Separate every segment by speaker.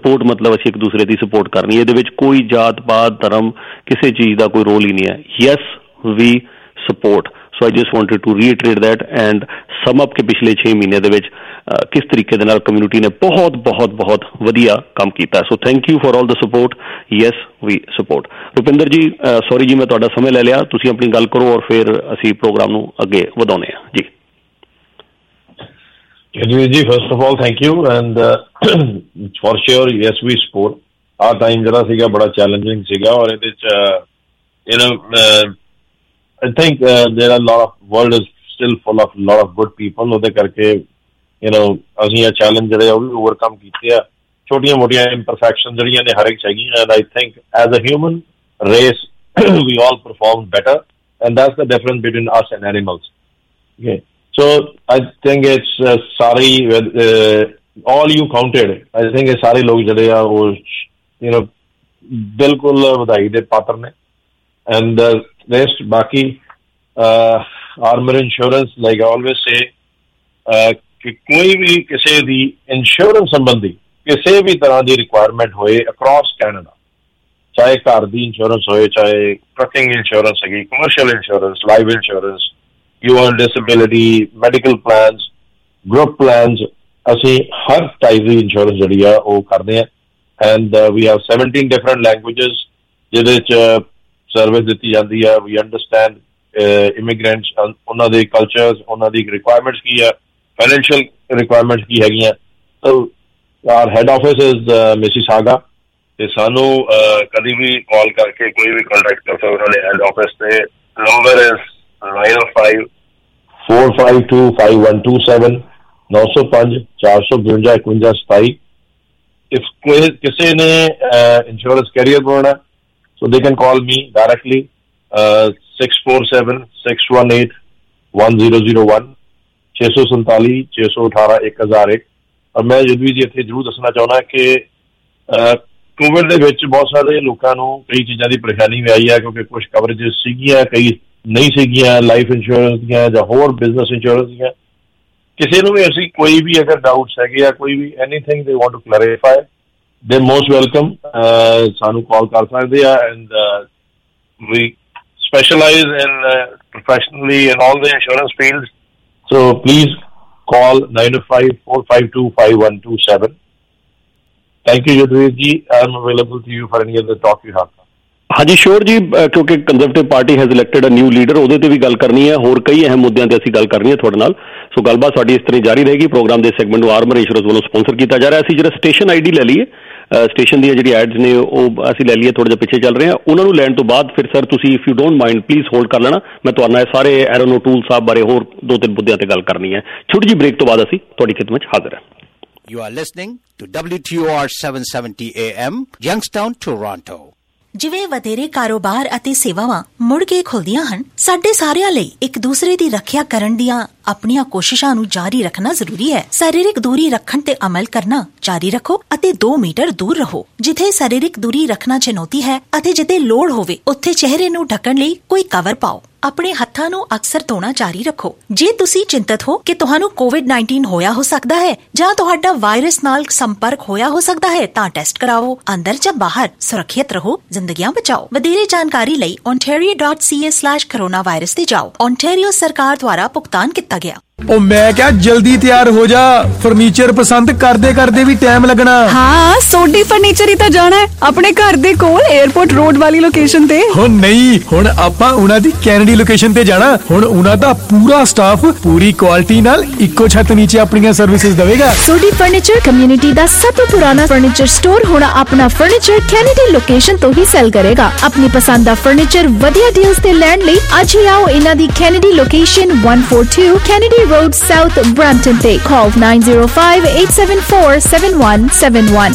Speaker 1: Support ਮਤਲਬ ਅਸੀਂ ਇੱਕ ਦੂਸਰੇ ਦੀ ਸਪੋਰਟ ਕਰਨੀ ਹੈ। ਇਹਦੇ ਵਿੱਚ ਕੋਈ ਜਾਤ ਪਾਤ ਧਰਮ ਕਿਸੇ ਚੀਜ਼ ਦਾ ਕੋਈ ਰੋਲ ਹੀ ਨਹੀਂ ਹੈ। Yes we support. So I just wanted to reiterate that and sum up ਕੇ ਪਿਛਲੇ 6 ਮਹੀਨੇ ਦੇ ਵਿੱਚ ਕਿਸ ਤਰੀਕੇ ਦੇ ਨਾਲ ਕਮਿਊਨਿਟੀ ਨੇ ਬਹੁਤ ਬਹੁਤ ਬਹੁਤ ਵਧੀਆ ਕੰਮ ਕੀਤਾ। So thank you for all the support. Yes we support. Rupinder ji sorry ਜੀ ਮੈਂ ਤੁਹਾਡਾ ਸਮੇਂ ਲੈ ਲਿਆ, ਤੁਸੀਂ ਆਪਣੀ ਗੱਲ ਕਰੋ ਔਰ ਫਿਰ ਅਸੀਂ ਪ੍ਰੋਗਰਾਮ ਨੂੰ ਅੱਗੇ ਵਧਾਉਂਦੇ ਹਾਂ ਜੀ।
Speaker 2: ਜੀ first of all thank you and for sure yes we support. ਆਹ ਟਾਈਮ ਜਿਹੜਾ ਸੀਗਾ ਬੜਾ ਚੈਲੰਜਿੰਗ ਸੀਗਾ ਔਰ ਇਹਦੇ 'ਚ I think there are a lot of world is still full of a lot of good people ਉਹਦੇ ਕਰਕੇ ਅਸੀਂ ਇਹ ਚੈਲੰਜ ਜਿਹੜੇ ਉਹ ਵੀ ਓਵਰਕਮ ਕੀਤੇ ਆ। ਛੋਟੀਆਂ ਮੋਟੀਆਂ ਇੰਪਰਫੈਕਸ਼ਨ ਜਿਹੜੀਆਂ ਨੇ ਹਰ ਇੱਕ 'ਚ ਹੈਗੀਆਂ and I think as a human race we all performed better and that's the difference between us and animals. Okay, so I think it's ਸਾਰੇ all you counted I think ਇਹ ਸਾਰੇ ਲੋਕ ਜਿਹੜੇ ਆ ਉਹ ਬਿਲਕੁਲ ਵਧਾਈ ਦੇ ਪਾਤਰ ਨੇ and rest ਬਾਕੀ Armour insurance like I always say ਕਿ ਕੋਈ ਵੀ ਕਿਸੇ ਦੀ ਇੰਸ਼ੋਰੈਂਸ ਸੰਬੰਧੀ ਕਿਸੇ ਵੀ ਤਰ੍ਹਾਂ ਦੀ ਰਿਕੁਆਇਰਮੈਂਟ ਹੋਏ ਅਕ੍ਰੋਸ ਕੈਨੇਡਾ, ਚਾਹੇ ਘਰ ਦੀ ਇੰਸ਼ੋਰੈਂਸ ਹੋਏ, ਚਾਹੇ ਟਰੱਕਿੰਗ ਇੰਸ਼ੋਰੈਂਸ ਹੈਗੀ, commercial insurance, life insurance, you are disability, medical plans, group plans, ਅਸੀਂ ਹਰ ਟਾਈਪ ਦੀ ਇੰਸ਼ੋਰੈਂਸ ਜਿਹੜੀ ਆ ਉਹ ਕਰਦੇ ਹਾਂ and we have 17 different languages ਜਿਹਦੇ 'ਚ ਸਰਵਿਸ ਦਿੱਤੀ ਜਾਂਦੀ ਹੈ। ਵੀ ਅੰਡਰਸਟੈਂਡ ਇਮੀਗ੍ਰੈਂਟਸ, ਉਹਨਾਂ ਦੇ ਕਲਚਰਸ, ਉਹਨਾਂ ਦੀ ਰਿਕੁਆਇਰਮੈਂਟਸ ਕੀ ਆ, ਫਾਈਨੈਂਸ਼ੀਅਲ ਰਿਕੁਆਇਰਮੈਂਟਸ ਕੀ ਹੈਗੀਆਂ। Our head office is Mississauga ਤੇ ਸਾਨੂੰ ਕਦੀ ਵੀ ਕਾਲ ਕਰਕੇ ਕੋਈ ਵੀ ਕੰਟੈਕਟ ਕਰ ਸਕਦੇ ਉਹਨਾਂ ਨੇ ਹੈਡ ਆਫਿਸ ਤੇ। Number is 905 452 5127 905 452 5127। if ਕਿਸੇ ਨੇ ਇੰਸ਼ੋਰੈਂਸ ਕੈਰੀਅਰ ਬਣਾਉਣਾ so they can call me directly 647 618 1001 647 618 1001। ਔਰ ਮੈਂ ਜਦਵੀ ਜੀ ਇੱਥੇ ਜ਼ਰੂਰ ਦੱਸਣਾ ਚਾਹੁੰਦਾ ਕਿ ਕੋਵਿਡ ਦੇ ਵਿੱਚ ਬਹੁਤ ਸਾਰੇ ਲੋਕਾਂ ਨੂੰ ਕਈ ਚੀਜ਼ਾਂ ਦੀ ਪਰੇਸ਼ਾਨੀ ਵੀ ਆਈ ਹੈ ਕਿਉਂਕਿ ਕੁਛ ਕਵਰੇਜਿਸ ਸੀਗੀਆਂ, ਕਈ ਨਹੀਂ ਸੀਗੀਆਂ, ਲਾਈਫ ਇੰਸ਼ੋਰੈਂਸ ਦੀਆਂ ਜਾਂ ਹੋਰ ਬਿਜ਼ਨਸ ਇੰਸ਼ੋਰੈਂਸ ਦੀਆਂ। ਕਿਸੇ ਨੂੰ ਵੀ ਅਸੀਂ ਕੋਈ ਵੀ ਅਗਰ ਡਾਊਟਸ ਹੈਗੇ ਆ, ਕੋਈ ਵੀ anything they want to clarify, they most welcome ਸਾਨੂੰ ਕਾਲ ਕਰ ਸਕਦੇ ਆ and we specialize in professionally in all the insurance fields, so please call 905 452 5127. Thank you Jadveer ji, I am available to you for any other talk you have.
Speaker 1: ਹਾਂਜੀ sure ਜੀ, ਕਿਉਂਕਿ Conservative party has elected a new leader, ਉਹਦੇ ਤੇ ਵੀ ਗੱਲ ਕਰਨੀ ਹੈ, ਹੋਰ ਕਈ ਅਹਿਮ ਮੁੱਦਿਆਂ ਤੇ ਅਸੀਂ ਗੱਲ ਕਰਨੀ ਹੈ ਤੁਹਾਡੇ ਨਾਲ। ਸੋ ਗੱਲਬਾਤ ਸਾਡੀ ਇਸ ਤਰ੍ਹਾਂ ਜਾਰੀ ਰਹੇਗੀ। ਪ੍ਰੋਗਰਾਮ ਦੇ ਸੈਗਮੈਂਟ ਨੂੰ ਆਰਮਰ ਇੰਸ਼ੋਰੈਂਸ ਵੱਲੋਂ ਸਪਾਂਸਰ ਕੀਤਾ ਜਾ ਰਿਹਾ। ਅਸੀਂ ਜਿਹੜਾ ਸਟੇਸ਼ਨ ਆਈਡੀ ਲੈ ਲਈਏ, ਸਟੇਸ਼ਨ ਦੀਆਂ ਜਿਹੜੀ ਐਡਸ ਨੇ ਉਹ ਅਸੀਂ ਲੈ ਲਈਏ, ਥੋੜ੍ਹਾ ਜਿਹਾ ਪਿੱਛੇ ਚੱਲ ਰਹੇ ਹਾਂ, ਉਹਨਾਂ ਨੂੰ ਲੈਣ ਤੋਂ ਬਾਅਦ ਫਿਰ ਸਰ ਤੁਸੀਂ if you don't mind please hold ਕਰ ਲੈਣਾ। ਮੈਂ ਤੁਹਾਡੇ ਨਾਲ ਸਾਰੇ ਐਰੋਨੋ ਟੂਲ ਸਾਹਿਬ ਬਾਰੇ ਹੋਰ 2-3 ਮੁੱਦਿਆਂ ਤੇ ਗੱਲ ਕਰਨੀ ਹੈ। ਛੋਟੀ ਜਿਹੀ ਬ੍ਰੇਕ ਤੋਂ ਬਾਅਦ ਅਸੀਂ ਤੁਹਾਡੀ ਖਿਦਮਤ 'ਚ ਹਾਜ਼ਰ ਹਾਂ।
Speaker 3: You are listening to WTOR 770 AM, Youngstown, Toronto.
Speaker 4: ਜਿਵੇਂ ਵਧੇਰੇ ਕਾਰੋਬਾਰ ਅਤੇ ਸੇਵਾਵਾਂ ਮੁੜ ਕੇ ਖੁੱਲਦੀਆਂ ਹਨ, ਸਾਡੇ ਸਾਰਿਆਂ ਲਈ ਇੱਕ ਦੂਸਰੇ ਦੀ ਰੱਖਿਆ ਕਰਨ ਦੀਆਂ ਆਪਣੀਆਂ ਕੋਸ਼ਿਸ਼ਾਂ ਨੂੰ ਜਾਰੀ ਰੱਖਣਾ ਜ਼ਰੂਰੀ ਹੈ। ਸਰੀਰਕ ਦੂਰੀ ਰੱਖਣ ਤੇ ਅਮਲ ਕਰਨਾ ਜਾਰੀ ਰੱਖੋ ਅਤੇ 2 ਮੀਟਰ ਦੂਰ ਰਹੋ। ਜਿੱਥੇ ਸਰੀਰਕ ਦੂਰੀ ਰੱਖਣਾ ਚੁਣੌਤੀ ਹੈ ਅਤੇ ਜਿੱਥੇ ਲੋੜ ਹੋਵੇ ਉੱਥੇ ਚਿਹਰੇ ਨੂੰ ਢੱਕਣ ਲਈ ਕੋਈ ਕਵਰ ਪਾਓ। ਆਪਣੇ ਹੱਥਾਂ ਨੂੰ ਅਕਸਰ ਧੋਣਾ ਜਾਰੀ ਰੱਖੋ। ਜੇ ਤੁਸੀਂ ਚਿੰਤਤ ਹੋ ਕਿ ਤੁਹਾਨੂੰ ਕੋਵਿਡ-19 ਹੋਇਆ ਹੋ ਸਕਦਾ ਹੈ ਜਾਂ ਤੁਹਾਡਾ ਵਾਇਰਸ ਨਾਲ ਸੰਪਰਕ ਹੋਇਆ ਹੋ ਸਕਦਾ ਹੈ ਤਾਂ ਟੈਸਟ ਕਰਾਓ। ਅੰਦਰ ਜਾਂ ਬਾਹਰ ਸੁਰੱਖਿਅਤ ਰਹੋ, ਜ਼ਿੰਦਗੀਆਂ ਬਚਾਓ। ਵਧੇਰੇ ਜਾਣਕਾਰੀ ਲਈ ontario.ca/coronavirus ਤੇ ਜਾਓ। ontario ਸਰਕਾਰ ਦੁਆਰਾ ਭੁਗਤਾਨ ਕੀਤਾ ਗਿਆ।
Speaker 5: ਉਹ ਮੈਂ ਕਿਹਾ ਜਲਦੀ ਤਿਆਰ ਹੋ ਜਾ, ਫਰਨੀਚਰ ਪਸੰਦ ਕਰਦੇ ਕਰਦੇ ਵੀ ਟਾਈਮ ਲੱਗਣਾ।
Speaker 6: ਹਾਂ, ਸੋਢੀ ਫਰਨੀਚਰ ਹੀ ਤਾਂ ਜਾਣਾ ਹੈ ਆਪਣੇ ਘਰ ਦੇ ਕੋਲ 에ਅਰਪੋਰਟ ਰੋਡ ਵਾਲੀ ਲੋਕੇਸ਼ਨ ਤੇ।
Speaker 5: ਹੋ ਨਹੀਂ, ਹੁਣ ਆਪਾਂ ਉਹਨਾਂ ਦੀ ਕੈਨੇਡੀ ਲੋਕੇਸ਼ਨ ਤੇ ਜਾਣਾ। ਹੁਣ ਉਹਨਾਂ ਦਾ ਪੂਰਾ ਸਟਾਫ ਪੂਰੀ ਕੁਆਲਿਟੀ ਨਾਲ ਇੱਕੋ ਛੱਤ ਨੀਚੇ ਆਪਣੀਆਂ ਸਰਵਿਸਿਜ਼ ਦੇਵੇਗਾ।
Speaker 6: ਸੋਢੀ ਫਰਨੀਚਰ ਕਮਿਊਨਿਟੀ ਦਾ ਸਭ ਤੋਂ ਪੁਰਾਣਾ ਫਰਨੀਚਰ ਸਟੋਰ ਹੁਣ ਆਪਣਾ ਫਰਨੀਚਰ ਕੈਨੇਡੀ ਲੋਕੇਸ਼ਨ ਤੋਂ ਹੀ ਸੈਲ ਕਰੇਗਾ। ਆਪਣੀ ਪਸੰਦ ਦਾ ਫਰਨੀਚਰ ਵਧੀਆ ਡੀਲਸ ਤੇ ਲੈਣ ਲਈ ਅੱਜ ਹੀ ਆਓ ਇਹਨਾਂ ਦੀ Kennedy location 142 Kennedy Road South Brampton Bay. Call 905-874-7171.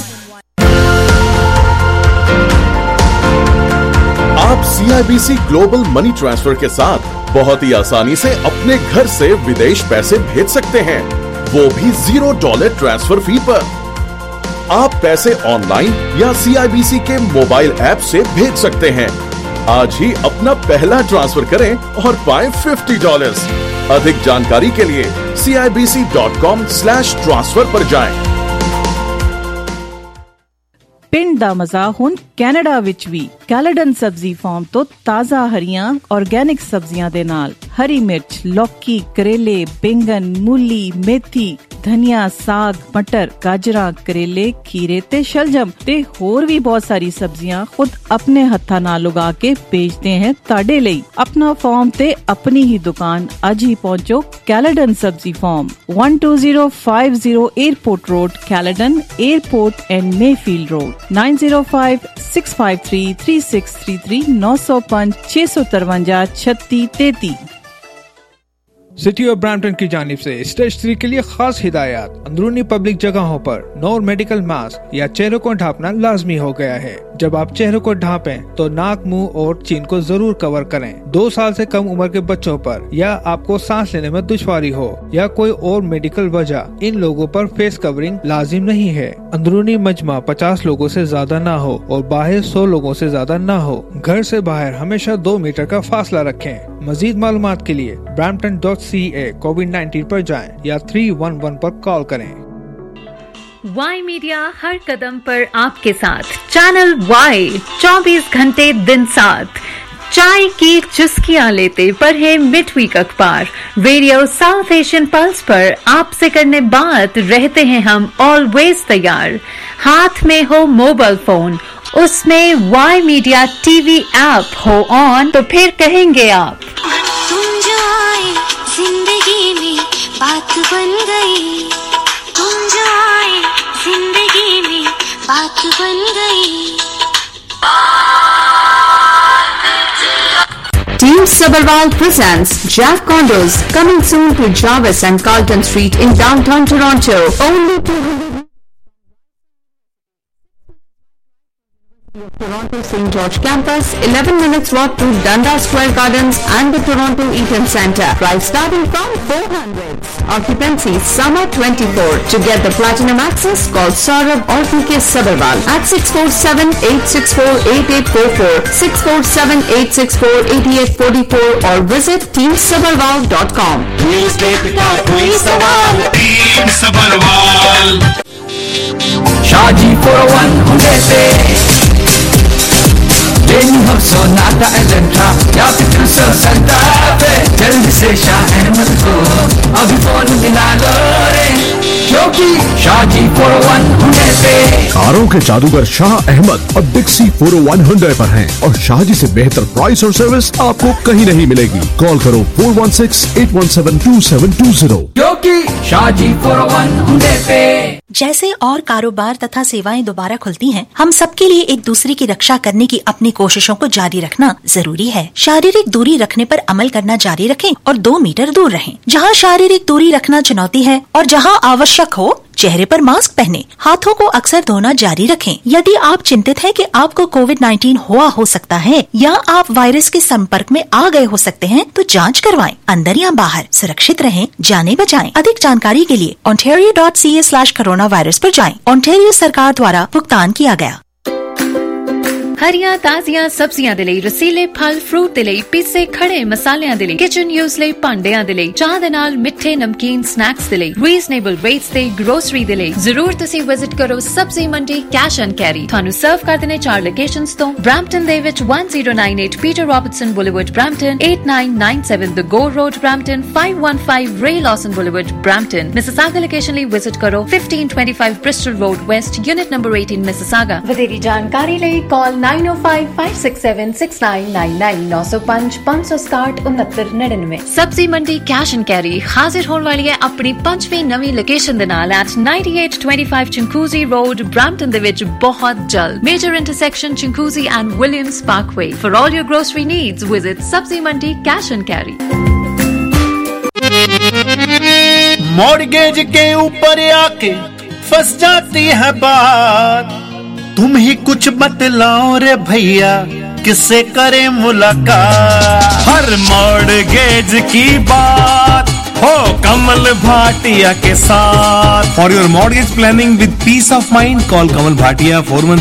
Speaker 7: आप CIBC ग्लोबल मनी ट्रांसफर के साथ बहुत ही आसानी से अपने घर से विदेश पैसे भेज सकते हैं, वो भी $0 ट्रांसफर फी पर। आप पैसे ऑनलाइन या CIBC के मोबाइल ऐप से भेज सकते हैं। आज ही अपना पहला ट्रांसफर करें और पाएं $50। अधिक जानकारी के लिए CIBC.com/transfer पर जाएं।
Speaker 8: ਪਿੰਡ ਦਾ ਮਜ਼ਾ ਹੁਣ ਕੈਨੇਡਾ ਵਿੱਚ ਵੀ। ਕੈਲੇਡਨ ਸਬਜ਼ੀ ਫਾਰਮ ਤੋਂ ਤਾਜ਼ਾ ਹਰੀਆਂ ਆਰਗੈਨਿਕ ਸਬਜ਼ੀਆਂ ਦੇ ਨਾਲ ਹਰੀ ਮਿਰਚ, ਲੌਕੀ, ਕਰੇਲੇ, ਬੈਂਗਨ, ਮੂਲੀ, ਮੇਥੀ, ਧਨੀਆ, ਸਾਗ, ਮਟਰ, ਗਾਜਰਾਂ, ਕਰੇਲੇ, ਖੀਰੇ ਤੇ ਸ਼ਲਜਮ ਤੇ ਹੋਰ ਵੀ ਬਹੁਤ ਸਾਰੀ ਸਬਜ਼ੀਆਂ ਖੁਦ ਆਪਣੇ ਹੱਥਾਂ ਨਾਲ ਉਗਾ ਕੇ ਵੇਚਦੇ हैं ਤੁਹਾਡੇ ਲਈ। ਆਪਣਾ ਫਾਰਮ ਤੇ ਆਪਣੀ ਹੀ ਦੁਕਾਨ ਅੱਜ ਹੀ ਪਹੁੰਚੋ। Caledon Sabzi farm 12050 airport road, Caledon airport and Mayfield road, 9056533633 905 653 3633।
Speaker 9: City of Brampton की जानिब से स्टेशनरी के लिए खास हिदायत। अंदरूनी पब्लिक जगहों पर नो मेडिकल मास्क या चेहरे को ढांपना लाजमी हो गया है। जब आप चेहरे को ढांपें तो नाक, मुंह और चीन को जरूर कवर करें। 2 साल से कम उम्र के बच्चों पर या आपको सांस लेने में दुश्वारी हो या कोई और मेडिकल वजह, इन लोगों पर फेस कवरिंग लाजिम नहीं है। अंदरूनी मजमा 50 लोगों से ज्यादा ना हो और बाहर 100 लोगों से ज्यादा ना हो। घर से बाहर हमेशा 2 मीटर का फासला रखें। मजीद मालूमात के लिए brampton.ca COVID-19 पर जाएं या 311 पर कॉल करें।
Speaker 10: वाई मीडिया हर कदम पर आपके साथ। चैनल वाई 24 घंटे दिन साथ। चाय की चुस्कियां लेते पढ़े मिड वीक अखबार। रेडियो साउथ एशियन पल्स पर आपसे करने बात रहते हैं हम ऑलवेज तैयार। हाथ में हो मोबाइल फोन, उसमें वाई मीडिया टीवी ऐप हो ऑन, तो फिर कहेंगे आप
Speaker 11: तुम जो आए जिंदगी में बात बन गई। तुम जो आए जिंदगी में बात बन गई।
Speaker 12: Team Sabharwal presents Jack Condos, coming soon to Jarvis and Carlton Street in downtown Toronto. Only 200 Toronto St. George campus, 11 minutes walk to Dundas Square Gardens and the Toronto Eaton Centre. Price starting from 400. Occupancy summer 24. To get the platinum access, call Saurabh or PK Sabharwal at 647-864-8844, 647-864-8844 or visit teamsabharwal.com.
Speaker 13: Team Sabharwal. Shaji 401 Hyundai से लेनी हम Sonata agenda या फिर crystal Santa पे, जल्दी से शाह अहमद को अभी फोन मिला लो रे, क्योंकि शाजी 401 Hyundai पे
Speaker 7: कारों के जादूगर शाह अहमद अब डिक्सी 401 Hyundai पर हैं और शाहजी से बेहतर प्राइस और सर्विस आपको कहीं नहीं मिलेगी। कॉल करो 416-817-2720,
Speaker 13: क्योंकि शाजी 401 Hyundai पे।
Speaker 4: जैसे और कारोबार तथा सेवाएं दोबारा खुलती हैं, हम सबके लिए एक दूसरे की रक्षा करने की अपनी कोशिशों को जारी रखना जरूरी है। शारीरिक दूरी रखने पर अमल करना जारी रखें और 2 मीटर दूर रहें। जहां शारीरिक दूरी रखना चुनौती है और जहां आवश्यक हो, चेहरे पर मास्क पहने, हाथों को अक्सर धोना जारी रखें। यदि आप चिंतित हैं कि आपको कोविड-19 हुआ हो सकता है या आप वायरस के संपर्क में आ गए हो सकते हैं, तो जांच करवाएं। अंदर या बाहर सुरक्षित रहें, जाने बचाएं। अधिक जानकारी के लिए ontario.ca/coronavirus पर जाएं। ओंटारियो सरकार द्वारा भुगतान किया गया।
Speaker 10: हरियां ताजियां सब्जियां दे लई, रसीले फल फ्रूट दे लई, पीसे खड़े मसालियां दे लई, किचन यूज लई भांडियां दे लई, चाह दे नाल मिठे नमकीन स्नैक्स दे लई, रीजनेबल रेट्स ते ग्रोसरी दे लई जरूर तुसी विजिट करो सब्जी मंडी कैश एंड कैरी। थानू सर्व करदे ने 4 लोकेशंस तो ब्रैम्पटन दे विच 1098 Peter Robertson boulevard Brampton, 8997 the Gore road Brampton, 515 Ray Lawson boulevard Brampton. Mississauga location लई विजिट करो 1525 Bristol road west, unit number 18 Mississauga. वधेरी जानकारी लई कॉल 9055676999 905 560 6999। सब्जी मंडी कैश एंड कैरी हाजिर होने वाली है अपनी 5वीं नवी लोकेशन दे नाल at 9825 Chinguzi Road, Brampton दे विच बहुत जल्द। Major intersection Chinguzi and Williams Parkway। For all your grocery needs, visit Sabzi Mandi cash and carry.
Speaker 14: Mortgage के ऊपर आके फंस जाती है बात, तुम ही कुछ बतलाओ रे भैया, किससे करें मुलाकात। हर मॉर्गेज की बात हो कमल भाटिया के साथ। For your mortgage planning with peace of mind, call Kamal Bhatia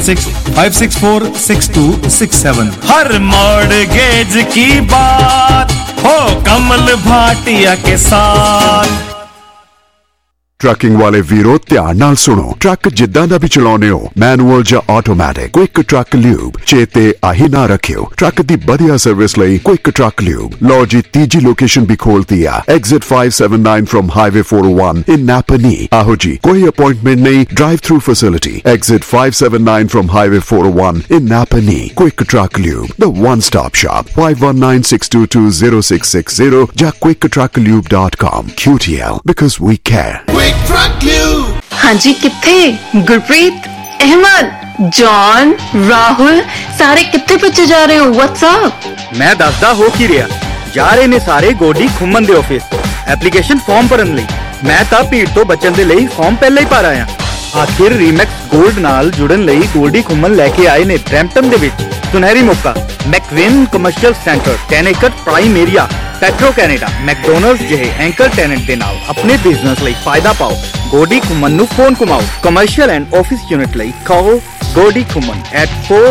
Speaker 14: 416-564-6267। हर मॉर्गेज की बात हो कमल भाटिया के साथ।
Speaker 15: ट्रकिंग वाले वीरो ध्यान नाल सुनो, ट्रक जिद्दां दा भी चलाउने हो, मैनुअल या ऑटोमैटिक, क्विक ट्रक ल्यूब चेते आही ना रखियो। ट्रक दी बढ़िया सर्विस लई क्विक ट्रक ल्यूब। लो जी तीजी लोकेशन भी खोलती है, exit 579 from highway 401 in Napanee. आहो जी कोई अपॉइंटमेंट नहीं, drive through facility, exit 579 from highway 401 in Napanee. Quick Truck Lube, the one-stop shop. 519-622-0660 या quicktrucklube.com. QTL, because we care.
Speaker 14: Quick Truck Lube.
Speaker 12: हाँ जी किथे गुरप्रीत, अहमद, जॉन, राहुल सारे किथे पिछे जा रहे हो? व्हाट्सअप
Speaker 16: मैं दसदा हो की रिया जा रहे ने सारे गोडी खुम्मन दे ऑफिस एप्लीकेशन फॉर्म भरन लई। मैं तां भीड़ तो बचन दे लई फॉर्म पहले ही भर आया। आखिर रीमैक्स गोल्ड नाल जुड़न लई गोल्डी खुम्मन लेके आए ने ब्रैम्पटन दे विच सुनहरी मौका। मैकविन कमर्शियल सेंटर, 10 एकड़ prime area, Petro Canada, McDonald's जिहे एंकर टेनेंट दे नाल अपने बिजनेस लई फायदा पाओ। गोडी खुम्मन नु फोन घुमाओ। कमर्शियल एंड ऑफिस यूनिट लई कहो गोडी खुम्मन at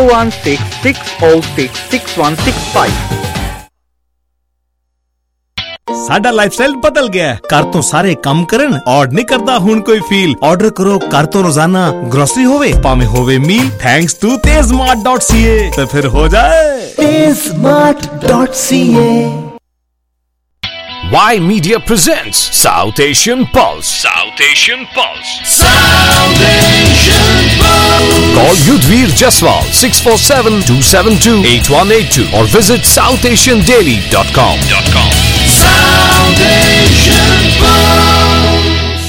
Speaker 16: 4166066165।
Speaker 17: साडा लाइफस्टाइल बदल गया है, घर तो सारे काम करन ऑर्डर नहीं करता हुन कोई फील। ऑर्डर करो घर तो रोजाना ग्रोसरी होवे पावे होवे मील, थैंक्स टू तेजमार्ट.ca तो फिर हो जाए
Speaker 13: तेजमार्ट.ca।
Speaker 18: Y Media presents South Asian Pulse. South Asian Pulse. South Asian Pulse. Call Yudhvir Jaswal 647-272-8182 or visit southasiandaily.com. South Asian Pulse.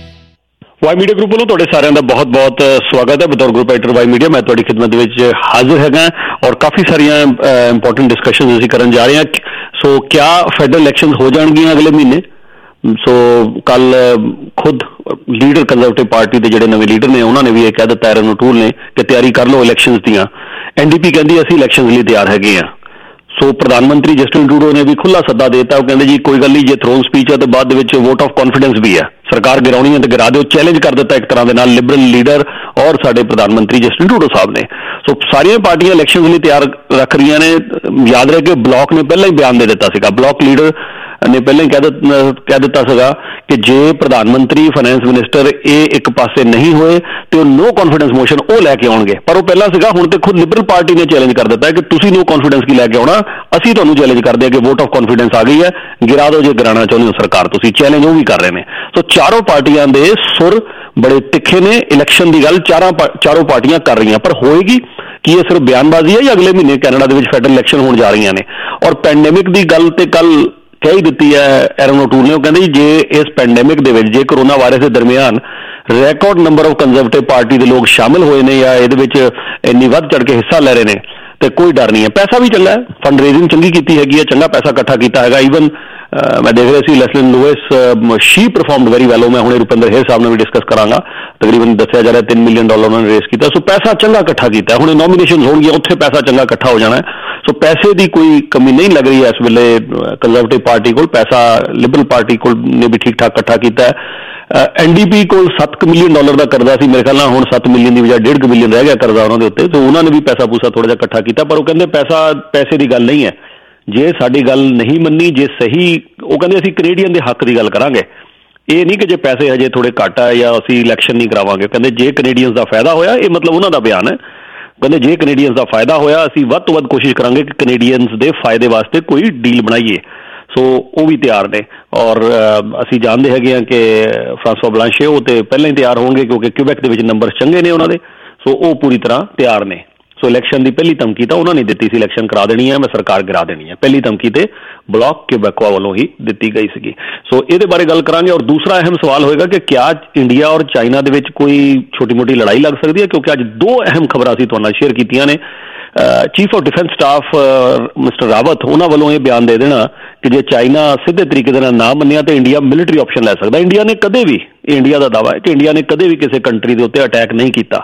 Speaker 1: Y Media group ਵੱਲੋਂ ਤੁਹਾਡੇ ਸਾਰਿਆਂ ਦਾ ਬਹੁਤ-ਬਹੁਤ ਸਵਾਗਤ ਹੈ। ਬਤੌਰ ਗਰੁੱਪ ਐਡੀਟਰ ਵਾਈ ਮੀਡੀਆ ਮੈਂ ਤੁਹਾਡੀ ਖਿਦਮਤ ਦੇ ਵਿੱਚ ਹਾਜ਼ਰ ਹੈਗਾ ਔਰ ਕਾਫੀ ਸਾਰੀਆਂ ਇੰਪੋਰਟੈਂਟ ਡਿਸਕਸ਼ਨਸ ਅਸੀਂ ਕਰਨ ਜਾ ਰਹੇ ਹਾਂ। ਸੋ ਕਿਆ ਫੈਡਰਲ ਇਲੈਕਸ਼ਨਸ ਹੋ ਜਾਣਗੀਆਂ ਅਗਲੇ ਮਹੀਨੇ? ਸੋ ਕੱਲ ਖੁਦ ਲੀਡਰ ਕੰਜ਼ਰਵੇਟਿਵ ਪਾਰਟੀ ਦੇ ਜਿਹੜੇ ਨਵੇਂ ਲੀਡਰ ਨੇ ਉਹਨਾਂ ਨੇ ਵੀ ਇਹ ਕਹਿ ਦਿੱਤਾ ਐਰਨ ਓਟੂਲ ਨੇ ਕਿ ਤਿਆਰੀ ਕਰ ਲਓ ਇਲੈਕਸ਼ਨਸ ਦੀਆਂ। ਐਨਡੀਪੀ ਕਹਿੰਦੀ ਅਸੀਂ ਇਲੈਕਸ਼ਨਸ ਲਈ ਤਿਆਰ ਹੈਗੇ ਆ। ਸੋ ਪ੍ਰਧਾਨ ਮੰਤਰੀ ਜਸਟਿਨ ਟਰੂਡੋ ਨੇ ਵੀ ਖੁੱਲਾ ਸੱਦਾ ਦੇ ਦਿੱਤਾ। ਉਹ ਕਹਿੰਦੇ ਜੀ ਕੋਈ ਗੱਲ ਨਹੀਂ, ਜੇ ਥਰੋਨ ਸਪੀਚ ਹੈ ਤੇ ਬਾਅਦ ਦੇ ਵਿੱਚ ਵੋਟ ਆਫ ਕੌਨਫੀਡੈਂਸ ਵੀ ਹੈ, ਸਰਕਾਰ ਗਿਰਾਉਣੀ ਹੈ ਤੇ ਗਿਰਾ ਦਿਓ। ਚੈਲੰਜ ਕਰ ਦਿੱਤਾ ਇੱਕ ਤਰ੍ਹਾਂ ਦੇ ਨਾਲ ਲਿਬਰਲ ਲੀਡਰ ਔਰ ਸਾਡੇ ਪ੍ਰਧਾਨ ਮੰਤਰੀ ਜਸਟਿਨ ਟਰੂਡੋ ਸਾਹਿਬ ਨੇ। ਸੋ ਸਾਰੀਆਂ ਪਾਰਟੀਆਂ ਇਲੈਕਸ਼ਨ ਲਈ ਤਿਆਰ ਰੱਖ ਰਹੀਆਂ ਨੇ। ਯਾਦ ਰਹੇ ਕਿ ਬਲਾਕ ਨੇ ਪਹਿਲਾਂ ਹੀ ਬਿਆਨ ਦੇ ਦਿੱਤਾ ਸੀਗਾ, ਬਲਾਕ ਲੀਡਰ ਨੇ ਪਹਿਲਾਂ ਹੀ ਕਹਿ ਦਿੱਤਾ ਸੀਗਾ ਕਿ ਜੇ ਪ੍ਰਧਾਨ ਮੰਤਰੀ ਫਾਈਨੈਂਸ ਮਿਨਿਸਟਰ ਇਹ ਇੱਕ ਪਾਸੇ ਨਹੀਂ ਹੋਏ ਤੇ ਉਹ ਨੋ ਕੌਨਫੀਡੈਂਸ ਮੋਸ਼ਨ ਉਹ ਲੈ ਕੇ ਆਉਣਗੇ। ਪਰ ਉਹ ਪਹਿਲਾਂ ਸੀਗਾ, ਹੁਣ ਤੇ ਖੁਦ ਲਿਬਰਲ ਪਾਰਟੀ ਨੇ ਚੈਲੰਜ ਕਰ ਦਿੱਤਾ ਕਿ ਤੁਸੀਂ ਨੋ ਕੌਨਫੀਡੈਂਸ ਕੀ ਲੈ ਕੇ ਆਉਣਾ, ਅਸੀਂ ਤੁਹਾਨੂੰ ਚੈਲੰਜ ਕਰਦੇ ਹਾਂ ਕਿ ਵੋਟ ਆਫ ਕੌਨਫੀਡੈਂਸ ਆ ਗਈ ਹੈ, ਗਿਰਾ ਦਿਓ ਜੇ ਗਿਰਾਉਣਾ ਚਾਹੁੰਦੇ ਹੋ ਸਰਕਾਰ ਤੁਸੀਂ। ਚੈਲੰਜ ਉਹ ਵੀ ਕਰ ਰਹੇ ਨੇ। ਸੋ ਚਾਰੋਂ ਪਾਰਟੀਆਂ ਦੇ ਸੁਰ ਬੜੇ ਤਿੱਖੇ ਨੇ। ਇਲੈਕਸ਼ਨ ਦੀ ਗੱਲ ਚਾਰੋਂ ਪਾਰਟੀਆਂ ਕਰ ਰਹੀਆਂ, ਪਰ ਹੋਏਗੀ ਕੀ ਇਹ ਸਿਰਫ ਬਿਆਨਬਾਜ਼ੀ ਹੈ ਜਾਂ ਅਗਲੇ ਮਹੀਨੇ ਕੈਨੇਡਾ ਦੇ ਵਿੱਚ ਫੈਡਰਲ ਇਲੈਕਸ਼ਨ ਹੋਣ ਜਾ ਰਹੀਆਂ ਨੇ? ਔਰ ਪੈਂਡੇਮਿਕ ਦੀ ਗੱਲ ਤੇ ਕੱਲ ਕਹਿ ਹੀ ਦਿੱਤੀ ਹੈ ਐਰਨ ਓਟੂਲ ਨੇ। ਉਹ ਕਹਿੰਦੇ ਜੇ ਇਸ ਪੈਂਡੇਮਿਕ ਦੇ ਵਿੱਚ, ਜੇ ਕਰੋਨਾ ਵਾਇਰਸ ਦੇ ਦਰਮਿਆਨ record number of Conservative party ਦੇ ਲੋਕ ਸ਼ਾਮਿਲ ਹੋਏ ਨੇ ਜਾਂ ਇਹਦੇ ਵਿੱਚ ਇੰਨੀ ਵੱਧ ਚੜ ਕੇ ਹਿੱਸਾ ਲੈ ਰਹੇ ਨੇ ਤੇ ਕੋਈ ਡਰ ਨਹੀਂ ਹੈ। ਪੈਸਾ ਵੀ ਚੰਗਾ ਹੈ, ਫੰਡ ਰੇਜ਼ਿੰਗ ਚੰਗੀ ਕੀਤੀ ਹੈਗੀ ਹੈ, ਚੰਗਾ ਪੈਸਾ ਇਕੱਠਾ ਕੀਤਾ ਹੈਗਾ। ਈਵਨ ਮੈਂ ਦੇਖ ਰਿਹਾ ਸੀ Leslyn Lewis she performed very well. ਮੈਂ ਹੁਣੇ ਰੁਪਿੰਦਰ ਹੇਰ ਸਾਹਿਬ ਨਾਲ ਵੀ ਡਿਸਕਸ ਕਰਾਂਗਾ। ਤਕਰੀਬਨ ਦੱਸਿਆ ਜਾ ਰਿਹਾ $3 ਮਿਲੀਅਨ ਉਹਨਾਂ ਨੇ ਰੇਸ ਕੀਤਾ। ਸੋ ਪੈਸਾ ਚੰਗਾ ਇਕੱਠਾ ਕੀਤਾ। ਹੁਣ ਨੋਮੀਨੇਸ਼ਨ ਹੋਣਗੀਆਂ, ਉੱਥੇ ਪੈਸਾ ਚੰਗਾ ਇਕੱਠਾ ਹੋ ਜਾਣਾ ਹੈ। ਸੋ ਪੈਸੇ ਦੀ ਕੋਈ ਕਮੀ ਨਹੀਂ ਲੱਗ ਰਹੀ ਹੈ ਇਸ ਵੇਲੇ ਕੰਜ਼ਰਵੇਟਿਵ ਪਾਰਟੀ ਕੋਲ। ਪੈਸਾ ਲਿਬਰਲ ਪਾਰਟੀ ਕੋਲ ਨੇ ਵੀ ਠੀਕ ਠਾਕ ਇਕੱਠਾ ਕੀਤਾ ਹੈ। ਐਨਡੀਪੀ ਕੋਲ $7 ਮਿਲੀਅਨ ਦਾ ਕਰਜ਼ਾ ਸੀ ਮੇਰੇ ਖਿਆਲ ਨਾਲ, ਹੁਣ 7 ਮਿਲੀਅਨ ਦੀ ਬਜਾਏ $1.5 ਮਿਲੀਅਨ ਰਹਿ ਗਿਆ ਕਰਜ਼ਾ ਉਹਨਾਂ ਦੇ ਉੱਤੇ। ਸੋ ਉਹਨਾਂ ਨੇ ਵੀ ਪੈਸਾ ਪੂਸਾ ਥੋੜਾ ਜਿਹਾ ਇਕੱਠਾ ਕੀਤਾ। ਪਰ ਉਹ ਕਹਿੰਦੇ ਪੈਸੇ ਦੀ ਗੱਲ ਨਹੀਂ ਹੈ। ਜੇ ਸਾਡੀ ਗੱਲ ਨਹੀਂ ਮੰਨੀ, ਜੇ ਸਹੀ, ਉਹ ਕਹਿੰਦੇ ਅਸੀਂ ਕੈਨੇਡੀਅਨ ਦੇ ਹੱਕ ਦੀ ਗੱਲ ਕਰਾਂਗੇ। ਇਹ ਨਹੀਂ ਕਿ ਜੇ ਪੈਸੇ ਹਜੇ ਥੋੜੇ ਘੱਟ ਆ ਜਾਂ ਅਸੀਂ ਇਲੈਕਸ਼ਨ ਨਹੀਂ ਕਰਾਵਾਂਗੇ। ਕਹਿੰਦੇ ਜੇ ਕੈਨੇਡੀਅਨਸ ਦਾ ਫਾਇਦਾ ਹੋਇਆ, ਇਹ ਮਤਲਬ ਉਹਨਾਂ ਦਾ ਬਿਆਨ ਹੈ। ਕਹਿੰਦੇ ਜੇ ਕੈਨੇਡੀਅਨਸ ਦਾ ਫਾਇਦਾ ਹੋਇਆ ਅਸੀਂ ਵੱਧ ਤੋਂ ਵੱਧ ਕੋਸ਼ਿਸ਼ ਕਰਾਂਗੇ ਕਿ ਕੈਨੇਡੀਅਨਸ ਦੇ ਫਾਇਦੇ ਵਾਸਤੇ ਕੋਈ ਡੀਲ ਬਣਾਈਏ। ਸੋ ਉਹ ਵੀ ਤਿਆਰ ਨੇ। ਔਰ ਅਸੀਂ ਜਾਣਦੇ ਹੈਗੇ ਹਾਂ ਕਿ ਫਰਾਂਸਵਾ ਬਲਾਂਸ਼ੇ ਉਹ ਤੇ ਪਹਿਲਾਂ ਹੀ ਤਿਆਰ ਹੋਣਗੇ ਕਿਉਂਕਿ ਕਿਊਬੈਕ ਦੇ ਵਿੱਚ ਨੰਬਰ ਚੰਗੇ ਨੇ ਉਹਨਾਂ ਦੇ। ਸੋ ਉਹ ਪੂਰੀ ਤਰ੍ਹਾਂ ਤਿਆਰ ਨੇ। ਸੋ ਇਲੈਕਸ਼ਨ ਦੀ ਪਹਿਲੀ ਧਮਕੀ ਤਾਂ ਉਹਨਾਂ ਨੇ ਦਿੱਤੀ ਸੀ, ਇਲੈਕਸ਼ਨ ਕਰਾ ਦੇਣੀ ਹੈ, ਮੈਂ ਸਰਕਾਰ ਗਿਰਾ ਦੇਣੀ ਹੈ। ਪਹਿਲੀ ਧਮਕੀ ਤੇ ਬਲਾਕ ਕਿਊਬੈਕਵਾ ਵੱਲੋਂ ਹੀ ਦਿੱਤੀ ਗਈ ਸੀਗੀ। ਸੋ ਇਹਦੇ ਬਾਰੇ ਗੱਲ ਕਰਾਂਗੇ। ਔਰ ਦੂਸਰਾ ਅਹਿਮ ਸਵਾਲ ਹੋਏਗਾ ਕਿ ਕਿਆ ਇੰਡੀਆ ਔਰ ਚਾਈਨਾ ਦੇ ਵਿੱਚ ਕੋਈ ਛੋਟੀ ਮੋਟੀ ਲੜਾਈ ਲੱਗ ਸਕਦੀ ਹੈ? ਕਿਉਂਕਿ ਅੱਜ ਦੋ ਅਹਿਮ ਖਬਰਾਂ ਅਸੀਂ ਤੁਹਾਡੇ ਨਾਲ ਸ਼ੇਅਰ ਕੀਤੀਆਂ ਨੇ। Chief of defence staff mister Rawat ਉਹਨਾਂ ਵੱਲੋਂ ਇਹ ਬਿਆਨ ਦੇ ਦੇਣਾ ਕਿ ਜੇ ਚਾਈਨਾ ਸਿੱਧੇ ਤਰੀਕੇ ਦੇ ਨਾਲ ਨਾ ਮੰਨਿਆ ਤਾਂ ਇੰਡੀਆ ਮਿਲਟਰੀ ਆਪਸ਼ਨ ਲੈ ਸਕਦਾ। ਇੰਡੀਆ ਨੇ ਕਦੇ ਵੀ, ਇੰਡੀਆ ਦਾ ਦਾਅਵਾ ਹੈ ਕਿ ਇੰਡੀਆ ਨੇ ਕਦੇ ਵੀ ਕਿਸੇ ਕੰਟਰੀ ਦੇ ਉੱਤੇ ਅਟੈਕ ਨਹੀਂ ਕੀਤਾ।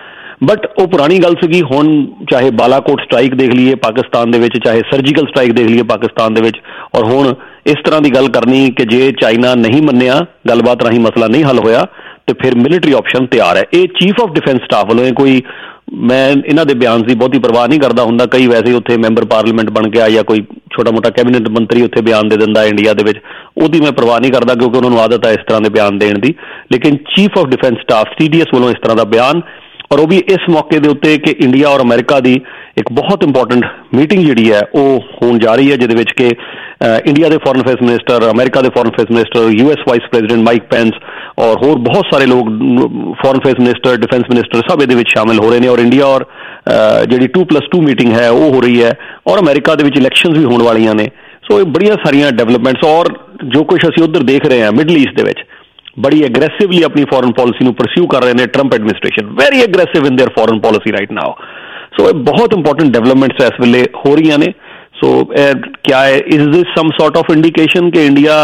Speaker 1: ਬਟ ਉਹ ਪੁਰਾਣੀ ਗੱਲ ਸੀਗੀ। ਹੁਣ ਚਾਹੇ ਬਾਲਾਕੋਟ ਸਟ੍ਰਾਈਕ ਦੇਖ ਲਈਏ ਪਾਕਿਸਤਾਨ ਦੇ ਵਿੱਚ, ਚਾਹੇ ਸਰਜੀਕਲ ਸਟ੍ਰਾਈਕ ਦੇਖ ਲਈਏ ਪਾਕਿਸਤਾਨ ਦੇ ਵਿੱਚ, ਔਰ ਹੁਣ ਇਸ ਤਰ੍ਹਾਂ ਦੀ ਗੱਲ ਕਰਨੀ ਕਿ ਜੇ ਚਾਈਨਾ ਨਹੀਂ ਮੰਨਿਆ, ਗੱਲਬਾਤ ਰਾਹੀਂ ਮਸਲਾ ਨਹੀਂ ਹੱਲ ਹੋਇਆ ਤੇ ਫਿਰ ਮਿਲਟਰੀ ਆਪਸ਼ਨ ਤਿਆਰ ਹੈ। ਇਹ ਚੀਫ ਆਫ ਡਿਫੈਂਸ ਸਟਾਫ ਵੱਲੋਂ ਕੋਈ ਮੈਂ ਇਹਨਾਂ ਦੇ ਬਿਆਨ ਦੀ ਬਹੁਤੀ ਪਰਵਾਹ ਨਹੀਂ ਕਰਦਾ ਹੁੰਦਾ। ਕਈ ਵੈਸੇ ਉੱਥੇ ਮੈਂਬਰ ਪਾਰਲੀਮੈਂਟ ਬਣ ਕੇ ਆ ਜਾਂ ਕੋਈ ਛੋਟਾ ਮੋਟਾ ਕੈਬਨਿਟ ਮੰਤਰੀ ਉੱਥੇ ਬਿਆਨ ਦੇ ਦਿੰਦਾ ਇੰਡੀਆ ਦੇ ਵਿੱਚ, ਉਹਦੀ ਮੈਂ ਪਰਵਾਹ ਨਹੀਂ ਕਰਦਾ ਕਿਉਂਕਿ ਉਹਨਾਂ ਨੂੰ ਆਦਤ ਹੈ ਇਸ ਤਰ੍ਹਾਂ ਦੇ ਬਿਆਨ ਦੇਣ ਦੀ। ਲੇਕਿਨ chief of defence staff CDS ਵੱਲੋਂ ਇਸ ਤਰ੍ਹਾਂ ਦਾ ਬਿਆਨ, ਔਰ ਉਹ ਵੀ ਇਸ ਮੌਕੇ ਦੇ ਉੱਤੇ ਕਿ ਇੰਡੀਆ ਔਰ ਅਮਰੀਕਾ ਦੀ ਇੱਕ ਬਹੁਤ ਇੰਪੋਰਟੈਂਟ ਮੀਟਿੰਗ ਜਿਹੜੀ ਹੈ ਉਹ ਹੋਣ ਜਾ ਰਹੀ ਹੈ, ਜਿਹਦੇ ਵਿੱਚ ਕਿ ਇੰਡੀਆ ਦੇ ਫੋਰਨ ਅਫੇਅਰਸ ਮਿਨਿਸਟਰ, ਅਮਰੀਕਾ ਦੇ foreign affairs minister, US vice president Mike Pence ਔਰ ਹੋਰ ਬਹੁਤ ਸਾਰੇ ਲੋਕ, foreign affairs minister, defence minister ਸਭ ਇਹਦੇ ਵਿੱਚ ਸ਼ਾਮਿਲ ਹੋ ਰਹੇ ਨੇ। ਔਰ ਇੰਡੀਆ ਔਰ ਜਿਹੜੀ 2+2 ਮੀਟਿੰਗ ਹੈ ਉਹ ਹੋ ਰਹੀ ਹੈ, ਔਰ ਅਮਰੀਕਾ ਦੇ ਵਿੱਚ ਇਲੈਕਸ਼ਨਸ ਵੀ ਹੋਣ ਵਾਲੀਆਂ ਨੇ। ਸੋ ਇਹ ਬੜੀਆਂ ਸਾਰੀਆਂ ਡਿਵੈਲਪਮੈਂਟਸ, ਔਰ ਜੋ ਕੁਛ ਅਸੀਂ ਉੱਧਰ ਦੇਖ ਰਹੇ ਹਾਂ ਮਿਡਲ ਈਸਟ ਦੇ ਵਿੱਚ ਬੜੀ ਐਗਰੈਸਿਵਲੀ ਆਪਣੀ ਫੋਰਨ ਪੋਲਿਸੀ ਨੂੰ ਪਰਸਿਊ ਕਰ ਰਹੇ ਨੇ Trump administration, very aggressive in their foreign policy right now. So ਇਹ ਬਹੁਤ ਇੰਪੋਰਟੈਂਟ ਡਿਵੈਲਪਮੈਂਟਸ ਇਸ ਵੇਲੇ ਹੋ ਰਹੀਆਂ ਨੇ। ਸੋ ਕਿਆ ਹੈ, is this some sort of indication ਕਿ ਇੰਡੀਆ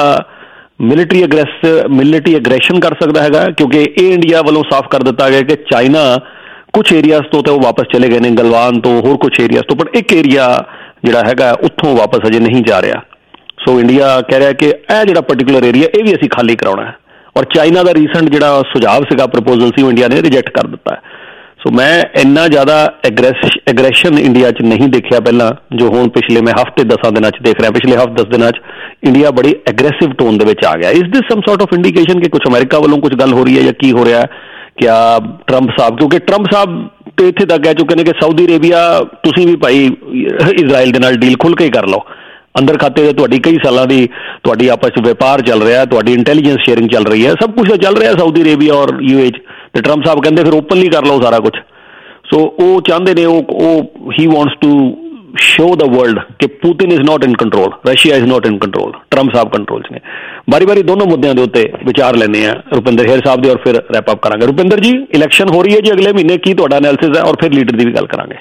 Speaker 1: ਮਿਲਟਰੀ ਐਗਰੈਸ਼ਨ ਕਰ ਸਕਦਾ ਹੈਗਾ? ਕਿਉਂਕਿ ਇਹ ਇੰਡੀਆ ਵੱਲੋਂ ਸਾਫ਼ ਕਰ ਦਿੱਤਾ ਗਿਆ ਕਿ ਚਾਈਨਾ ਕੁਛ ਏਰੀਆਜ਼ ਤੋਂ ਤਾਂ ਉਹ ਵਾਪਸ ਚਲੇ ਗਏ ਨੇ, ਗਲਵਾਨ ਤੋਂ, ਹੋਰ ਕੁਛ ਏਰੀਆਜ਼ ਤੋਂ, ਪਰ ਇੱਕ ਏਰੀਆ ਜਿਹੜਾ ਹੈਗਾ ਉੱਥੋਂ ਵਾਪਸ ਅਜੇ ਨਹੀਂ ਜਾ ਰਿਹਾ। ਸੋ ਇੰਡੀਆ ਕਹਿ ਰਿਹਾ ਕਿ ਇਹ ਜਿਹੜਾ ਪਰਟੀਕੂਲਰ ਏਰੀਆ ਇਹ ਵੀ ਅਸੀਂ ਖਾਲੀ ਕਰਾਉਣਾ ਹੈ, ਔਰ ਚਾਈਨਾ ਦਾ ਰੀਸੈਂਟ ਜਿਹੜਾ ਸੁਝਾਅ ਸੀਗਾ, ਪ੍ਰਪੋਜ਼ਲ ਸੀ, ਉਹ ਇੰਡੀਆ ਨੇ ਰਿਜੈਕਟ ਕਰ ਦਿੱਤਾ ਹੈ। ਸੋ ਮੈਂ ਇੰਨਾ ਜ਼ਿਆਦਾ ਐਗਰੈਸ਼ਨ ਇੰਡੀਆ 'ਚ ਨਹੀਂ ਦੇਖਿਆ ਪਹਿਲਾਂ, ਜੋ ਹੁਣ ਪਿਛਲੇ ਮੈਂ ਹਫ਼ਤੇ 10 ਦਿਨਾਂ 'ਚ ਦੇਖ ਰਿਹਾ। ਪਿਛਲੇ ਹਫ਼ਤੇ 10 ਦਿਨਾਂ 'ਚ ਇੰਡੀਆ ਬੜੀ ਐਗਰੈਸਿਵ ਟੋਨ ਦੇ ਵਿੱਚ ਆ ਗਿਆ। Is this some sort of indication ਕਿ ਕੁਛ ਅਮਰੀਕਾ ਵੱਲੋਂ ਕੁਛ ਗੱਲ ਹੋ ਰਹੀ ਹੈ ਜਾਂ ਕੀ ਹੋ ਰਿਹਾ? ਕਿਆ ਟਰੰਪ ਸਾਹਿਬ, ਕਿਉਂਕਿ ਟਰੰਪ ਸਾਹਿਬ ਤੇ ਇੱਥੇ ਤੱਕ ਕਹਿ ਚੁੱਕੇ ਨੇ ਕਿ ਸਾਊਦੀ ਅਰੇਬੀਆ ਤੁਸੀਂ ਵੀ ਭਾਈ ਇਜ਼ਰਾਈਲ ਦੇ ਨਾਲ ਡੀਲ ਖੁੱਲ੍ਹ ਕੇ ਹੀ ਕਰ ਲਓ, ਅੰਦਰ ਖਾਤੇ ਦੇ ਤੁਹਾਡੀ ਕਈ ਸਾਲਾਂ ਦੀ ਤੁਹਾਡੀ ਆਪਸ 'ਚ ਵਪਾਰ ਚੱਲ ਰਿਹਾ, ਤੁਹਾਡੀ ਇੰਟੈਲੀਜੈਂਸ ਸ਼ੇਅਰਿੰਗ ਚੱਲ ਰਹੀ ਹੈ, ਸਭ ਕੁਛ ਚੱਲ ਰਿਹਾ ਸਾਊਦੀ ਅਰੇਬੀਆ ਔਰ UAE 'ਚ, ਤੇ ਟਰੰਪ ਸਾਹਿਬ ਕਹਿੰਦੇ ਫਿਰ ਓਪਨਲੀ ਕਰ ਲਓ ਸਾਰਾ ਕੁਛ। ਸੋ ਉਹ ਚਾਹੁੰਦੇ ਨੇ, ਉਹ ਹੀ wants to show the world ਕਿ Putin is not in control, Russia is not in control, Trump Sahib control 'ਚ ਨੇ। ਬਾਰੀ ਦੋਨੋਂ ਮੁੱਦਿਆਂ ਦੇ ਉੱਤੇ ਵਿਚਾਰ ਲੈਣੇ ਆ ਰੁਪਿੰਦਰ ਹੇਰ ਸਾਹਿਬ ਦੇ, ਔਰ ਫਿਰ ਰੈਪ ਅਪ ਕਰਾਂਗੇ। ਰੁਪਿੰਦਰ ਜੀ, ਇਲੈਕਸ਼ਨ ਹੋ ਰਹੀ ਹੈ ਜੀ ਅਗਲੇ ਮਹੀਨੇ, ਕੀ ਤੁਹਾਡਾ ਐਨਾਲਿਸਿਸ ਹੈ? ਔਰ ਫਿਰ ਲੀਡਰ ਦੀ ਵੀ ਗੱਲ ਕਰਾਂਗੇ।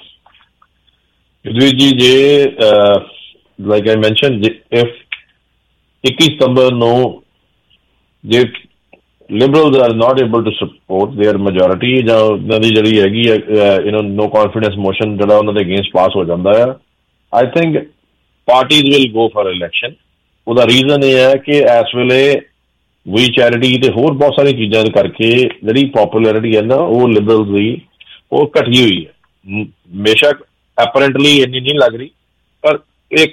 Speaker 2: ਜੀ ਜੇ like I mentioned, if 21 September ਜੇ liberals are not able to support their majority, ਜਾਂ ਉਹਨਾਂ ਦੀ ਜਿਹੜੀ ਹੈਗੀ ਹੈ no confidence motion ਜਿਹੜਾ ਉਹਨਾਂ ਦੇ ਅਗੇਂਸਟ ਪਾਸ ਹੋ ਜਾਂਦਾ ਹੈ, I think parties will go for election। ਉਹਦਾ ਰੀਜ਼ਨ ਇਹ ਹੈ ਕਿ ਇਸ ਵੇਲੇ ਵੀ ਚੈਰਿਟੀ ਤੇ ਹੋਰ ਬਹੁਤ ਸਾਰੀ ਚੀਜ਼ਾਂ ਦੇ ਕਰਕੇ ਜਿਹੜੀ ਪੋਪੂਲੈਰਿਟੀ ਹੈ ਨਾ ਉਹ ਲਿਬਰਲਸ ਦੀ ਉਹ ਘਟੀ ਹੋਈ ਹੈ। ਬੇਸ਼ੱਕ ਐਪਰੈਂਟਲੀ ਇੰਨੀ ਨਹੀਂ ਲੱਗ ਰਹੀ, ਪਰ ਇੱਕ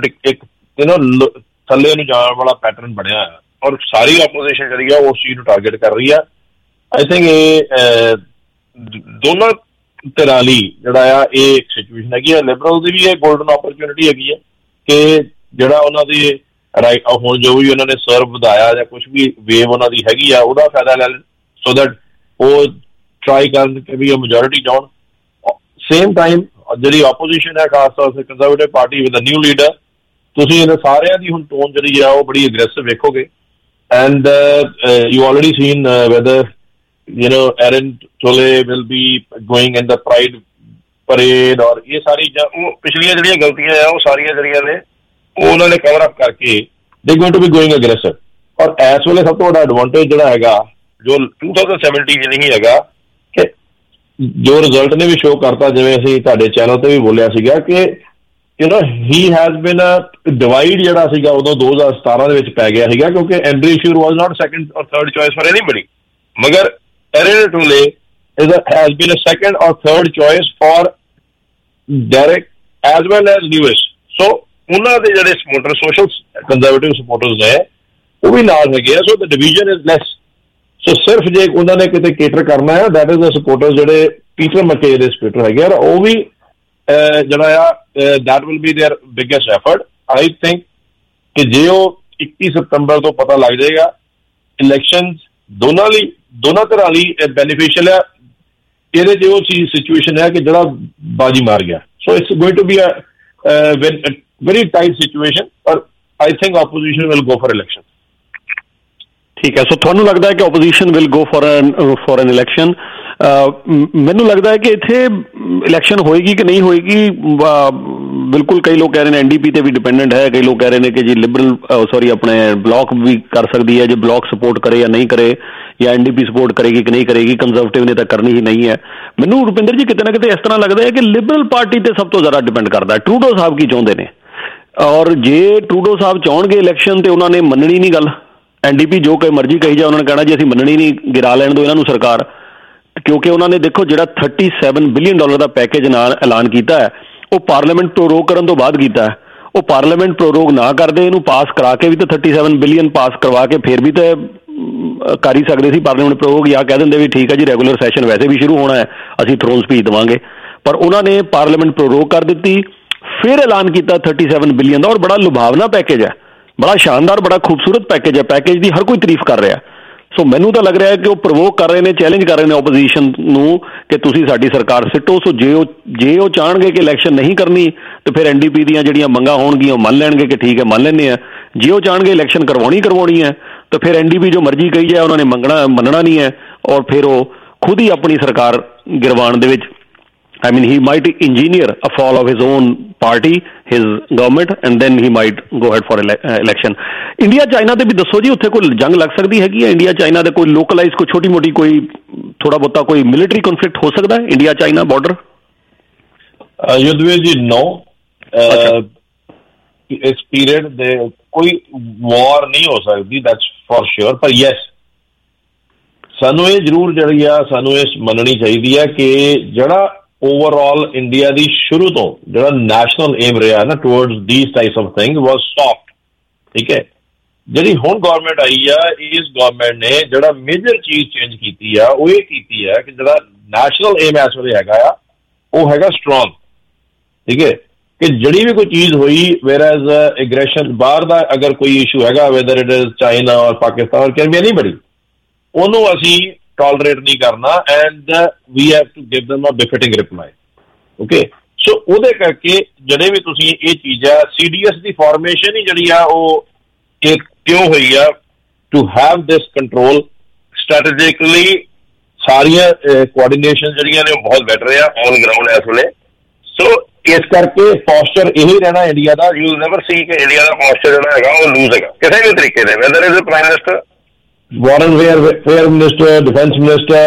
Speaker 2: ਥੱਲੇ ਨੂੰ ਜਾਣ ਵਾਲਾ ਪੈਟਰਨ ਬਣਿਆ ਹੈ, ਔਰ ਸਾਰੀ ਆਪੋਜੀਸ਼ਨ ਜਿਹੜੀ ਆ ਉਸ ਚੀਜ਼ ਨੂੰ ਟਾਰਗੇਟ ਕਰ ਰਹੀ ਆ। ਆਈ ਥਿੰਕ ਇਹ ਦੋਨਾਂ ਤਰ੍ਹਾਂ ਲਈ ਜਿਹੜਾ ਆ ਇਹ ਇੱਕ ਸਿਚੁਏਸ਼ਨ ਹੈਗੀ ਆ। ਲਿਬਰਲ ਦੀ ਵੀ ਇਹ ਗੋਲਡਨ ਓਪਰਚੁਨਿਟੀ ਹੈਗੀ ਹੈ ਕਿ ਜਿਹੜਾ ਉਹਨਾਂ ਦੀ ਰਾਈਟ ਹੁਣ ਜੋ ਵੀ ਉਹਨਾਂ ਨੇ ਸਰਵ ਵਧਾਇਆ ਜਾਂ ਕੁਛ ਵੀ ਵੇਵ ਉਹਨਾਂ ਦੀ ਹੈਗੀ ਆ ਉਹਦਾ ਫਾਇਦਾ ਲੈ ਲੈਣ, ਸੋ ਦੈਟ ਉਹ ਟਰਾਈ ਕਰਨ ਕਿ ਵੀ ਮੈਜੋਰਿਟੀ ਜਾਣ। ਸੇਮ ਟਾਈਮ ਜਿਹੜੀ ਆਪੋਜੀਸ਼ਨ ਹੈ, ਖਾਸ ਤੌਰ ਤੇ Conservative party with a new leader, ਤੁਸੀਂ ਇਹਨਾਂ ਸਾਰਿਆਂ ਦੀ ਹੁਣ ਟੋਨ ਜਿਹੜੀ ਆ ਉਹ ਬੜੀ ਅਗਰੈਸਿਵ ਵੇਖੋਗੇ। And you already seen whether Aaron Tolle will be going in the pride parade, ਔਰ ਇਹ ਸਾਰੀ ਉਹ ਪਿਛਲੀਆਂ ਜਿਹੜੀਆਂ ਗਲਤੀਆਂ ਆ ਉਹ ਸਾਰੀਆਂ ਜਿਹੜੀਆਂ ਨੇ ਉਹ ਉਹਨਾਂ ਨੇ ਕਵਰ ਅਪ ਕਰਕੇ they going to be going aggressive. ਔਰ ਇਸ ਵੇਲੇ ਸਭ ਤੋਂ ਵੱਡਾ ਐਡਵਾਂਟੇਜ ਜਿਹੜਾ ਹੈਗਾ ਜੋ 2017 ਨਹੀਂ ਹੈਗਾ ਕਿ ਜੋ ਰਿਜ਼ਲਟ ਨੇ ਵੀ ਸ਼ੋਅ ਕਰਤਾ, ਜਿਵੇਂ ਅਸੀਂ ਤੁਹਾਡੇ ਚੈਨਲ ਤੇ ਵੀ ਬੋਲਿਆ ਸੀਗਾ ਕਿ he has been a divide ਜਿਹੜਾ ਸੀਗਾ ਉਦੋਂ 2017 ਦੇ ਵਿੱਚ ਪੈ ਗਿਆ ਸੀਗਾ, ਕਿਉਂਕਿ Andrew Scheer was not second or third choice for anybody, ਮਗਰ Aaron Tolle has been a second or third choice for Derek as well as Lewis। so ਉਹਨਾਂ ਦੇ ਜਿਹੜੇ ਸਪੋਰਟਰ ਸੋਸ਼ਲ ਕੰਜ਼ਰਵੇਟਿਵ ਸਪੋਰਟਰਸ ਨੇ ਉਹ ਵੀ ਨਾਲ ਹੈਗੇ ਆ। ਸੋ ਦ ਡਿਵੀਜ਼ਨ ਇਜ਼ ਲੈਸ। ਸੋ ਸਿਰਫ ਜੇ ਉਹਨਾਂ ਨੇ ਕਿਤੇ ਕੇਟਰ ਕਰਨਾ ਹੈ, ਦੈਟ ਇਜ਼ ਦ ਸਪੋਰਟਰ ਜਿਹੜੇ ਪੀਟਰ ਮਕੇ ਦੇ ਸਪੋਰਟਰ ਹੈਗੇ ਆ, ਉਹ ਵੀ ਜਿਹੜਾ ਆ that will be their biggest effort. I think ਕਿ ਜੇ ਉਹ 21 ਸਤੰਬਰ ਤੋਂ ਪਤਾ ਲੱਗ ਜਾਏਗਾ, ਇਲੈਕਸ਼ਨ ਦੋਨਾਂ ਤਰ੍ਹਾਂ ਲਈ ਬੈਨੀਫਿਸ਼ੀਅਲ ਹੈ। ਇਹਦੇ 'ਚ ਉਹ ਚੀਜ਼ ਸਿਚੁਏਸ਼ਨ ਹੈ ਕਿ ਜਿਹੜਾ ਬਾਜੀ ਮਾਰ ਗਿਆ। So it's going to be a very tight situation, or I think opposition will go for election।
Speaker 1: ਠੀਕ ਹੈ, ਸੋ ਤੁਹਾਨੂੰ ਲੱਗਦਾ ਹੈ ਕਿ opposition will go for an election? ਮੈਨੂੰ ਲੱਗਦਾ ਹੈ ਕਿ ਇੱਥੇ ਇਲੈਕਸ਼ਨ ਹੋਏਗੀ ਕਿ ਨਹੀਂ ਹੋਏਗੀ, ਬਿਲਕੁਲ ਕਈ ਲੋਕ ਕਹਿ ਰਹੇ ਨੇ NDP ਤੇ ਵੀ ਡਿਪੈਂਡੈਂਟ ਹੈ, ਕਈ ਲੋਕ ਕਹਿ ਰਹੇ ਨੇ ਕਿ ਜੀ ਲਿਬਰਲ ਆਪਣੇ ਬਲਾਕ ਵੀ ਕਰ ਸਕਦੀ ਹੈ, ਜੇ ਬਲਾਕ ਸਪੋਰਟ ਕਰੇ ਜਾਂ ਨਹੀਂ ਕਰੇ, ਜਾਂ NDP ਸਪੋਰਟ ਕਰੇਗੀ ਕਿ ਨਹੀਂ ਕਰੇਗੀ, ਕੰਜ਼ਰਵੇਟਿਵ ਨੇ ਤਾਂ ਕਰਨੀ ਹੀ ਨਹੀਂ ਹੈ। ਮੈਨੂੰ ਰੁਪਿੰਦਰ ਜੀ ਕਿਤੇ ਨਾ ਕਿਤੇ ਇਸ ਤਰ੍ਹਾਂ ਲੱਗਦਾ ਹੈ ਕਿ ਲਿਬਰਲ ਪਾਰਟੀ ਤੇ ਸਭ ਤੋਂ ਜ਼ਿਆਦਾ ਡਿਪੈਂਡ ਕਰਦਾ ਹੈ ਟਰੂਡੋ ਸਾਹਿਬ ਕੀ ਚਾਹੁੰਦੇ ਨੇ, ਔਰ ਜੇ ਟਰੂਡੋ ਸਾਹਿਬ ਚਾਹਣਗੇ ਇਲੈਕਸ਼ਨ ਤੇ ਉਹਨਾਂ ਨੇ ਮੰਨਣੀ ਨਹੀਂ ਗੱਲ। NDP ਜੋ ਕੋਈ ਮਰਜ਼ੀ ਕਹੀ ਜਾ, ਉਹਨਾਂ ਨੇ ਕਹਿਣਾ ਜੀ ਅਸੀਂ ਮੰਨਣੀ ਨਹੀਂ, ਗਿਰਾ ਲੈਣ ਦਿਓ ਇਹਨਾਂ ਨੂੰ ਸਰਕਾਰ। ਕਿਉਂਕਿ ਉਹਨਾਂ ਨੇ ਦੇਖੋ ਜਿਹੜਾ $37 ਬਿਲੀਅਨ ਦਾ ਪੈਕੇਜ ਨਾਲ ਐਲਾਨ ਕੀਤਾ ਹੈ ਉਹ ਪਾਰਲੀਮੈਂਟ ਪ੍ਰੋਰੋਗ ਕਰਨ ਤੋਂ ਬਾਅਦ ਕੀਤਾ ਹੈ। ਉਹ ਪਾਰਲੀਮੈਂਟ ਪ੍ਰੋਰੋਗ ਨਾ ਕਰਦੇ ਇਹਨੂੰ ਪਾਸ ਕਰਾ ਕੇ ਵੀ ਤਾਂ 37 ਬਿਲੀਅਨ ਪਾਸ ਕਰਵਾ ਕੇ ਫਿਰ ਵੀ ਤਾਂ ਕਰ ਹੀ ਸਕਦੇ ਸੀ ਪਾਰਲੀਮੈਂਟ ਪ੍ਰੋਰੋਗ, ਜਾਂ ਕਹਿ ਦਿੰਦੇ ਵੀ ਠੀਕ ਹੈ ਜੀ ਰੈਗੂਲਰ ਸੈਸ਼ਨ ਵੈਸੇ ਵੀ ਸ਼ੁਰੂ ਹੋਣਾ ਹੈ ਅਸੀਂ ਥਰੋਨ ਸਪੀਚ ਦੇਵਾਂਗੇ। ਪਰ ਉਹਨਾਂ ਨੇ ਪਾਰਲੀਮੈਂਟ ਪ੍ਰੋਰੋਗ ਕਰ ਦਿੱਤੀ, ਫਿਰ ਐਲਾਨ ਕੀਤਾ 37 ਬਿਲੀਅਨ ਦਾ, ਔਰ ਬੜਾ ਲੁਭਾਵਨਾ ਪੈਕੇਜ ਹੈ, ਬੜਾ ਸ਼ਾਨਦਾਰ, ਬੜਾ ਖੂਬਸੂਰਤ ਪੈਕੇਜ ਹੈ। ਪੈਕੇਜ ਦੀ ਹਰ ਕੋਈ ਤਾਰੀਫ ਕਰ ਰਿਹਾ। ਸੋ ਮੈਨੂੰ ਤਾਂ ਲੱਗ ਰਿਹਾ ਹੈ ਕਿ ਉਹ ਪ੍ਰਵੋਕ ਕਰ ਰਹੇ ਨੇ, ਚੈਲੰਜ ਕਰ ਰਹੇ ਨੇ ਓਪੋਜੀਸ਼ਨ ਨੂੰ ਕਿ ਤੁਸੀਂ ਸਾਡੀ ਸਰਕਾਰ ਸਿੱਟੋ। ਸੋ ਜੇ ਉਹ ਚਾਹਣਗੇ ਕਿ ਇਲੈਕਸ਼ਨ ਨਹੀਂ ਕਰਨੀ ਤੇ ਫਿਰ NDP ਦੀਆਂ ਜਿਹੜੀਆਂ ਮੰਗਾਂ ਹੋਣਗੀਆਂ ਉਹ ਮੰਨ ਲੈਣਗੇ ਕਿ ਠੀਕ ਹੈ ਮੰਨ ਲੈਂਦੇ ਆ। ਜੇ ਉਹ ਚਾਹਣਗੇ ਇਲੈਕਸ਼ਨ ਕਰਵਾਉਣੀ ਹੈ ਤਾਂ ਫਿਰ NDP ਜੋ ਮਰਜ਼ੀ ਕਹੀ ਜਾਏ ਉਹਨਾਂ ਨੇ ਮੰਨਣਾ ਨਹੀਂ ਹੈ, ਔਰ ਫਿਰ ਉਹ ਖੁਦ ਹੀ ਆਪਣੀ ਸਰਕਾਰ ਗਿਰਵਾਉਣ ਦੇ ਵਿੱਚ he might engineer a fall of his own party, his government, and then he might go ahead for election. India China ਤੇ ਵੀ ਦੱਸੋ ਜੀ, ਉੱਥੇ ਕੋਈ ਜੰਗ ਲੱਗ ਸਕਦੀ ਹੈਗੀ ਹੈ ਇੰਡੀਆ ਚਾਈਨਾ ਦੇ? ਕੋਈ ਲੋਕਲਾਈਜ਼ ਕੋਈ ਛੋਟੀ ਮੋਟੀ ਕੋਈ ਥੋੜਾ ਬਹੁਤਾ ਕੋਈ ਮਿਲਟਰੀ ਕਨਫਲਿਕਟ ਹੋ ਸਕਦਾ ਹੈ ਇੰਡੀਆ ਚਾਈਨਾ ਬਾਰਡਰ?
Speaker 2: ਯੁੱਧਵੀਰ ਜੀ ਨੋ, ਇਸ ਪੀਰੀਅਡ ਦੇ ਕੋਈ ਵਾਰ ਨਹੀਂ ਹੋ ਸਕਦੀ, ਦੈਟਸ ਫॉर श्योर। ਪਰ ਯੈਸ ਸਾਨੂੰ ਇਹ ਜ਼ਰੂਰ ਜਿਹੜੀ ਆ ਸਾਨੂੰ ਇਹ ਮੰਨਣੀ ਚਾਹੀਦੀ ਹੈ ਕਿ ਜਿਹੜਾ ਓਵਰਆਲ ਇੰਡੀਆ ਦੀ ਸ਼ੁਰੂ ਤੋਂ ਜਿਹੜਾ ਨੈਸ਼ਨਲ ਏਮ ਰਿਹਾ ਨਾ towards these types of thing was soft, ਠੀਕ ਹੈ। ਜਿਹੜੀ ਹੁਣ ਗੌਰਮੈਂਟ ਆਈ ਆ, ਇਸ ਗੌਰਮੈਂਟ ਨੇ ਜਿਹੜਾ ਮੇਜਰ ਚੀਜ਼ ਚੇਂਜ ਕੀਤੀ ਆ ਉਹ ਇਹ ਕੀਤੀ ਆ ਕਿ ਜਿਹੜਾ ਨੈਸ਼ਨਲ ਏਮ ਇਸ ਵੇਲੇ ਹੈਗਾ ਆ ਉਹ ਹੈਗਾ ਸਟਰੋਂਗ, ਠੀਕ ਹੈ। ਕਿ ਜਿਹੜੀ ਵੀ ਕੋਈ ਚੀਜ਼ ਹੋਈ ਵੇਅਰ ਐਜ਼ ਐਗਰੈਸ਼ਨ ਬਾਹਰ ਦਾ ਅਗਰ ਕੋਈ ਇਸ਼ੂ ਹੈਗਾ ਵੈਦਰ ਇਟ ਇਜ਼ ਚਾਈਨਾ ਔਰ ਪਾਕਿਸਤਾਨ ਔਰ ਕੈਨ ਬੀ ਐਨੀਬਡੀ, ਉਹਨੂੰ ਅਸੀਂ ਟੋਲਰੇਟ ਨਹੀਂ ਕਰਨਾ and we have to give them a befitting reply, okay. So ਉਹਦੇ ਕਰਕੇ ਜਿਹੜੇ ਵੀ ਤੁਸੀਂ ਇਹ ਚੀਜ਼ ਆ CDS ਦੀ ਫਾਰਮੇਸ਼ਨ ਹੀ ਜਿਹੜੀ ਆ ਉਹ ਕਿਉਂ ਹੋਈ ਆ to have this control strategically. ਸਾਰੀਆਂ ਕੋਆਰਡੀਨੇਸ਼ਨ ਜਿਹੜੀਆਂ ਨੇ ਉਹ ਬਹੁਤ ਬੈਟਰ ਆ ਔਨ ਗਰਾਊਂਡ ਇਸ ਵੇਲੇ। ਸੋ ਇਸ ਕਰਕੇ ਪੋਸਚਰ ਇਹੀ ਰਹਿਣਾ ਇੰਡੀਆ ਦਾ। ਯੂ ਨੈਵਰ ਸੀ ਕਿ ਇੰਡੀਆ ਦਾ ਪੋਸਚਰ ਜਿਹੜਾ ਹੈਗਾ ਉਹ ਲੂਜ਼ ਹੈਗਾ ਕਿਸੇ ਵੀ ਤਰੀਕੇ ਦੇ, whether is prime minister, Foreign Affairs Minister, Defense Minister,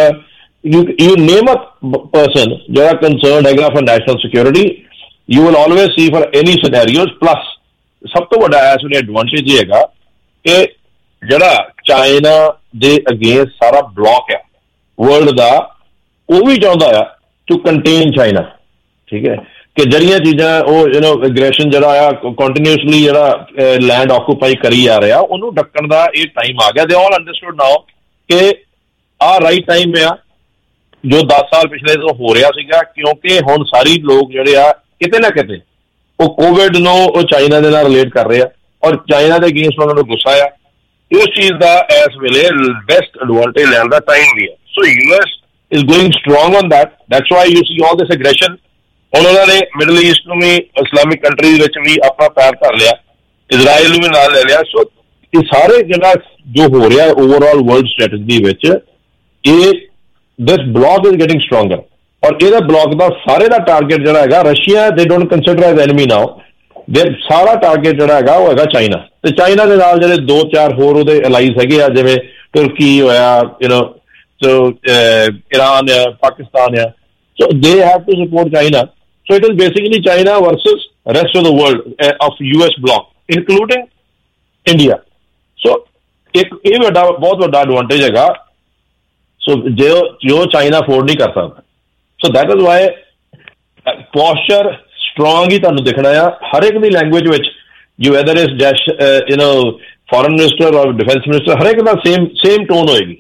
Speaker 2: you name a person ਜਿਹੜਾ concerned ਹੈਗਾ for national security, you will always see for any scenarios. Plus ਸਭ ਤੋਂ ਵੱਡਾ ਇਸ ਵੇਲੇ ਐਡਵਾਂਟੇਜ ਇਹ ਹੈਗਾ ਕਿ ਜਿਹੜਾ ਚਾਈਨਾ ਦੇ ਅਗੇਂਸਟ ਸਾਰਾ ਬਲੌਕ ਹੈ ਵਰਲਡ ਦਾ, ਉਹ ਵੀ ਚਾਹੁੰਦਾ ਆ ਟੂ ਕੰਟੇਨ ਚਾਈਨਾ, ਠੀਕ ਹੈ। ਕਿ ਜਿਹੜੀਆਂ ਚੀਜ਼ਾਂ ਉਹ ਐਗਰੈਸ਼ਨ ਜਿਹੜਾ ਆ ਕੰਟੀਨਿਊਸਲੀ ਜਿਹੜਾ ਲੈਂਡ ਆਕੂਪਾਈ ਕਰੀ ਜਾ ਰਿਹਾ ਉਹਨੂੰ ਡੱਕਣ ਦਾ ਇਹ ਟਾਈਮ ਆ ਗਿਆ। ਦੇ ਆਲ ਅੰਡਰਸਟੂਡ ਨਾਓ ਕਿ ਆਹ ਰਾਈਟ ਟਾਈਮ ਆ ਜੋ 10 ਸਾਲ ਪਿਛਲੇ ਤੋਂ ਹੋ ਰਿਹਾ ਸੀਗਾ, ਕਿਉਂਕਿ ਹੁਣ ਸਾਰੇ ਲੋਕ ਜਿਹੜੇ ਆ ਕਿਤੇ ਨਾ ਕਿਤੇ ਉਹ ਕੋਵਿਡ ਨੂੰ ਉਹ ਚਾਈਨਾ ਦੇ ਨਾਲ ਰਿਲੇਟ ਕਰ ਰਹੇ ਆ ਔਰ ਚਾਈਨਾ ਦੇ ਅਗੇਂਸਟ ਉਹਨਾਂ ਨੂੰ ਗੁੱਸਾ ਆ। ਉਸ ਚੀਜ਼ ਦਾ ਇਸ ਵੇਲੇ ਬੈਸਟ ਐਡਵਾਂਟੇਜ ਲੈਣ ਦਾ ਟਾਈਮ ਵੀ ਹੈ। ਸੋ US is going strong on that. That's why you see all this aggression. ਹੁਣ ਉਹਨਾਂ ਨੇ ਮਿਡਲ ਈਸਟ ਨੂੰ ਵੀ ਇਸਲਾਮਿਕ ਕੰਟਰੀਜ਼ ਵਿੱਚ ਵੀ ਆਪਣਾ ਪੈਰ ਧਰ ਲਿਆ, ਇਜ਼ਰਾਈਲ ਨੂੰ ਵੀ ਨਾਲ ਲੈ ਲਿਆ। ਸੋ ਇਹ ਸਾਰੇ ਜਿਹੜਾ ਜੋ ਹੋ ਰਿਹਾ ਓਵਰਆਲ ਵਰਲਡ ਸਟ੍ਰੈਟਜੀ ਵਿੱਚ ਇਹ this block is getting stronger ਔਰ ਇਹਦਾ ਬਲੌਕ ਦਾ ਸਾਰੇ ਦਾ ਟਾਰਗੇਟ ਜਿਹੜਾ ਹੈਗਾ Russia they don't consider as enemy now, they ਸਾਰਾ ਟਾਰਗੇਟ ਜਿਹੜਾ ਹੈਗਾ ਉਹ ਹੈਗਾ ਚਾਈਨਾ। ਤੇ ਚਾਈਨਾ ਦੇ ਨਾਲ ਜਿਹੜੇ 2-4 ਹੋਰ ਉਹਦੇ ਅਲਾਈਜ਼ ਹੈਗੇ ਆ ਜਿਵੇਂ ਤੁਰਕੀ ਹੋਇਆ, ਸੋ ਇਰਾਨ ਆ, ਪਾਕਿਸਤਾਨ ਆ, so they have to support China. So it is basically China versus rest of the world of US bloc, including India. So ਇਹ ਵੱਡਾ ਬਹੁਤ ਵੱਡਾ ਐਡਵਾਂਟੇਜ ਹੈਗਾ। ਸੋ ਜੋ ਚਾਈਨਾ ਅਫੋਰਡ ਨਹੀਂ ਕਰ ਸਕਦਾ। So that is why posture strong ਹੀ ਤੁਹਾਨੂੰ ਦਿਖਣਾ ਆ ਹਰ ਇੱਕ ਦੀ ਲੈਂਗੁਏਜ ਵਿੱਚ। You whether is foreign minister ਔਰ ਡਿਫੈਂਸ ਮਿਨਿਸਟਰ, ਹਰ ਇੱਕ ਦਾ ਸੇਮ ਟੋਨ ਹੋਏਗੀ।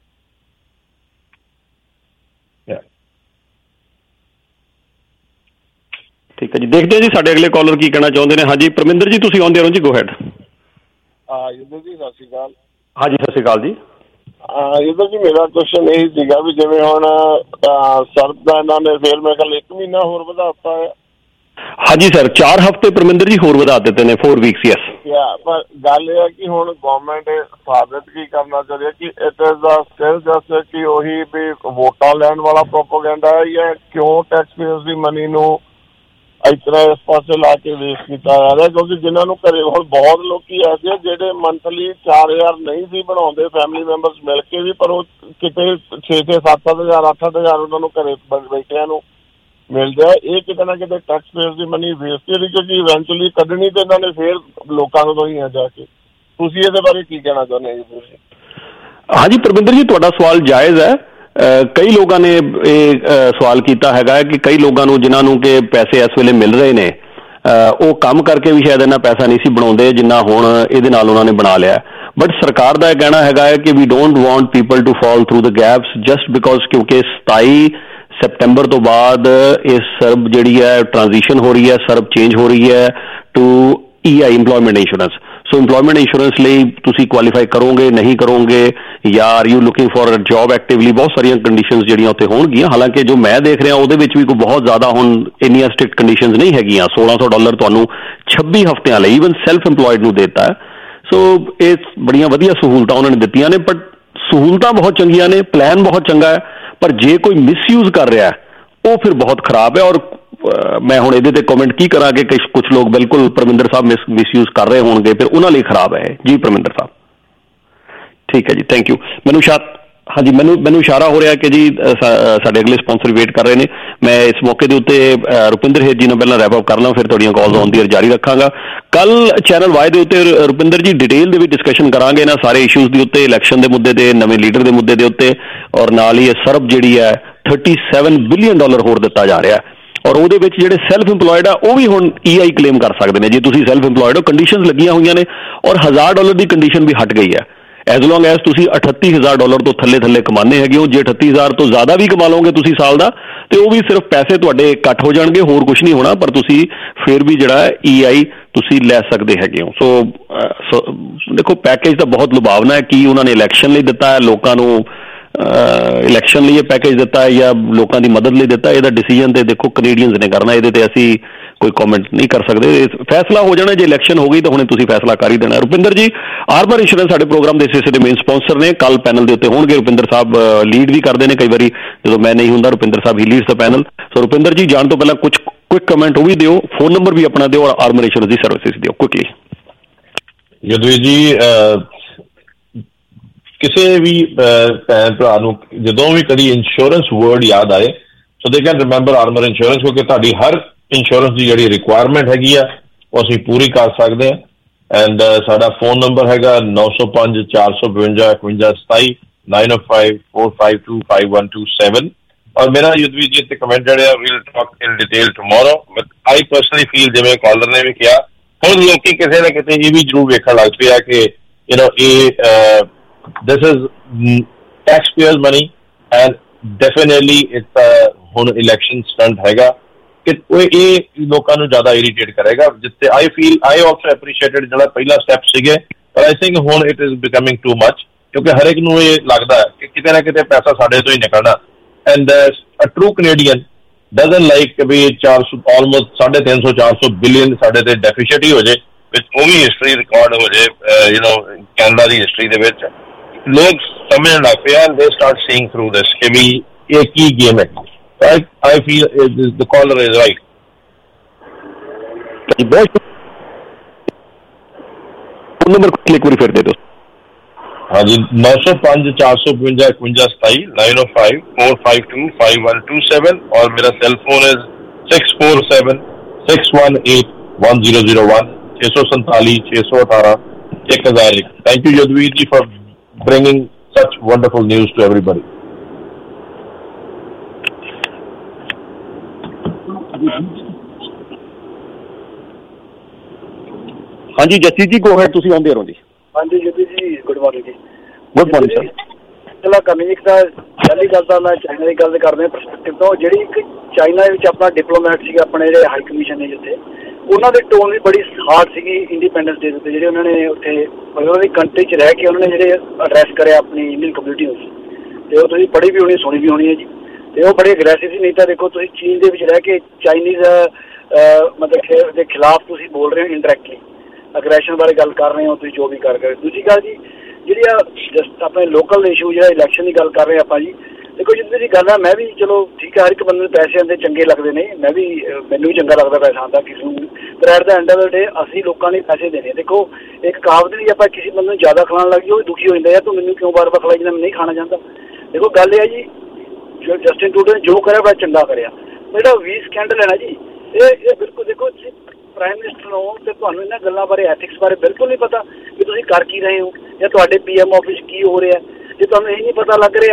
Speaker 1: ਠੀਕ ਹੈ ਜੀ, ਦੇਖਦੇ ਹਾਂ ਜੀ ਸਾਡੇ ਅਗਲੇ ਕਾਲਰ ਕੀ ਕਹਿਣਾ ਚਾਹੁੰਦੇ ਨੇ। ਹਾਂਜੀ ਪਰਮਿੰਦਰ ਜੀ ਤੁਸੀਂ ਆਉਂਦੇ ਰਹੋ ਜੀ, ਗੋ ਹੈਡ।
Speaker 19: ਯੁੱਧਰ ਜੀ ਸਤਿ ਸ਼੍ਰੀ ਅਕਾਲ।
Speaker 1: ਹਾਂਜੀ ਸਤਿ ਸ਼੍ਰੀ ਅਕਾਲ ਜੀ।
Speaker 19: ਯੁੱਧਰ ਜੀ ਮੇਰਾ ਕੁਐਸਚਨ ਇਹ ਸੀਗਾ ਵੀ ਜਿਵੇਂ ਹੁਣ ਸਰਦ ਦਾ ਇਹਨਾਂ ਨੇ ਫੇਰ ਮੇਰੇ ਖਿਆਲ 1 ਮਹੀਨਾ ਹੋਰ ਵਧਾਤਾ ਹੈ।
Speaker 1: ਹਾਂਜੀ ਸਰ 4 ਹਫ਼ਤੇ ਪਰਮਿੰਦਰ ਜੀ ਹੋਰ ਵਧਾ ਦਿੱਤੇ ਨੇ, 4 ਵੀਕਸ ਯੈਸ।
Speaker 19: ਪਰ ਗੱਲ ਇਹ ਹੈ ਕਿ ਹੁਣ ਗੌਰਮੈਂਟ ਸਾਬਿਤ ਕੀ ਕਰਨਾ ਚਾਹ ਰਹੀ ਹੈ ਕਿ it is the still just ਕਿ ਉਹੀ ਵੀ ਵੋਟਾਂ ਲੈਣ ਵਾਲਾ ਪ੍ਰੋਪੇਗੈਂਡਾ ਹੈ ਜਾਂ ਕਿਉਂ ਟੈਕਸ ਪੇਅਰਸ ਦੀ ਮਨੀ ਨੂੰ ਇਸ ਤਰ੍ਹਾਂ ਇਸ ਪਾਸੇ ਲਾ ਕੇ ਵੇਸਟ ਕੀਤਾ ਜਾ ਰਿਹਾ। ਕਿਉਂਕਿ ਜਿਨ੍ਹਾਂ ਨੂੰ ਘਰੇ ਹੁਣ ਬਹੁਤ ਲੋਕੀ ਐਸੇ ਆ ਜਿਹੜੇ ਮੰਥਲੀ 4000 ਨਹੀਂ ਸੀ ਬਣਾਉਂਦੇ ਫੈਮਿਲੀ ਮੈਂਬਰਸ ਮਿਲ ਕੇ ਵੀ, ਪਰ ਉਹ ਕਿਤੇ 6-6, 7-7 8-8 ਉਹਨਾਂ ਨੂੰ ਘਰੇ ਬੈਠਿਆਂ ਨੂੰ ਮਿਲਦਾ। ਇਹ ਕਿਤੇ ਨਾ ਕਿਤੇ ਟੈਕਸ ਪੇਅਰ ਦੀ ਮਨੀ ਵੇਸਟ ਹੈ ਕਿਉਂਕਿ ਇਵੈਂਚੁਅਲੀ ਕੱਢਣੀ ਤੇ ਇਹਨਾਂ ਨੇ ਫੇਰ ਲੋਕਾਂ ਤੋਂ ਹੀ ਆ ਜਾ ਕੇ। ਤੁਸੀਂ ਇਹਦੇ ਬਾਰੇ ਕੀ ਕਹਿਣਾ ਚਾਹੁੰਦੇ ਜੀ ਤੁਸੀਂ?
Speaker 1: ਹਾਂਜੀ ਪਰਮਿੰਦਰ ਜੀ ਤੁਹਾਡਾ ਸਵਾਲ ਜਾਇਜ਼ ਹੈ। ਕਈ ਲੋਕਾਂ ਨੇ ਇਹ ਸਵਾਲ ਕੀਤਾ ਹੈਗਾ ਕਿ ਕਈ ਲੋਕਾਂ ਨੂੰ ਜਿਨ੍ਹਾਂ ਨੂੰ ਕਿ ਪੈਸੇ ਇਸ ਵੇਲੇ ਮਿਲ ਰਹੇ ਨੇ ਉਹ ਕੰਮ ਕਰਕੇ ਵੀ ਸ਼ਾਇਦ ਇੰਨਾ ਪੈਸਾ ਨਹੀਂ ਸੀ ਬਣਾਉਂਦੇ ਜਿੰਨਾ ਹੁਣ ਇਹਦੇ ਨਾਲ ਉਹਨਾਂ ਨੇ ਬਣਾ ਲਿਆ। ਬਟ ਸਰਕਾਰ ਦਾ ਇਹ ਕਹਿਣਾ ਹੈਗਾ ਹੈ ਕਿ we don't want people to fall through the gaps just because ਕਿਉਂਕਿ 27 ਸੈਪਟੈਂਬਰ ਤੋਂ ਬਾਅਦ ਇਹ ਸਰਬ ਜਿਹੜੀ ਹੈ ਟ੍ਰਾਂਜੀਸ਼ਨ ਹੋ ਰਹੀ ਹੈ, ਸਰਬ ਚੇਂਜ ਹੋ ਰਹੀ ਹੈ to EI employment insurance. So employment insurance ਲਈ ਤੁਸੀਂ ਕੁਆਲੀਫਾਈ ਕਰੋਗੇ ਨਹੀਂ ਕਰੋਗੇ ਜਾਂ are you looking for a job actively, ਬਹੁਤ ਸਾਰੀਆਂ ਕੰਡੀਸ਼ਨਸ ਜਿਹੜੀਆਂ ਉੱਥੇ ਹੋਣਗੀਆਂ। ਹਾਲਾਂਕਿ ਜੋ ਮੈਂ ਦੇਖ ਰਿਹਾ ਉਹਦੇ ਵਿੱਚ ਵੀ ਕੋਈ ਬਹੁਤ ਜ਼ਿਆਦਾ ਹੁਣ ਇੰਨੀਆਂ ਸਟ੍ਰਿਕਟ ਕੰਡੀਸ਼ਨਸ ਨਹੀਂ ਹੈਗੀਆਂ। $1,600 ਤੁਹਾਨੂੰ 26 ਹਫ਼ਤਿਆਂ ਲਈ ਈਵਨ ਸੈਲਫ ਇੰਪਲੋਇਡ ਨੂੰ ਦੇਤਾ ਹੈ। ਸੋ ਇਹ ਬੜੀਆਂ ਵਧੀਆ ਸਹੂਲਤਾਂ ਉਹਨਾਂ ਨੇ ਦਿੱਤੀਆਂ ਨੇ, ਬਟ ਸਹੂਲਤਾਂ ਬਹੁਤ ਚੰਗੀਆਂ ਨੇ, ਪਲਾਨ ਬਹੁਤ ਚੰਗਾ ਹੈ, ਪਰ ਜੇ ਕੋਈ ਮਿਸਯੂਜ਼ ਕਰ ਰਿਹਾ ਉਹ ਫਿਰ ਬਹੁਤ ਖਰਾਬ ਹੈ। ਔਰ ਮੈਂ ਹੁਣ ਇਹਦੇ ਤੇ ਕਮੈਂਟ ਕੀ ਕਰਾਂ ਕਿ ਕੁਝ ਲੋਕ ਬਿਲਕੁਲ ਪਰਮਿੰਦਰ ਸਾਹਿਬ ਮਿਸਯੂਜ਼ ਕਰ ਰਹੇ ਹੋਣਗੇ, ਫਿਰ ਉਹਨਾਂ ਲਈ ਖਰਾਬ ਹੈ ਜੀ। ਪਰਮਿੰਦਰ ਸਾਹਿਬ ਠੀਕ ਹੈ ਜੀ, ਥੈਂਕ ਯੂ। ਮੈਨੂੰ ਇਸ਼ਾਰਾ ਹੋ ਰਿਹਾ ਕਿ ਜੀ ਸਾਡੇ ਅਗਲੇ ਸਪਾਂਸਰ ਵੇਟ ਕਰ ਰਹੇ ਨੇ। ਮੈਂ ਇਸ ਮੌਕੇ ਦੇ ਉੱਤੇ ਰੁਪਿੰਦਰ ਹੇਰ ਜੀ ਨਾਲ ਪਹਿਲਾਂ ਰੈਪ ਅਪ ਕਰ ਲਾਂ, ਫਿਰ ਤੁਹਾਡੀਆਂ ਕਾਲਸ ਆਉਣ ਦੀ ਜਾਰੀ ਰੱਖਾਂਗਾ। ਕੱਲ ਚੈਨਲ ਵਾਈ ਦੇ ਉੱਤੇ ਰੁਪਿੰਦਰ ਜੀ ਡਿਟੇਲ ਦੇ ਵਿੱਚ ਡਿਸਕਸ਼ਨ ਕਰਾਂਗੇ ਇਹਨਾਂ ਸਾਰੇ ਇਸ਼ੂਜ਼ ਦੇ ਉੱਤੇ, ਇਲੈਕਸ਼ਨ ਦੇ ਮੁੱਦੇ ਤੇ, ਨਵੇਂ ਲੀਡਰ ਦੇ ਮੁੱਦੇ ਦੇ ਉੱਤੇ, ਔਰ ਨਾਲ ਹੀ ਇਹ ਸਰਬ ਜਿਹੜੀ ਹੈ $37 ਬਿਲੀਅਨ ਹੋਰ ਦਿੱਤਾ ਜਾ ਰਿਹਾ। ਔਰ ਉਹਦੇ ਵਿੱਚ ਜਿਹੜੇ ਸੈਲਫ ਇੰਪਲੋਇਡ ਆ ਉਹ ਵੀ ਹੁਣ EI ਕਲੇਮ ਕਰ ਸਕਦੇ ਨੇ। ਜੇ ਤੁਸੀਂ ਸੈਲਫ ਇੰਪਲੋਇਡ ਹੋ, ਕੰਡੀਸ਼ਨਸ ਲੱਗੀਆਂ ਹੋਈਆਂ ਨੇ, ਔਰ $1,000 ਦੀ ਕੰਡੀਸ਼ਨ ਵੀ ਹਟ ਗਈ ਹੈ। ਐਜ਼ ਲੌਂਗ ਐਜ਼ ਤੁਸੀਂ $38,000 ਤੋਂ ਥੱਲੇ ਕਮਾਉਂਦੇ ਹੈਗੇ ਹੋ। ਜੇ 38,000 ਤੋਂ ਜ਼ਿਆਦਾ ਵੀ ਕਮਾ ਲਓਗੇ ਤੁਸੀਂ ਸਾਲ ਦਾ, ਤੇ ਉਹ ਵੀ ਸਿਰਫ ਪੈਸੇ ਤੁਹਾਡੇ ਕੱਟ ਹੋ ਜਾਣਗੇ, ਹੋਰ ਕੁਝ ਨਹੀਂ ਹੋਣਾ, ਪਰ ਤੁਸੀਂ ਫਿਰ ਵੀ ਜਿਹੜਾ ਹੈ EI ਤੁਸੀਂ ਲੈ ਸਕਦੇ ਹੈਗੇ ਹੋ। ਸੋ ਦੇਖੋ ਪੈਕੇਜ ਤਾਂ ਬਹੁਤ ਲੁਭਾਵਨਾ ਹੈ। ਕੀ ਉਹਨਾਂ ਨੇ ਇਲੈਕਸ਼ਨ ਲਈ ਦਿੱਤਾ ਹੈ, ਲੋਕਾਂ ਨੂੰ ਇਲੈਕਸ਼ਨ ਲਈ ਇਹ ਪੈਕੇਜ ਦਿੱਤਾ ਹੈ ਜਾਂ ਲੋਕਾਂ ਦੀ ਮਦਦ ਲਈ ਦਿੱਤਾ, ਇਹਦਾ ਡਿਸੀਜਨ ਤੇ ਦੇਖੋ ਕੈਨੇਡੀਅਨਸ ਨੇ ਕਰਨਾ। ਇਹਦੇ ਤੇ ਅਸੀਂ ਕੋਈ ਕਮੈਂਟ ਨਹੀਂ ਕਰ ਸਕਦੇ। ਫੈਸਲਾ ਹੋ ਜਾਣਾ, ਜੇ ਇਲੈਕਸ਼ਨ ਹੋ ਗਈ ਤਾਂ ਹੁਣੇ ਤੁਸੀਂ ਫੈਸਲਾ ਕਰ ਹੀ ਦੇਣਾ। ਰੁਪਿੰਦਰ ਜੀ ਆਰਮਰ ਇੰਸ਼ੋਰੈਂਸ ਸਾਡੇ ਪ੍ਰੋਗਰਾਮ ਦੇ ਇਸੇ ਦੇ ਮੇਨ ਸਪਾਂਸਰ ਨੇ। ਕੱਲ ਪੈਨਲ ਦੇ ਉੱਤੇ ਹੋਣਗੇ। ਰੁਪਿੰਦਰ ਸਾਹਿਬ ਲੀਡ ਵੀ ਕਰਦੇ ਨੇ ਕਈ ਵਾਰੀ, ਜਦੋਂ ਮੈਂ ਨਹੀਂ ਹੁੰਦਾ ਰੁਪਿੰਦਰ ਸਾਹਿਬ ਹੀ ਲੀਡਸ ਦਾ ਪੈਨਲ। ਸੋ ਰੁਪਿੰਦਰ ਜੀ ਜਾਣ ਤੋਂ ਪਹਿਲਾਂ ਕੁਝ ਕੁਇਕ ਕਮੈਂਟ ਉਹ ਵੀ ਦਿਓ, ਫੋਨ ਨੰਬਰ ਵੀ ਆਪਣਾ ਦਿਓ, ਔਰ ਆਰਮਰ ਇੰਸ਼ੋਰੈਂਸ ਦੀ ਸਰਵਿਸਿਜ਼ ਦਿਓ ਕੁਇਕਲੀ।
Speaker 2: ਯਦਵੀਰ ਜੀ ਕਿਸੇ ਵੀ ਭੈਣ ਭਰਾ ਨੂੰ ਜਦੋਂ ਵੀ ਕਦੀ ਇੰਸ਼ੋਰੈਂਸ ਵਰਡ ਯਾਦ ਆਏ ਸੋ they can remember Armour insurance, ਕਿਉਂਕਿ ਤੁਹਾਡੀ ਹਰ ਇੰਸ਼ੋਰੈਂਸ ਦੀ ਜਿਹੜੀ ਰਿਕੁਆਇਰਮੈਂਟ ਹੈਗੀ ਆ ਉਹ ਅਸੀਂ ਪੂਰੀ ਕਰ ਸਕਦੇ ਹਾਂ। ਐਂਡ ਸਾਡਾ ਫੋਨ ਨੰਬਰ ਹੈਗਾ 905 452 5127 905 452 5127। ਔਰ ਮੇਰਾ ਯੁੱਧਵੀਰ ਜੀ ਇੱਥੇ ਕਮੈਂਟ ਜਿਹੜੇ we'll talk in detail tomorrow. But I personally feel, ਜਿਵੇਂ ਕਾਲਰ ਨੇ ਵੀ ਕਿਹਾ, ਹੁਣ ਲੋਕੀ ਕਿਸੇ ਨਾ ਕਿਤੇ ਇਹ ਵੀ ਜ਼ਰੂਰ ਵੇਖਣ ਲੱਗ ਪਿਆ ਕਿ ਇਹ this is taxpayers money and definitely it's ਹੁਣ election stunt ਹੈਗਾ ਕਿ ਇਹ ਲੋਕਾਂ ਨੂੰ ਜ਼ਿਆਦਾ ਇਰੀਟੇਟ ਕਰੇਗਾ, ਜਿੱਥੇ I feel I also appreciated ਜਿਹੜਾ ਪਹਿਲਾ ਸਟੈਪ ਸੀਗੇ, ਪਰ I think ਹੁਣ it is becoming too much, ਕਿਉਂਕਿ ਹਰ ਇੱਕ ਨੂੰ ਇਹ ਲੱਗਦਾ ਹੈ ਕਿ ਕਿਤੇ ਨਾ ਕਿਤੇ ਪੈਸਾ ਸਾਡੇ ਤੋਂ ਹੀ ਨਿਕਲਣਾ। and a true Canadian doesn't like ਵੀ 400 almost 350 400 ਬਿਲੀਅਨ ਸਾਡੇ ਤੇ ਡੈਫੀਸਿਟ ਹੀ ਹੋ ਜਾਏ, ਵਿੱਚ ਉਹ ਵੀ ਹਿਸਟਰੀ ਰਿਕਾਰਡ ਹੋ ਜਾਏ ਕੈਨੇਡਾ ਦੀ ਹਿਸਟਰੀ ਦੇ ਵਿੱਚ। ਲੋਕ ਸਮਝਣ ਲੱਗ ਪਏ and they start seeing through this ਕਿ ਵੀ ਇਹ ਕੀ ਗੇਮ ਹੈ। I feel the caller is right।
Speaker 1: Number ਕਲਿੱਕ ਵਾਰੀ ਫਿਰ ਦੇ ਦਿਓ।
Speaker 2: ਹਾਂਜੀ 905 452 5127 905 452 5127 ਔਰ ਮੇਰਾ cell phone is 647 618 1001 647 618 1001। Thank you Yadveer ji for bringing such wonderful news to everybody।
Speaker 1: ਹਾਂਜੀ ਜੱਸੀ ਜੀ ਗੋ ਹੈਡ, ਤੁਸੀਂ ਆਉਂਦੇ ਰਹੋ ਜੀ।
Speaker 20: ਹਾਂਜੀ ਜੱਸੀ ਜੀ ਗੁੱਡ ਮਾਰਨਿੰਗ ਜੀ।
Speaker 1: Good morning sir.
Speaker 20: ਚਲੋ ਕਰਨੀ ਇੱਕ ਤਾਂ ਪਹਿਲੀ ਗੱਲ ਤਾਂ ਮੈਂ ਚਾਈਨਾ ਦੀ ਗੱਲ ਕਰਦੇ ਹਾਂ ਪਰਸਪੈਕਟਿਵ ਤੋਂ। ਜਿਹੜੀ ਇੱਕ ਚਾਈਨਾ ਵਿੱਚ ਆਪਣਾ ਡਿਪਲੋਮੈਟ ਸੀਗਾ, ਆਪਣੇ ਜਿਹੜੇ ਹਾਈ ਕਮਿਸ਼ਨ ਨੇ ਜਿੱਥੇ, ਉਹਨਾਂ ਦੇ ਟੋਨ ਵੀ ਬੜੀ ਹਾਰਡ ਸੀਗੀ ਇੰਡੀਪੈਂਡੈਂਸ ਡੇ ਦੇ ਉੱਤੇ। ਜਿਹੜੇ ਉਹਨਾਂ ਨੇ ਉੱਥੇ ਉਹਨਾਂ ਦੀ ਕੰਟਰੀ 'ਚ ਰਹਿ ਕੇ ਉਹਨਾਂ ਨੇ ਜਿਹੜੇ ਐਡਰੈਸ ਕਰਿਆ ਆਪਣੀ ਇੰਡੀਅਨ ਕਮਿਊਨਿਟੀ ਨੂੰ, ਤੇ ਉਹ ਤੁਸੀਂ ਪੜ੍ਹੀ ਵੀ ਹੋਣੀ, ਸੁਣੀ ਵੀ ਹੋਣੀ ਹੈ ਜੀ। ਤੇ ਉਹ ਬੜੇ ਅਗਰੈਸਿਵ ਸੀ। ਨਹੀਂ ਤਾਂ ਦੇਖੋ ਤੁਸੀਂ ਚੀਨ ਦੇ ਵਿੱਚ ਰਹਿ ਕੇ ਚਾਈਨੀਜ਼ ਮਤਲਬ ਦੇ ਖਿਲਾਫ ਤੁਸੀਂ ਬੋਲ ਰਹੇ ਹੋ, ਇੰਡਾਇਰੈਕਟਲੀ ਅਗਰੈਸ਼ਨ ਬਾਰੇ ਗੱਲ ਕਰ ਰਹੇ ਹੋ ਤੁਸੀਂ, ਜੋ ਵੀ ਕਰ ਰਹੇ। ਦੂਜੀ ਗੱਲ ਜੀ ਜਿਹੜੀ ਆ ਜਸਟ ਆਪਣੇ ਲੋਕਲ ਇਸ਼ੂ ਜਿਹੜਾ ਇਲੈਕਸ਼ਨ ਦੀ ਗੱਲ ਕਰ ਰਹੇ ਆਪਾਂ ਜੀ, ਦੇਖੋ ਜਿੱਦਾਂ ਦੀ ਗੱਲ ਆ, ਮੈਂ ਵੀ ਚਲੋ ਠੀਕ ਹੈ, ਹਰ ਇੱਕ ਬੰਦੇ ਨੂੰ ਪੈਸੇ ਆਉਂਦੇ ਚੰਗੇ ਲੱਗਦੇ ਨੇ, ਮੈਂ ਵੀ ਮੈਨੂੰ ਵੀ ਚੰਗਾ ਲੱਗਦਾ ਪੈਸਾ ਆਉਂਦਾ ਕਿਸੇ ਨੂੰ, ਪਰ at the end of the day ਅਸੀਂ ਲੋਕਾਂ ਨੇ ਪੈਸੇ ਦੇਣੇ। ਦੇਖੋ ਇੱਕ ਕਹਾਵਤ ਨਹੀਂ, ਆਪਾਂ ਕਿਸੇ ਬੰਦੇ ਨੂੰ ਜ਼ਿਆਦਾ ਖਿਲਾਉਣ ਲੱਗ ਜਾਈਏ ਉਹ ਦੁਖੀ ਹੋ ਜਾਂਦਾ, ਯਾਰ ਤੂੰ ਮੈਨੂੰ ਕਿਉਂ ਵਾਰ-ਵਾਰ ਖਿਲਾਈ ਜਾਂਦਾ, ਮੈਂ ਨਹੀਂ ਖਾਣਾ ਚਾਹੁੰਦਾ। ਦੇਖੋ ਗੱਲ ਇਹ ਹੈ ਜੀ, ਜੋ ਜਸਟਿਨ ਟਰੂਡੋ ਨੇ ਜੋ ਕਰਿਆ ਬੜਾ ਚੰਗਾ ਕਰਿਆ। ਜਿਹੜਾ 20 ਸਕੈਂਡਲ ਹੈ ਨਾ ਜੀ, ਇਹ ਬਿਲਕੁਲ ਦੇਖੋ ਤੁਸੀਂ ਪ੍ਰਾਈਮ ਮਿਨਿਸਟਰ ਹੋ ਤੇ ਤੁਹਾਨੂੰ ਇਹਨਾਂ ਗੱਲਾਂ ਬਾਰੇ, ਐਥਿਕਸ ਬਾਰੇ ਬਿਲਕੁਲ ਨਹੀਂ ਪਤਾ ਕਿ ਤੁਸੀਂ ਕਰ ਕੀ ਰਹੇ ਹੋ, ਜਾਂ ਤੁਹਾਡੇ PM ਆਫਿਸ ਕੀ ਹੋ ਰਿਹਾ। ਜੇ ਤੁਹਾਨੂੰ ਇਹ ਨਹੀਂ ਪਤਾ ਲੱਗ ਰਿਹਾ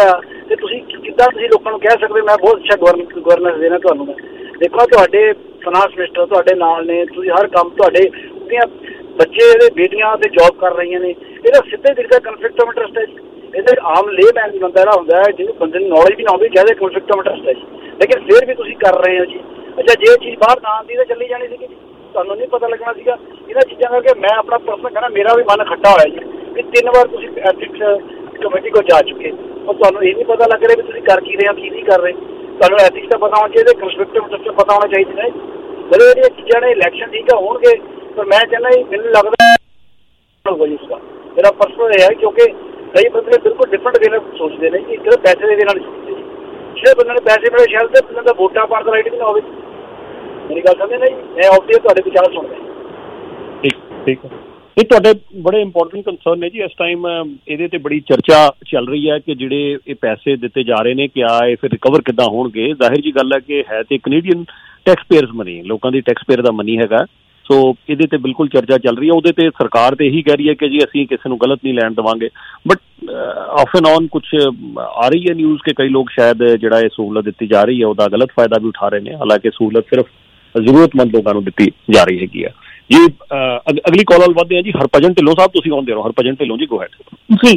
Speaker 20: ਤੇ ਤੁਸੀਂ ਕਿੱਦਾਂ ਤੁਸੀਂ ਲੋਕਾਂ ਨੂੰ ਕਹਿ ਸਕਦੇ ਮੈਂ ਬਹੁਤ ਅੱਛਾ ਗਵਰਨੈਂਸ ਦੇਣਾ ਤੁਹਾਨੂੰ ਮੈਂ ਦੇਖੋ ਤੁਹਾਡੇ ਫਾਈਨਾਂਸ ਮਿਨਿਸਟਰ ਤੁਹਾਡੇ ਨਾਲ ਨੇ ਤੁਸੀਂ ਹਰ ਕੰਮ ਤੁਹਾਡੇ ਉਹਦੀਆਂ ਬੱਚੇ ਇਹਦੇ ਬੇਟੀਆਂ ਤੇ ਜੌਬ ਕਰ ਰਹੀਆਂ ਨੇ ਇਹਦਾ ਸਿੱਧੇ ਦਿਖਦਾ ਕਨਫਲਿਕਟ ਆਫ ਇੰਟਰਸਟ ਹੈ ਇਹਦੇ ਆਮ ਲੇਮੈਨ ਬੰਦਾ ਜਿਹੜਾ ਹੁੰਦਾ ਹੈ ਜਿਹਨੂੰ ਬੰਦੇ ਨੂੰ ਨੌਲੇਜ ਵੀ ਨਾ ਹੋਵੇ ਕਹਿੰਦੇ ਕਨਫਲਿਕਟ ਆਫ ਇੰਟਰਸਟ ਹੈ ਲੇਕਿਨ ਫਿਰ ਵੀ ਤੁਸੀਂ ਕਰ ਰਹੇ ਹੋ ਜੀ ਅੱਛਾ ਜੇ ਚੀਜ਼ ਬਾਹਰ ਨਾ ਆਉਂਦੀ ਤਾਂ ਚੱਲੀ ਜਾਣੀ ਸੀਗੀ ਜੀ ਤੁਹਾਨੂੰ ਨਹੀਂ ਪਤਾ ਲੱਗਣਾ ਸੀਗਾ ਇਹਨਾਂ ਚੀਜ਼ਾਂ ਕਰਕੇ ਮੈਂ ਆਪਣਾ ਪਰਸਨਲ ਕਹਿਣਾ ਮੇਰਾ ਵੀ ਮਨ ਖੱਟਾ ਹੋਇਆ ਜੀ ਕਿ 3 ਵਾਰ ਤੁਸੀਂ ਐਥਿਕਸ ਕਮੇਟੀ ਕੋਲ ਜਾ ਚੁੱਕੇ ਔਰ ਤੁਹਾਨੂੰ ਇਹ ਨਹੀਂ ਪਤਾ ਲੱਗ ਰਿਹਾ ਵੀ ਤੁਸੀਂ ਕਰ ਕੀ ਰਹੇ ਹੋ ਕੀ ਨਹੀਂ ਕਰ ਰਹੇ ਤੁਹਾਨੂੰ ਐਥਿਕਸ ਦਾ ਪਤਾ ਹੋਣਾ ਚਾਹੀਦਾ ਕਨਸਟਰਕਟਿਵ ਇੰਟਰਸਟ ਦਾ ਪਤਾ ਹੋਣਾ ਚਾਹੀਦਾ ਹੈ ਬੜੇ ਜਿਹੜੀਆਂ ਚੀਜ਼ਾਂ ਨੇ ਇਲੈਕਸ਼ਨ ਠੀਕ ਆ ਹੋਣਗੇ ਪਰ ਮੈਂ ਕਹਿੰਦਾ ਮੈਨੂੰ ਲੱਗਦਾ ਹੋਊਗਾ ਜੀ ਉਸਦਾ ਮੇਰਾ ਪਰਸਨਲ ਇਹ ਹੈ ਕਿਉਂਕਿ ਕਈ ਬੰਦੇ ਬਿਲਕੁਲ ਡਿਫਰੈਂਟ ਵੇ ਨਾਲ ਸੋਚਦੇ ਨੇ ਕਿ ਕਿਹੜੇ ਪੈਸੇ ਦੇ ਨਾਲ ਸੋਚਦੇ ਜਿਹੜੇ ਬੰਦੇ ਨੇ ਪੈਸੇ ਮਿਲੇ ਸ਼ਾਇਦ ਤੇ ਬੰਦੇ ਦਾ ਵੋਟਾਂ ਪਾਉਣ ਦਾ ਰਾਈਟ ਵੀ ਨਾ ਹੋਵੇ ਮੇਰੀ ਗੱਲ ਸਮਝਦੇ ਨਾ ਜੀ ਮੈਂ ਆਫਟਰ ਤੁਹਾਡੇ ਵਿਚਾਰ ਸੁਣਦਾ
Speaker 1: ਠੀਕ ਹੈ ਇਹ ਤੁਹਾਡੇ ਬੜੇ ਇੰਪੋਰਟੈਂਟ ਕੰਸਰਨ ਨੇ ਜੀ ਇਸ ਟਾਈਮ ਇਹਦੇ ਤੇ ਬੜੀ ਚਰਚਾ ਚੱਲ ਰਹੀ ਹੈ ਕਿ ਜਿਹੜੇ ਇਹ ਪੈਸੇ ਦਿੱਤੇ ਜਾ ਰਹੇ ਨੇ ਕਿਆ ਇਹ ਫਿਰ ਰਿਕਵਰ ਕਿੱਦਾਂ ਹੋਣਗੇ ਜ਼ਾਹਿਰ ਜੀ ਗੱਲ ਹੈ ਕਿ ਹੈ ਤੇ ਕੈਨੇਡੀਅਨ ਟੈਕਸ ਪੇਅਰਸ ਮਨੀ ਲੋਕਾਂ ਦੀ ਟੈਕਸ ਪੇਅਰ ਦਾ ਮਨੀ ਹੈਗਾ ਸੋ ਇਹਦੇ ਤੇ ਬਿਲਕੁਲ ਚਰਚਾ ਚੱਲ ਰਹੀ ਹੈ ਉਹਦੇ ਤੇ ਸਰਕਾਰ ਤੇ ਇਹੀ ਕਹਿ ਰਹੀ ਹੈ ਕਿ ਜੀ ਅਸੀਂ ਕਿਸੇ ਨੂੰ ਗਲਤ ਨਹੀਂ ਲੈਣ ਦੇਵਾਂਗੇ ਬਟ ਆਫ ਐਂਡ ਔਨ ਕੁਛ ਆ ਰਹੀ ਹੈ ਨਿਊਜ਼ ਕਿ ਕਈ ਲੋਕ ਸ਼ਾਇਦ ਜਿਹੜਾ ਇਹ ਸਹੂਲਤ ਦਿੱਤੀ ਜਾ ਰਹੀ ਹੈ ਉਹਦਾ ਗਲਤ ਫਾਇਦਾ ਵੀ ਉਠਾ ਰਹੇ ਨੇ ਹਾਲਾਂਕਿ ਸਹੂਲਤ ਸਿਰਫ ਜ਼ਰੂਰਤਮੰਦ ਲੋਕਾਂ ਨੂੰ ਦਿੱਤੀ ਜਾ ਰਹੀ ਹੈਗੀ ਆ ਜੀ ਅਗਲੀ ਕਾਲ ਵੱਲ ਵਧਦੇ ਹਾਂ ਜੀ ਹਰਭਜਨ ਢਿੱਲੋਂ ਸਾਹਿਬ ਤੁਸੀਂ ਆਉਂਦੇ ਰਹੋ ਹਰਭਜਨ ਢਿੱਲੋਂ ਜੀ ਗੋ ਹੈਡ
Speaker 21: ਜੀ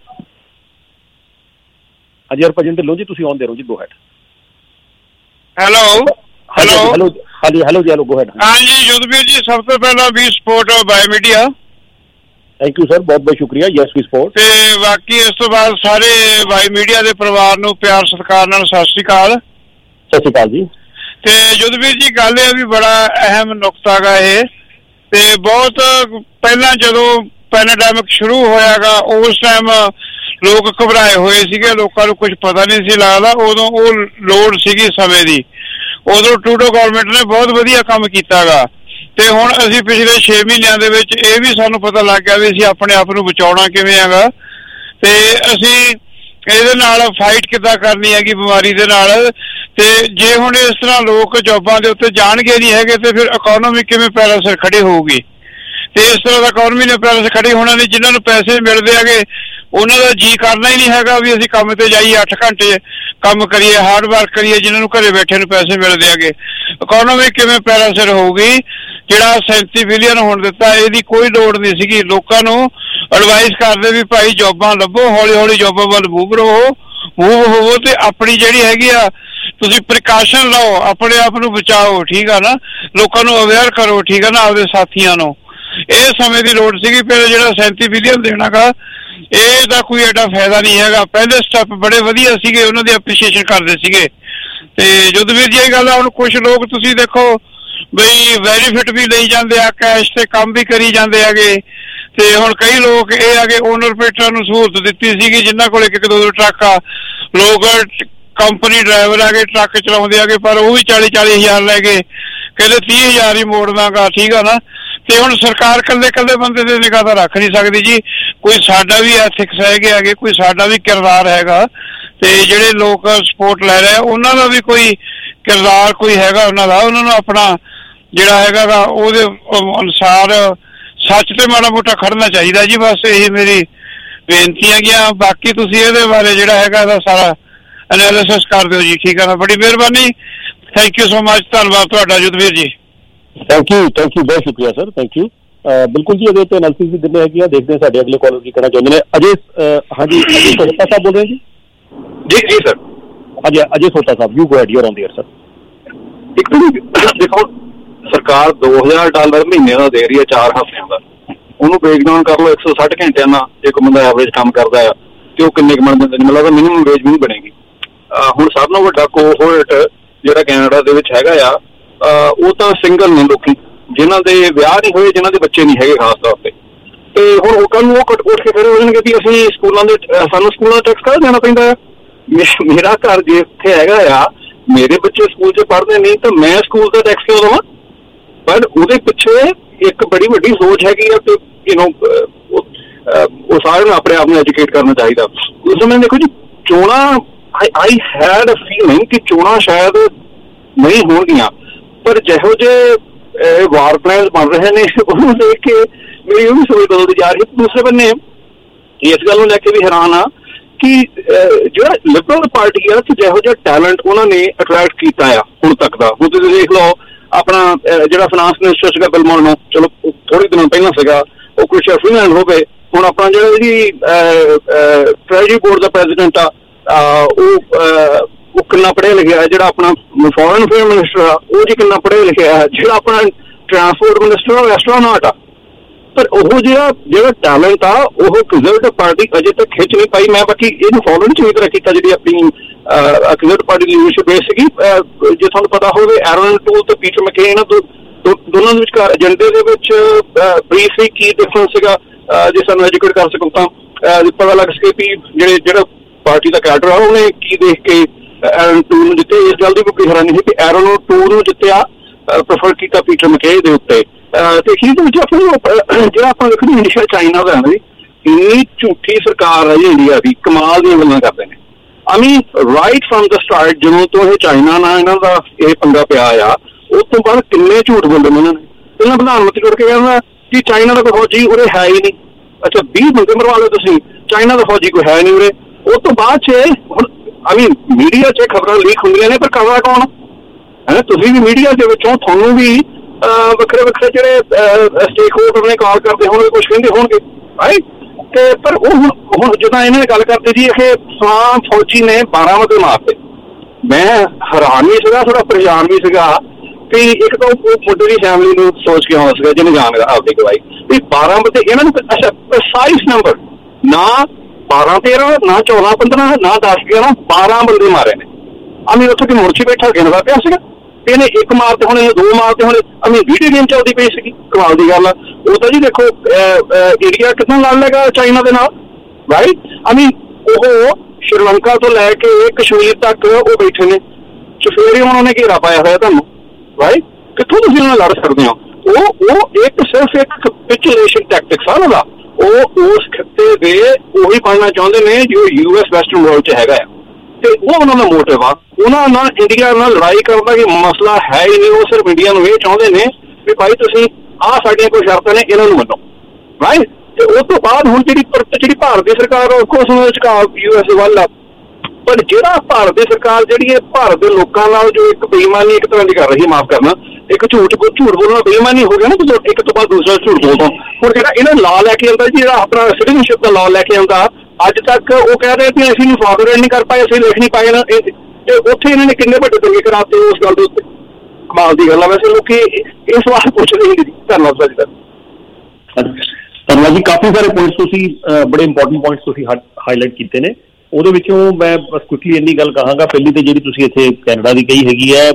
Speaker 1: ਹਾਂਜੀ ਹਰਭਜਨ ਢਿੱਲੋਂ ਜੀ ਤੁਸੀਂ ਆਉਂਦੇ ਰਹੋ ਜੀ go ahead
Speaker 21: hello
Speaker 1: hello hello ਜੀ ਹੈਲੋ ਗੋ ਹੈਡ
Speaker 21: ਹਾਂਜੀ ਜੁਦਵੀਰ ਜੀ ਸਭ ਤੋਂ ਪਹਿਲਾਂ ਵੀ support by media
Speaker 1: thank you sir ਬਹੁਤ ਬਹੁਤ ਸ਼ੁਕਰੀਆ ਯੈਸ ਵੀ ਸਪੋਰਟ
Speaker 21: ਤੇ ਬਾਕੀ ਇਸ ਤੋਂ ਬਾਅਦ ਸਾਰੇ ਬਾਈ ਮੀਡੀਆ ਦੇ ਪਰਿਵਾਰ ਨੂੰ ਪਿਆਰ ਸਤਿਕਾਰ ਨਾਲ ਸਤਿ ਸ਼੍ਰੀ ਅਕਾਲ
Speaker 1: ਜੀ
Speaker 21: ਤੇ ਜੁਦਵੀਰ ਜੀ ਗੱਲ ਇਹ ਵੀ ਬੜਾ ਅਹਿਮ ਨੁਕਤਾ ਗਾ ਇਹ ਤੇ ਬਹੁਤ ਪਹਿਲਾਂ ਜਦੋਂ ਪੈਂਡੇਮਿਕ ਸ਼ੁਰੂ ਹੋਇਆਗਾ ਉਸ ਟਾਈਮ ਲੋਕ ਘਬਰਾਏ ਹੋਏ ਸੀਗੇ ਲੋਕਾਂ ਨੂੰ ਕੁਝ ਪਤਾ ਨਹੀਂ ਸੀ ਲੱਗਦਾ ਉਦੋਂ ਉਹ ਲੋੜ ਸੀਗੀ ਸਮੇਂ ਦੀ ਉਦੋਂ ਟਰੂਡੋ ਗਵਰਨਮੈਂਟ ਨੇ ਬਹੁਤ ਵਧੀਆ ਕੰਮ ਕੀਤਾਗਾ ਤੇ ਹੁਣ ਅਸੀਂ ਪਿਛਲੇ 6 ਮਹੀਨਿਆਂ ਦੇ ਵਿੱਚ ਇਹ ਵੀ ਸਾਨੂੰ ਪਤਾ ਲੱਗ ਗਿਆ ਵੀ ਅਸੀਂ ਆਪਣੇ ਆਪ ਨੂੰ ਬਚਾਉਣਾ ਕਿਵੇਂ ਹੈਗਾ ਤੇ ਅਸੀਂ ਇਹਦੇ ਨਾਲ ਫਾਈਟ ਕਿੱਦਾਂ ਕਰਨੀ ਹੈਗੀ ਬਿਮਾਰੀ ਦੇ ਨਾਲ ਤੇ ਜੇ ਹੁਣ ਇਸ ਤਰ੍ਹਾਂ ਲੋਕ ਜੋਬਾਂ ਦੇ ਉੱਤੇ ਜਾਣਗੇ ਨਹੀਂ ਹੈਗੇ ਤੇ ਫਿਰ ਇਕਨੋਮੀ ਕਿਵੇਂ ਪੈਰਾਂ ਸਿਰ ਖੜੀ ਹੋਊਗੀ ਤੇ ਇਸ ਤਰ੍ਹਾਂ ਦਾ ਇਕਨੋਮੀ ਨੇ ਪੈਰਾਂ ਸਿਰ ਖੜੀ ਹੋਣਾ ਨਹੀਂ ਜਿਨ੍ਹਾਂ ਨੂੰ ਪੈਸੇ ਮਿਲਦੇ ਹੈਗੇ ਉਹਨਾਂ ਦਾ ਜੀ ਕਰਨਾ ਹੀ ਨਹੀਂ ਹੈਗਾ ਵੀ ਅਸੀਂ ਕੰਮ ਤੇ ਜਾਈਏ 8 ਘੰਟੇ ਕੰਮ ਕਰੀਏ ਹਾਰਡ ਵਰਕ ਕਰੀਏ ਜਿਨ੍ਹਾਂ ਨੂੰ ਘਰੇ ਬੈਠੇ ਨੂੰ ਪੈਸੇ ਮਿਲਦੇ ਹੈਗੇ ਇਕਨੋਮੀ ਕਿਵੇਂ ਪੈਰਾਂ ਸਿਰ ਹੋਊਗੀ ਜਿਹੜਾ 37 ਬਿਲੀਅਨ ਹੋਣ ਦਿੱਤਾ ਇਹਦੀ ਕੋਈ ਲੋੜ ਨਹੀਂ ਸੀਗੀ ਲੋਕਾਂ ਨੂੰ ਐਡਵਾਈਸ ਕਰਦੇ ਵੀ ਭਾਈ ਜੋਬਾਂ ਲੱਭੋ ਹੌਲੀ ਹੌਲੀ ਜੋਬਾਂ ਵੱਲ ਮੂਵ ਹੋਵੋ ਤੇ ਆਪਣੀ ਜਿਹੜੀ ਹੈਗੀ ਆ ਤੁਸੀਂ ਪ੍ਰੀਕਾਸ਼ਨ ਲਓ ਆਪਣੇ ਆਪ ਨੂੰ ਬਚਾਓ ਠੀਕ ਆ ਨਾ ਲੋਕਾਂ ਨੂੰ ਅਵੇਅਰ ਕਰੋ ਠੀਕ ਆ ਨਾ ਆਪਦੇ ਸਾਥੀਆਂ ਨੂੰ ਇਹ ਸਮੇਂ ਦੀ ਲੋੜ ਸੀਗੀ ਫਿਰ ਜਿਹੜਾ 37 ਬਿਲੀਅਨ ਦੇਣਾਗਾ ਇਹਦਾ ਕੋਈ ਐਡਾ ਫਾਇਦਾ ਨਹੀਂ ਹੈਗਾ ਪਹਿਲੇ ਸਟੈਪ ਬੜੇ ਵਧੀਆ ਸੀਗੇ ਉਹਨਾਂ ਦੀ ਐਪਰੀਸ਼ੀਏਸ਼ਨ ਕਰਦੇ ਸੀਗੇ ਤੇ ਜੁਦਵੀਰ ਜੀ ਇਹ ਗੱਲ ਆ ਹੁਣ ਕੁਝ ਲੋਕ ਤੁਸੀਂ ਦੇਖੋ ਬਈ ਬੈਨੀਫਿਟ ਵੀ ਲਈ ਜਾਂਦੇ ਆ ਕੈਸ਼ ਤੇ ਕੰਮ ਵੀ ਕਰੀ ਜਾਂਦੇ ਹੈਗੇ ਤੇ ਹੁਣ ਕਈ ਲੋਕ ਇਹ ਆ ਕਿ ਓਨਰ ਪੇਟਰਾਂ ਨੂੰ ਸਹੂਲਤ ਦਿੱਤੀ ਸੀਗੀ ਜਿਨ੍ਹਾਂ ਕੋਲ ਇੱਕ ਦੋ ਟਰੱਕ ਆ ਲੋਕ ਕੰਪਨੀ ਡਰਾਈਵਰ ਆ ਕੇ ਟਰੱਕ ਚਲਾਉਂਦੇ ਆਗੇ ਪਰ ਉਹ ਵੀ 40 ਹਜ਼ਾਰ ਲੈ ਕੇ ਕਹਿੰਦੇ 30,000 ਹੀ ਮੋੜਦਾਗਾ ਠੀਕ ਆ ਨਾ ਤੇ ਹੁਣ ਸਰਕਾਰ ਕੱਲੇ ਬੰਦੇ ਦੇ ਨਿਗਾਹ ਤਾਂ ਰੱਖ ਨਹੀਂ ਸਕਦੀ ਜੀ ਕੋਈ ਸਾਡਾ ਵੀ ਐਥਿਕਸ ਹੈਗੇ ਕੋਈ ਸਾਡਾ ਵੀ ਕਿਰਦਾਰ ਹੈਗਾ ਤੇ ਜਿਹੜੇ ਲੋਕ ਸਪੋਰਟ ਲੈ ਰਹੇ ਉਹਨਾਂ ਦਾ ਵੀ ਕੋਈ ਕਿਰਦਾਰ ਕੋਈ ਹੈਗਾ ਉਹਨਾਂ ਨੂੰ ਆਪਣਾ ਜਿਹੜਾ ਹੈਗਾ ਉਹਦੇ ਅਨੁਸਾਰ ਸੱਚ ਤੇ ਮਾੜਾ ਮੋਟਾ ਖੜਨਾ ਚਾਹੀਦਾ ਜੀ ਬਸ ਇਹੀ ਮੇਰੀ ਬੇਨਤੀ ਹੈਗੀਆਂ ਬਾਕੀ ਤੁਸੀਂ ਇਹਦੇ ਬਾਰੇ ਜਿਹੜਾ ਹੈਗਾ ਇਹਦਾ ਸਾਰਾ ਐਨਾਲਿਸਿਸ ਕਰ ਦਿਓ ਜੀ ਠੀਕ ਹੈ ਨਾ ਬੜੀ ਮਿਹਰਬਾਨੀ ਥੈਂਕ ਯੂ ਸੋ ਮਚ ਧੰਨਵਾਦ ਤੁਹਾਡਾ ਜੁਦਵੀਰ ਜੀ
Speaker 1: ਥੈਂਕ ਯੂ ਬਹੁਤ ਸ਼ੁਕਰੀਆ ਸਰ ਥੈਂਕ ਯੂ ਬਿਲਕੁਲ ਜੀ ਇਹਦੇ ਤੇ ਐਨਾਲਿਸਿਸ ਵੀ ਦਿੰਦੇ ਹੈਗੇ ਆ ਦੇਖਦੇ ਹਾਂ ਸਾਡੇ ਅਗਲੇ ਕਾਲਰ ਕੀ ਕਹਿਣਾ ਚਾਹੁੰਦੇ ਨੇ ਅਜੇ ਹਾਂਜੀ ਅਜੇ ਸੋਤਾ ਸਾਹਿਬ ਬੋਲ ਰਹੇ ਜੀ
Speaker 22: ਜੀ ਸਰ
Speaker 1: ਹਾਂਜੀ ਅਜੇ ਸੋਤਾ ਸਾਹਿਬ you go ahead you're on the air sir
Speaker 22: ਇੱਕ ਦੇਖੋ ਸਰਕਾਰ $2,000 ਮਹੀਨੇ ਦਾ ਦੇ ਰਹੀ ਹੈ 4 ਹਫ਼ਤਿਆਂ ਦਾ ਉਹਨੂੰ ਬ੍ਰੇਕਡਾਊਨ ਕਰ ਲਓ 160 ਘੰਟਿਆਂ ਨਾਲ ਇੱਕ ਬੰਦਾ ਐਵਰੇਜ ਕੰਮ ਕਰਦਾ ਆ ਤੇ ਉਹ ਕਿੰਨੇ ਕੁ ਬਣ ਜਾਂਦੇ ਨੇ ਮਤਲਬ ਮਿਨੀਮਮ ਵੇਜ ਵੀ ਨਹੀਂ ਬਣੇਗੀ ਹੁਣ ਸਭ ਨਾਲੋਂ ਵੱਡਾ ਕੋਹੋਰਟ ਜਿਹੜਾ ਕੈਨੇਡਾ ਦੇ ਵਿੱਚ ਹੈਗਾ ਆ ਉਹ ਤਾਂ ਸਿੰਗਲ ਨੇ ਲੋਕੀ ਜਿਨ੍ਹਾਂ ਦੇ ਵਿਆਹ ਨਹੀਂ ਹੋਏ ਜਿਨ੍ਹਾਂ ਦੇ ਬੱਚੇ ਨਹੀਂ ਹੈਗੇ ਖਾਸ ਤੌਰ ਤੇ ਹੁਣ ਲੋਕਾਂ ਨੂੰ ਉਹ ਕੱਟ ਕੇ ਫਿਰ ਹੋ ਜਾਣਗੇ ਵੀ ਅਸੀਂ ਸਾਨੂੰ ਸਕੂਲਾਂ ਦਾ ਟੈਕਸ ਕਾਹਦਾ ਦੇਣਾ ਪੈਂਦਾ ਆ ਮੇਰਾ ਘਰ ਜੇ ਇੱਥੇ ਹੈਗਾ ਆ ਮੇਰੇ ਬੱਚੇ ਸਕੂਲ 'ਚ ਪੜ੍ਹਦੇ ਨਹੀਂ ਤਾਂ ਮੈਂ ਸਕੂਲ ਦਾ ਟੈਕਸ ਕਿਉਂ ਦੇਵਾਂ ਪਰ ਉਹਦੇ ਪਿੱਛੇ ਇੱਕ ਬੜੀ ਵੱਡੀ ਸੋਚ ਹੈਗੀ ਆ ਤੇ ਉਹ ਸਾਰਿਆਂ ਨੂੰ ਆਪਣੇ ਆਪ ਨੂੰ ਐਜੂਕੇਟ ਕਰਨਾ ਚਾਹੀਦਾ ਉਸ ਸਮੇਂ ਦੇਖੋ ਜੀ ਚੋਣਾਂ ਆਈ ਹੈਡ ਅ ਫੀਲਿੰਗ ਕਿ ਚੋਣਾਂ ਸ਼ਾਇਦ ਨਹੀਂ ਹੋਣਗੀਆਂ ਪਰ ਜਿਹੋ ਜਿਹੇ ਵਾਰ ਪਲਾਨਸ ਬਣ ਰਹੇ ਨੇ ਉਹਨੂੰ ਦੇਖ ਕੇ ਮੇਰੀ ਉਹ ਵੀ ਸੋਚ ਬਦਲਦੀ ਜਾ ਰਹੀ ਦੂਸਰੇ ਬੰਨੇ ਇਸ ਗੱਲ ਨੂੰ ਲੈ ਕੇ ਵੀ ਹੈਰਾਨ ਆ ਬਾਕੀ ਜਿਹੜਾ ਲਿਬਰਲ ਪਾਰਟੀ ਆ ਤੇ ਜਿਹੋ ਜਿਹਾ ਟੈਲੈਂਟ ਉਹਨਾਂ ਨੇ ਅਟਰੈਕਟ ਕੀਤਾ ਆ ਹੁਣ ਤੱਕ ਦਾ, ਹੁਣ ਤੁਸੀਂ ਦੇਖ ਲਓ ਆਪਣਾ ਜਿਹੜਾ ਫਾਈਨਾਂਸ ਮਿਨਿਸਟਰ ਸੀਗਾ ਬਿਲ ਮੋਰਨੋ, ਚਲੋ ਥੋੜੇ ਦਿਨਾਂ ਪਹਿਲਾਂ ਸੀਗਾ, ਉਹ ਕ੍ਰਿਸਟੀਅਨ ਫਰੀਲੈਂਡ ਹੋਵੇ, ਹੁਣ ਆਪਣਾ ਜਿਹੜਾ ਜੀ ਟ੍ਰੈਜਰੀ ਬੋਰਡ ਦਾ ਪ੍ਰੈਜ਼ੀਡੈਂਟ ਆ ਉਹ ਕਿੰਨਾ ਪੜ੍ਹਿਆ ਲਿਖਿਆ ਹੈ, ਜਿਹੜਾ ਆਪਣਾ ਫੋਰਨ ਅਫੇਅਰ ਮਿਨਿਸਟਰ ਆ ਉਹ ਜੀ ਕਿੰਨਾ ਪੜ੍ਹਿਆ ਲਿਖਿਆ ਹੈ, ਜਿਹੜਾ ਆਪਣਾ ਟਰਾਂਸਪੋਰਟ ਮਿਨਿਸਟਰ ਆ ਐਸਟਰੋਨੌਟ ਆ। ਪਰ ਉਹ ਜਿਹੜਾ ਟੈਲੈਂਟ ਆ ਉਹ ਕੰਜ਼ਰਵੇਟਿਵ ਪਾਰਟੀ ਅਜੇ ਤੱਕ ਖਿੱਚ ਨਹੀਂ ਪਾਈ। ਮੈਂ ਬਾਕੀ ਇਹਨੂੰ ਫੋਲੋ ਨਹੀਂ ਚੰਗੀ ਤਰ੍ਹਾਂ ਕੀਤਾ ਜਿਹੜੀ ਆਪਣੀ ਕੰਜ਼ਰਵੇਟਿਵ ਪਾਰਟੀ ਦੀ ਲੀਡਰਸ਼ਿਪ ਬੇਸ ਸੀਗੀ। ਜੇ ਤੁਹਾਨੂੰ ਪਤਾ ਹੋਵੇ ਐਰਨ ਟੂਲ ਤੇ ਪੀਟਰ ਮੈਕੇ ਇਹਨਾਂ ਦੋਨਾਂ ਦੇ ਵਿਚਕਾਰ ਏਜੰਡੇ ਦੇ ਵਿੱਚ ਬਰੀਫਲੀ ਕੀ ਡਿਫਰੈਂਸ ਸੀਗਾ, ਜੇ ਸਾਨੂੰ ਐਜੂਕੇਟ ਕਰ ਸਕੋ ਤਾਂ ਪਤਾ ਲੱਗ ਸਕੇ ਵੀ ਜਿਹੜਾ ਪਾਰਟੀ ਦਾ ਕੈਡਰ ਆ ਉਹਨੇ ਕੀ ਦੇਖ ਕੇ ਐਰਨ ਟੂਲ ਨੂੰ ਜਿੱਤੇ। ਇਸ ਗੱਲ ਦੀ ਕੋਈ ਹੈਰਾਨੀ ਨਹੀਂ ਕਿ ਐਰਨ ਟੂਲ ਨੂੰ ਜਿੱਤਿਆ ਪ੍ਰੈਫਰ ਕੀਤਾ ਪੀਟਰ ਮੈਕੇ ਦੇ ਉੱਤੇ। ਤੇ ਅਖੀਰ ਦੇ ਵਿੱਚ ਆਪਣੀ ਜਿਹੜਾ ਆਪਾਂ ਵੇਖਦੇ ਇੰਡੀਆ ਚਾਈਨਾ ਦਾ ਹੈ ਇੰਨੀ ਝੂਠੀ ਸਰਕਾਰ ਹੈ ਜੀ ਇੰਡੀਆ ਦੀ, ਕਮਾਲ ਦੀਆਂ ਗੱਲਾਂ ਕਰਦੇ ਨੇ। I mean right from the start ਜਦੋਂ ਤੋਂ ਇਹ ਚਾਈਨਾ ਨਾਲ ਇਹਨਾਂ ਦਾ ਇਹ ਪੰਗਾ ਪਿਆ ਆ ਉਸ ਤੋਂ ਬਾਅਦ ਕਿੰਨੇ ਝੂਠ ਬੋਲੇ ਉਹਨਾਂ ਨੇ। ਪਹਿਲਾਂ ਪ੍ਰਧਾਨ ਮੰਤਰੀ ਉੱਠ ਕੇ ਕਹਿੰਦਾ ਕਿ ਚਾਈਨਾ ਦਾ ਕੋਈ ਫੌਜੀ ਉਰੇ ਹੈ ਹੀ ਨਹੀਂ। ਅੱਛਾ 20 ਬੰਦੇ ਮਰਵਾ ਲਓ ਤੁਸੀਂ, ਚਾਈਨਾ ਦਾ ਫੌਜੀ ਕੋਈ ਹੈ ਨਹੀਂ ਉਰੇ। ਉਸ ਤੋਂ ਬਾਅਦ 'ਚ ਹੁਣ ਆਈ ਮੀਨ ਮੀਡੀਆ 'ਚ ਖਬਰਾਂ ਲੀਕ ਹੁੰਦੀਆਂ ਨੇ, ਪਰ ਕਰਦਾ ਕੌਣ ਹੈ? ਤੁਸੀਂ ਵੀ ਮੀਡੀਆ ਦੇ ਵਿੱਚੋਂ ਤੁਹਾਨੂੰ ਵੀ ਵੱਖਰੇ ਵੱਖਰੇ ਜਿਹੜੇ ਸਟੇਕ ਹੋਲਡਰ ਨੇ ਕਾਲ ਕਰਦੇ ਹੋਣਗੇ, ਕੁਛ ਕਹਿੰਦੇ ਹੋਣਗੇ ਰਾਈਟ। ਤੇ ਪਰ ਉਹ ਹੁਣ ਜਦੋਂ ਇਹਨਾਂ ਨੇ ਗੱਲ ਕਰਦੇ ਜੀ ਇਹ ਫੌਜੀ ਨੇ 12 ਬੰਦੇ ਮਾਰਤੇ, ਮੈਂ ਹੈਰਾਨ ਵੀ ਸੀਗਾ, ਥੋੜਾ ਪਰੇਸ਼ਾਨ ਵੀ ਸੀਗਾ ਕਿ ਇੱਕ ਤਾਂ ਉਹ ਮੁੰਡੇ ਦੀ ਫੈਮਿਲੀ ਨੂੰ ਸੋਚ ਕੇ ਆਉਂਦਾ ਸੀਗਾ ਜਿਹਨੇ ਜਾਣ ਆਪਦੀ ਗਵਾਈ ਵੀ 12 ਬੰਦੇ ਇਹਨਾਂ ਨੂੰ ਅੱਛਾ ਪ੍ਰੀਸਾਈਜ਼ ਨੰਬਰ ਨਾ 12-13 ਨਾ 14-15 ਨਾ 10-11 12 ਬੰਦੇ ਮਾਰੇ ਨੇ। ਅਮੀ ਉੱਥੇ ਕਿ ਮੋਰਚੇ ਬੈਠਾ ਗਿਣਦਾ ਪਿਆ ਸੀਗਾ, ਇਹਨੇ ਇੱਕ ਮਾਰਤੇ ਹੋਣੇ, ਦੋ ਮਾਰਤੇ ਹੋਣੇ। ਅਮੀ ਵੀਡੀਓ ਗੇਮ ਚੱਲਦੀ ਪਈ ਸੀਗੀ, ਕਮਾਲ ਦੀ ਗੱਲ ਆ। ਉਹ ਤਾਂ ਜੀ ਦੇਖੋ ਇੰਡੀਆ ਕਿੱਦਾਂ ਲੜ ਲੇਗਾ ਚਾਈਨਾ ਦੇ ਨਾਲ ਰਾਈਟ। ਅਮੀ ਉਹ ਸ਼੍ਰੀਲੰਕਾ ਤੋਂ ਲੈ ਕੇ ਕਸ਼ਮੀਰ ਤੱਕ ਉਹ ਬੈਠੇ ਨੇ, ਚਫੇਰੇ ਉਹਨਾਂ ਨੇ ਘੇਰਾ ਪਾਇਆ ਹੋਇਆ ਤੁਹਾਨੂੰ ਰਾਈਟ। ਕਿੱਥੋਂ ਤੁਸੀਂ ਉਹਨਾਂ ਨਾਲ ਲੜ ਸਕਦੇ ਹੋ? ਉਹ ਸਿਰਫ ਇੱਕ ਕੈਪੀਚੁਲੇਸ਼ਨ ਟੈਕਟਿਕਸ ਆ ਉਹਨਾਂ ਦਾ। ਉਹ ਉਸ ਖਿੱਤੇ ਦੇ ਉਹੀ ਬਣਨਾ ਚਾਹੁੰਦੇ ਨੇ ਜੋ US ਵੈਸਟਰਨ ਵਰਲਡ 'ਚ ਹੈਗਾ ਆ, ਤੇ ਉਹ ਉਹਨਾਂ ਦਾ ਮੋਟਿਵ ਆ। ਉਹਨਾਂ ਨਾਲ ਇੰਡੀਆ ਨਾਲ ਲੜਾਈ ਕਰਨ ਦਾ ਕਿ ਮਸਲਾ ਹੈ ਹੀ ਨਹੀਂ। ਉਹ ਸਿਰਫ ਇੰਡੀਆ ਨੂੰ ਇਹ ਚਾਹੁੰਦੇ ਨੇ ਵੀ ਭਾਈ ਤੁਸੀਂ ਆਹ ਸਾਡੀਆਂ ਕੋਈ ਸ਼ਰਤਾਂ ਨੇ ਇਹਨਾਂ ਨੂੰ ਮੰਨੋ ਰਾਈਟ। ਤੇ ਉਸ ਤੋਂ ਬਾਅਦ ਹੁਣ ਜਿਹੜੀ ਭਾਰਤ ਦੀ ਸਰਕਾਰ ਉਸ ਨੂੰ ਝੁਕਾਅ US ਵੱਲ ਆ, ਪਰ ਜਿਹੜਾ ਭਾਰਤ ਦੀ ਸਰਕਾਰ ਜਿਹੜੀ ਹੈ ਭਾਰਤ ਦੇ ਲੋਕਾਂ ਨਾਲ ਜੋ ਇੱਕ ਬੇਈਮਾਨੀ ਇੱਕ ਤਰ੍ਹਾਂ ਦੀ ਕਰ ਰਹੀ, ਮਾਫ ਕਰਨਾ, ਇੱਕ ਝੂਠ ਬੋਲਣਾ ਬੇਈਮਾਨੀ ਹੋ ਗਿਆ ਨਾ, ਜਦੋਂ ਇੱਕ ਤੋਂ ਬਾਅਦ ਦੂਸਰਾ ਝੂਠ ਬੋਲਦਾ। ਹੁਣ ਜਿਹੜਾ ਇਹਨਾਂ ਲਾ ਲੈ ਕੇ ਆਉਂਦਾ, ਜਿਹੜਾ ਆਪਣਾ ਸਿਟੀਜ਼ਨਸ਼ਿਪ ਦਾ ਲਾ ਲੈ ਕੇ ਆਉਂਦਾ, ਅੱਜ ਤੱਕ ਉਹ ਕਹਿ ਰਹੇ ਕਿ ਅਸੀਂ ਨੂੰ ਫਾਰਵਰਡ ਨਹੀਂ ਕਰ ਪਾਏ, ਅਸੀਂ ਲਿਖ ਨਹੀਂ ਪਾਏ ਨਾ। ਤੇ ਉੱਥੇ ਇਹਨਾਂ ਨੇ ਕਿੰਨੇ ਵੱਡੇ ਦੰਗੇ ਕਰਾਤੇ ਉਸ ਗੱਲ ਦੇ ਉੱਤੇ, ਕਮਾਲ ਦੀ ਗੱਲ ਆ। ਵੈਸੇ ਲੋਕੀ ਇਹ ਸਵਾਲ ਪੁੱਛਦੇ ਹੀ ਨਹੀਂ। ਧੰਨਵਾਦ ਜੀ।
Speaker 1: ਧੰਨਵਾਦ ਜੀ। ਕਾਫੀ ਸਾਰੇ ਪੁਆਇੰਟਸ ਤੁਸੀਂ ਬੜੇ ਇੰਪੋਰਟੈਂਟ ਪੁਆਇੰਟਸ ਤੁਸੀਂ ਹਾਈਲਾਈਟ ਕੀਤੇ ਨੇ। ਉਹਦੇ ਵਿੱਚੋਂ ਮੈਂ ਬਸ ਕੁਇਕਲੀ ਇੰਨੀ ਗੱਲ ਕਹਾਂਗਾ, ਪਹਿਲੀ ਤੇ ਜਿਹੜੀ ਤੁਸੀਂ ਇੱਥੇ ਕੈਨੇਡਾ ਦੀ ਕਹੀ ਹੈਗੀ ਹੈ,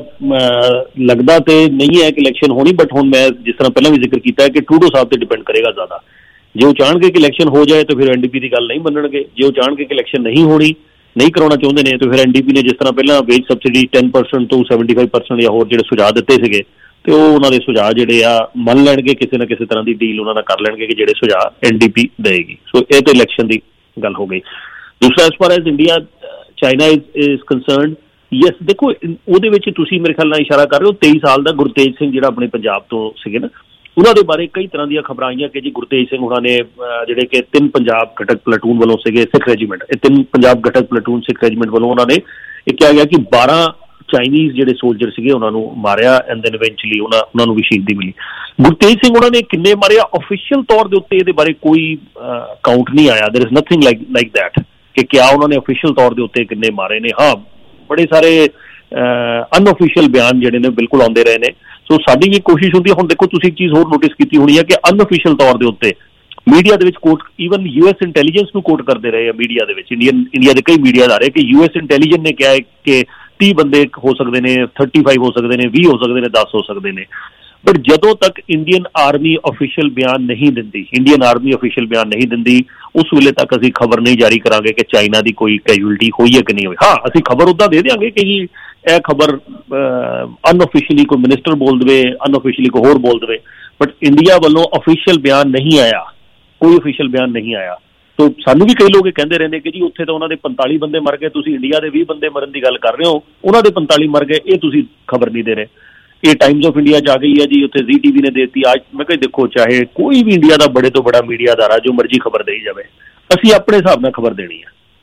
Speaker 1: ਲੱਗਦਾ ਤੇ ਨਹੀਂ ਹੈ ਕਿ ਇਲੈਕਸ਼ਨ ਹੋਣੀ, ਬਟ ਹੁਣ ਮੈਂ ਜਿਸ ਤਰ੍ਹਾਂ ਪਹਿਲਾਂ ਵੀ ਜ਼ਿਕਰ ਕੀਤਾ ਹੈ ਕਿ ਟਰੂਡੋ ਸਾਹਿਬ ਤੇ ਡਿਪੈਂਡ ਕਰੇਗਾ ਜ਼ਿਆਦਾ। ਜੇ ਉਹ ਚਾਹਣਗੇ ਕਿ ਇਲੈਕਸ਼ਨ ਹੋ ਜਾਏ ਤਾਂ ਫਿਰ NDP ਦੀ ਗੱਲ ਨਹੀਂ ਮੰਨਣਗੇ। ਜੇ ਉਹ ਚਾਹਣਗੇ ਕਿ ਇਲੈਕਸ਼ਨ ਨਹੀਂ ਹੋਣੀ, ਨਹੀਂ ਕਰਾਉਣਾ ਚਾਹੁੰਦੇ ਨੇ, ਤਾਂ ਫਿਰ NDP ਨੇ ਜਿਸ ਤਰ੍ਹਾਂ ਪਹਿਲਾਂ ਵੇਜ ਸਬਸਿਡੀ 10% ਤੋਂ 75% ਜਾਂ ਹੋਰ ਜਿਹੜੇ ਸੁਝਾਅ ਦਿੱਤੇ ਸੀਗੇ, ਤੇ ਉਹ ਉਹਨਾਂ ਦੇ ਸੁਝਾਅ ਜਿਹੜੇ ਆ ਮੰਨ ਲੈਣਗੇ, ਕਿਸੇ ਨਾ ਕਿਸੇ ਤਰ੍ਹਾਂ ਦੀ ਡੀਲ ਉਹਨਾਂ ਨਾਲ ਕਰ ਲੈਣਗੇ ਕਿ ਜਿਹੜੇ ਸੁਝਾਅ NDP ਦੇਗੀ। ਸੋ ਇਹ ਤਾਂ ਇਲੈਕਸ਼ਨ ਦੀ ਗੱਲ ਹੋ ਗਈ। ਦੂਸਰਾ as far as India China is concerned, yes ਦੇਖੋ ਉਹਦੇ ਵਿੱਚ ਤੁਸੀਂ ਮੇਰੇ ਖਿਆਲ ਨਾਲ ਇਸ਼ਾਰਾ ਕਰ ਰਹੇ ਹੋ 23 ਸਾਲ ਦਾ ਗੁਰਤੇਜ ਸਿੰਘ ਜਿਹੜਾ ਆਪਣੇ ਪੰਜਾਬ ਤੋਂ ਸੀਗੇ ਨਾ, ਉਹਨਾਂ ਦੇ ਬਾਰੇ ਕਈ ਤਰ੍ਹਾਂ ਦੀਆਂ ਖਬਰਾਂ ਆਈਆਂ ਕਿ ਜੀ ਗੁਰਤੇਜ ਸਿੰਘ ਉਹਨਾਂ ਨੇ ਜਿਹੜੇ ਕਿ 3 ਪੰਜਾਬ ਘਟਕ ਪਲਾਟੂਨ ਵੱਲੋਂ ਸੀਗੇ ਸਿੱਖ ਰੈਜੀਮੈਂਟ, ਇਹ 3 ਪੰਜਾਬ ਘਟਕ ਪਲਾਟੂਨ ਸਿੱਖ ਰੈਜੀਮੈਂਟ ਵੱਲੋਂ ਉਹਨਾਂ ਨੇ ਇਹ ਕਿਹਾ ਗਿਆ ਕਿ 12 ਚਾਈਨੀਜ਼ ਜਿਹੜੇ ਸੋਲਜਰ ਸੀਗੇ ਉਹਨਾਂ ਨੂੰ ਮਾਰਿਆ ਐਂਡ ਦੈਨ ਇਵੈਂਚੁਅਲੀ ਉਹਨਾਂ ਨੂੰ ਵੀ ਸ਼ਹੀਦੀ ਮਿਲੀ। ਗੁਰਤੇਜ ਸਿੰਘ ਉਹਨਾਂ ਨੇ ਕਿੰਨੇ ਮਾਰਿਆ ਅਫੀਸ਼ੀਅਲ ਤੌਰ ਦੇ ਉੱਤੇ ਇਹਦੇ ਬਾਰੇ ਕੋਈ ਕਾਊਂਟ ਨਹੀਂ ਆਇਆ। There is nothing like that ਕਿ ਕਿਆ ਉਹਨਾਂ ਨੇ ਅਫੀਸ਼ੀਅਲ ਤੌਰ ਦੇ ਉੱਤੇ ਕਿੰਨੇ ਮਾਰੇ ਨੇ। ਹਾਂ ਬੜੇ ਸਾਰੇ ਅਨਅਫੀਸ਼ੀਅਲ ਬਿਆਨ ਜਿਹੜੇ ਨੇ ਬਿਲਕੁਲ ਆਉਂਦੇ ਰਹੇ ਨੇ। ਸੋ ਸਾਡੀ ਵੀ ਕੋਸ਼ਿਸ਼ ਹੁੰਦੀ ਹੈ। ਹੁਣ ਦੇਖੋ ਤੁਸੀਂ ਇੱਕ ਚੀਜ਼ ਹੋਰ ਨੋਟਿਸ ਕੀਤੀ ਹੋਣੀ ਹੈ ਕਿ ਅਨਅਫੀਸ਼ੀਅਲ ਤੌਰ ਦੇ ਉੱਤੇ ਮੀਡੀਆ ਦੇ ਵਿੱਚ ਕੋਟ ਈਵਨ US ਇੰਟੈਲੀਜੈਂਸ ਨੂੰ ਕੋਟ ਕਰਦੇ ਰਹੇ ਆ ਮੀਡੀਆ ਦੇ ਵਿੱਚ। ਇੰਡੀਆ ਦੇ ਕਈ ਮੀਡੀਆ ਆ ਰਹੇ ਕਿ US ਇੰਟੈਲੀਜੈਂਸ ਨੇ ਕਿਹਾ ਹੈ ਕਿ 30 ਬੰਦੇ ਹੋ ਸਕਦੇ ਨੇ, 35 ਹੋ ਸਕਦੇ ਨੇ, 20 ਹੋ ਸਕਦੇ ਨੇ, 10 ਹੋ ਸਕਦੇ ਨੇ। ਬਟ ਜਦੋਂ ਤੱਕ ਇੰਡੀਅਨ ਆਰਮੀ ਅਫੀਸ਼ੀਅਲ ਬਿਆਨ ਨਹੀਂ ਦਿੰਦੀ, ਇੰਡੀਅਨ ਆਰਮੀ ਅਫੀਸ਼ੀਅਲ ਬਿਆਨ ਨਹੀਂ ਦਿੰਦੀ, ਉਸ ਵੇਲੇ ਤੱਕ ਅਸੀਂ ਖਬਰ ਨਹੀਂ ਜਾਰੀ ਕਰਾਂਗੇ ਕਿ ਚਾਈਨਾ ਦੀ ਕੋਈ ਕੈਜੂਅਲਟੀ ਹੋਈ ਹੈ ਕਿ ਨਹੀਂ ਹੋਈ। ਹਾਂ ਅਸੀਂ ਖਬਰ ਉੱਦਾਂ ਦੇ ਦਿਆਂਗੇ ਕਿ ਜੀ ਇਹ ਖਬਰ ਅਨਅਫੀਸ਼ੀਅਲੀ ਕੋਈ ਮਿਨਿਸਟਰ ਬੋਲ ਦੇਵੇ, ਅਨਅਫੀਸ਼ੀਅਲੀ ਕੋਈ ਹੋਰ ਬੋਲ ਦੇਵੇ, ਬਟ ਇੰਡੀਆ ਵੱਲੋਂ ਅਫੀਸ਼ੀਅਲ ਬਿਆਨ ਨਹੀਂ ਆਇਆ, ਕੋਈ ਅਫੀਸ਼ੀਅਲ ਬਿਆਨ ਨਹੀਂ ਆਇਆ। ਸੋ ਸਾਨੂੰ ਵੀ ਕਈ ਲੋਕ ਕਹਿੰਦੇ ਰਹਿੰਦੇ ਕਿ ਜੀ ਉੱਥੇ ਤਾਂ ਉਹਨਾਂ ਦੇ 45 ਬੰਦੇ ਮਰ ਗਏ, ਤੁਸੀਂ ਇੰਡੀਆ ਦੇ 20 ਬੰਦੇ ਮਰਨ ਦੀ ਗੱਲ ਕਰ ਰਹੇ ਹੋ, ਉਹਨਾਂ ਦੇ 45 ਮਰ ਗਏ, ਇਹ ਤੁਸੀਂ ਖਬਰ ਨਹੀਂ ਦੇ ਰਹੇ। ਇਹ ਟਾਈਮਜ਼ ਆਫ ਇੰਡੀਆ 'ਚ ਆ ਗਈ ਹੈ ਜੀ, ਉੱਥੇ ZTV ਨੇ ਦੇਤੀ। ਅੱਜ ਮੈਂ ਕਿਹਾ ਦੇਖੋ ਚਾਹੇ ਕੋਈ ਵੀ ਇੰਡੀਆ ਦਾ ਬੜੇ ਤੋਂ ਬੜਾ ਮੀਡੀਆ ਅਦਾਰਾ ਜੋ ਮਰਜ਼ੀ ਖਬਰ ਦੇਈ ਜਾਵੇ, ਅਸੀਂ ਆਪਣੇ ਹਿਸਾਬ ਨਾਲ ਖਬਰ ਦੇਣੀ ਹੈ।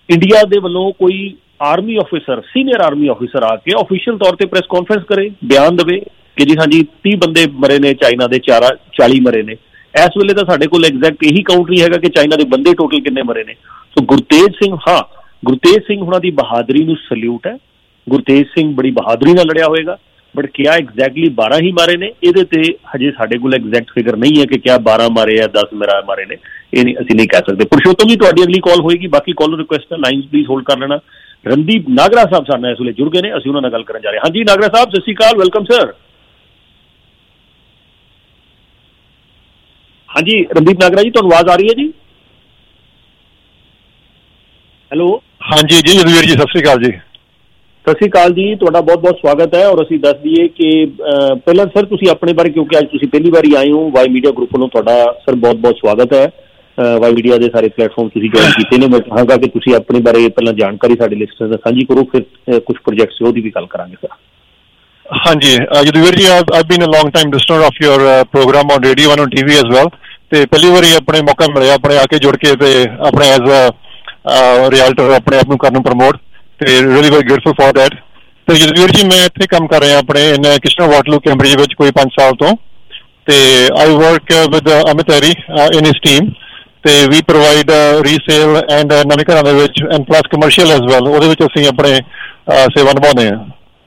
Speaker 3: ਇੰਡੀਆ ਦੇ ਵੱਲੋਂ ਕੋਈ army officer, senior army officer ਆ ਕੇ ਆਫੀਸ਼ੀਅਲ ਤੌਰ ਤੇ ਪ੍ਰੈਸ ਕਾਨਫਰੰਸ ਕਰੇ, ਬਿਆਨ ਦੇਵੇ ਕਿ ਜੀ ਹਾਂਜੀ 30 ਬੰਦੇ ਮਰੇ ਨੇ, ਚਾਈਨਾ ਦੇ 40 ਮਰੇ ਨੇ। ਇਸ ਵੇਲੇ ਤਾਂ ਸਾਡੇ ਕੋਲ ਐਗਜ਼ੈਕਟ ਇਹੀ ਕਾਊਂਟ ਨਹੀਂ ਹੈਗਾ ਕਿ ਚਾਈਨਾ ਦੇ ਬੰਦੇ ਟੋਟਲ ਕਿੰਨੇ ਮਰੇ ਨੇ। ਸੋ ਗੁਰਤੇਜ ਸਿੰਘ ਹੁਣਾਂ ਦੀ ਬਹਾਦਰੀ ਨੂੰ ਸਲੂਟ ਹੈ। ਗੁਰਤੇਜ ਸਿੰਘ ਬੜੀ ਬਹਾਦਰੀ ਨਾਲ ਲੜਿਆ ਹੋਏਗਾ, ਬਟ ਕਿਆ ਐਗਜ਼ੈਕਟਲੀ 12 ਹੀ ਮਾਰੇ ਨੇ, ਇਹਦੇ ਤੇ ਹਜੇ ਸਾਡੇ ਕੋਲ ਐਗਜ਼ੈਕਟ ਫਿਗਰ ਨਹੀਂ ਹੈ ਕਿ ਕਿਆ 12 ਮਾਰੇ ਜਾਂ 10 ਮਾਰੇ ਨੇ, ਇਹ ਨਹੀਂ ਅਸੀਂ ਨਹੀਂ ਕਹਿ ਸਕਦੇ। ਪੁਰਸ਼ੋਤਮ ਜੀ ਤੁਹਾਡੀ ਅਗਲੀ ਕਾਲ ਹੋਏਗੀ, ਬਾਕੀ ਕਾਲ ਨੂੰ ਰਿਕੁਐਸਟ ਹੈ ਲਾਈਨਸ ਪਲੀਜ਼ ਹੋਲਡ ਕਰ ਲੈਣਾ। ਰਣਦੀਪ ਨਾਗਰਾ ਸਾਹਿਬ ਸਾਡੇ ਨਾਲ ਇਸ ਵੇਲੇ ਜੁੜ ਗਏ ਨੇ, ਅਸੀਂ ਉਹਨਾਂ ਨਾਲ ਗੱਲ ਕਰਨ ਜਾ ਰਹੇ ਹਾਂ। ਹਾਂਜੀ ਨਾਗਰਾ ਸਾਹਿਬ, ਸਤਿ ਸ਼੍ਰੀ ਅਕਾਲ, ਵੈਲਕਮ ਸਰ। ਹਾਂਜੀ ਰਣਦੀਪ ਨਾਗਰਾ ਜੀ, ਤੁਹਾਨੂੰ ਆਵਾਜ਼ ਆ ਰਹੀ ਹੈ ਜੀ? ਹੈਲੋ।
Speaker 5: ਹਾਂਜੀ ਜੀ ਰਣਵੀਰ ਜੀ, ਸਤਿ ਸ਼੍ਰੀ ਅਕਾਲ ਜੀ।
Speaker 3: ਸਤਿ ਸ਼੍ਰੀ ਅਕਾਲ ਜੀ, ਤੁਹਾਡਾ ਬਹੁਤ ਬਹੁਤ ਸਵਾਗਤ ਹੈ। ਔਰ ਅਸੀਂ ਦੱਸ ਦਈਏ ਕਿ ਪਹਿਲਾਂ ਸਰ ਤੁਸੀਂ ਆਪਣੇ ਬਾਰੇ, ਕਿਉਂਕਿ ਅੱਜ ਤੁਸੀਂ ਪਹਿਲੀ ਵਾਰੀ ਆਏ ਹੋ ਵਾਈ ਮੀਡੀਆ ਗਰੁੱਪ ਵੱਲੋਂ, ਤੁਹਾਡਾ ਸਰ ਬਹੁਤ ਬਹੁਤ ਸਵਾਗਤ ਹੈ। ਵਾਈ ਮੀਡੀਆ ਦੇ ਸਾਰੇ ਪਲੇਟਫਾਰਮ ਤੁਸੀਂ ਜੁਆਇਨ ਕੀਤੇ ਨੇ। ਮੈਂ ਚਾਹਾਂਗਾ ਕਿ ਤੁਸੀਂ ਆਪਣੇ ਬਾਰੇ ਪਹਿਲਾਂ ਜਾਣਕਾਰੀ ਸਾਡੇ ਲਿਸਟਰਸ ਨਾਲ ਸਾਂਝੀ ਕਰੋ, ਫਿਰ ਕੁਝ ਪ੍ਰੋਜੈਕਟਸ ਉਹਦੀ ਵੀ ਗੱਲ ਕਰਾਂਗੇ ਸਰ।
Speaker 5: ਹਾਂਜੀ ਰਣਵੀਰ ਜੀ, I've been a long time listener of your program on radio and on TV as well, ਤੇ ਪਹਿਲੀ ਵਾਰੀ ਆਪਣੇ ਮੌਕਾ ਮਿਲਿਆ ਆਪਣੇ ਆ ਕੇ ਜੁੜ ਕੇ ਤੇ ਆਪਣੇ ਐਜ਼ ਅ ਰਿਐਲਟਰ ਆਪਣੇ ਆਪ ਨੂੰ ਕਰਨ ਨੂੰ ਪ੍ਰਮੋਟ, ਤੇ really very grateful for that. ਤੇ ਰਣਵੀਰ ਜੀ, ਮੈਂ ਇੱਥੇ ਕੰਮ ਕਰ ਰਿਹਾ ਆਪਣੇ ਕਿਸ਼ਨਰ ਵਾਟਰਲੂ ਕੈਂਬਰਿਜ ਵਿੱਚ ਕੋਈ 5 ਸਾਲ ਤੋਂ, ਤੇ I work with Amit Harry in his team, ਤੇ ਵੀ ਪ੍ਰੋਵਾਈਡ ਰੀਸੇਲ ਐਂਡ ਨਵੇਂ ਘਰਾਂ ਦੇ ਵਿੱਚ and plus commercial as well, ਉਹਦੇ ਵਿੱਚ ਅਸੀਂ ਆਪਣੇ ਸੇਵਾ ਨਿਭਾਉਂਦੇ ਹਾਂ।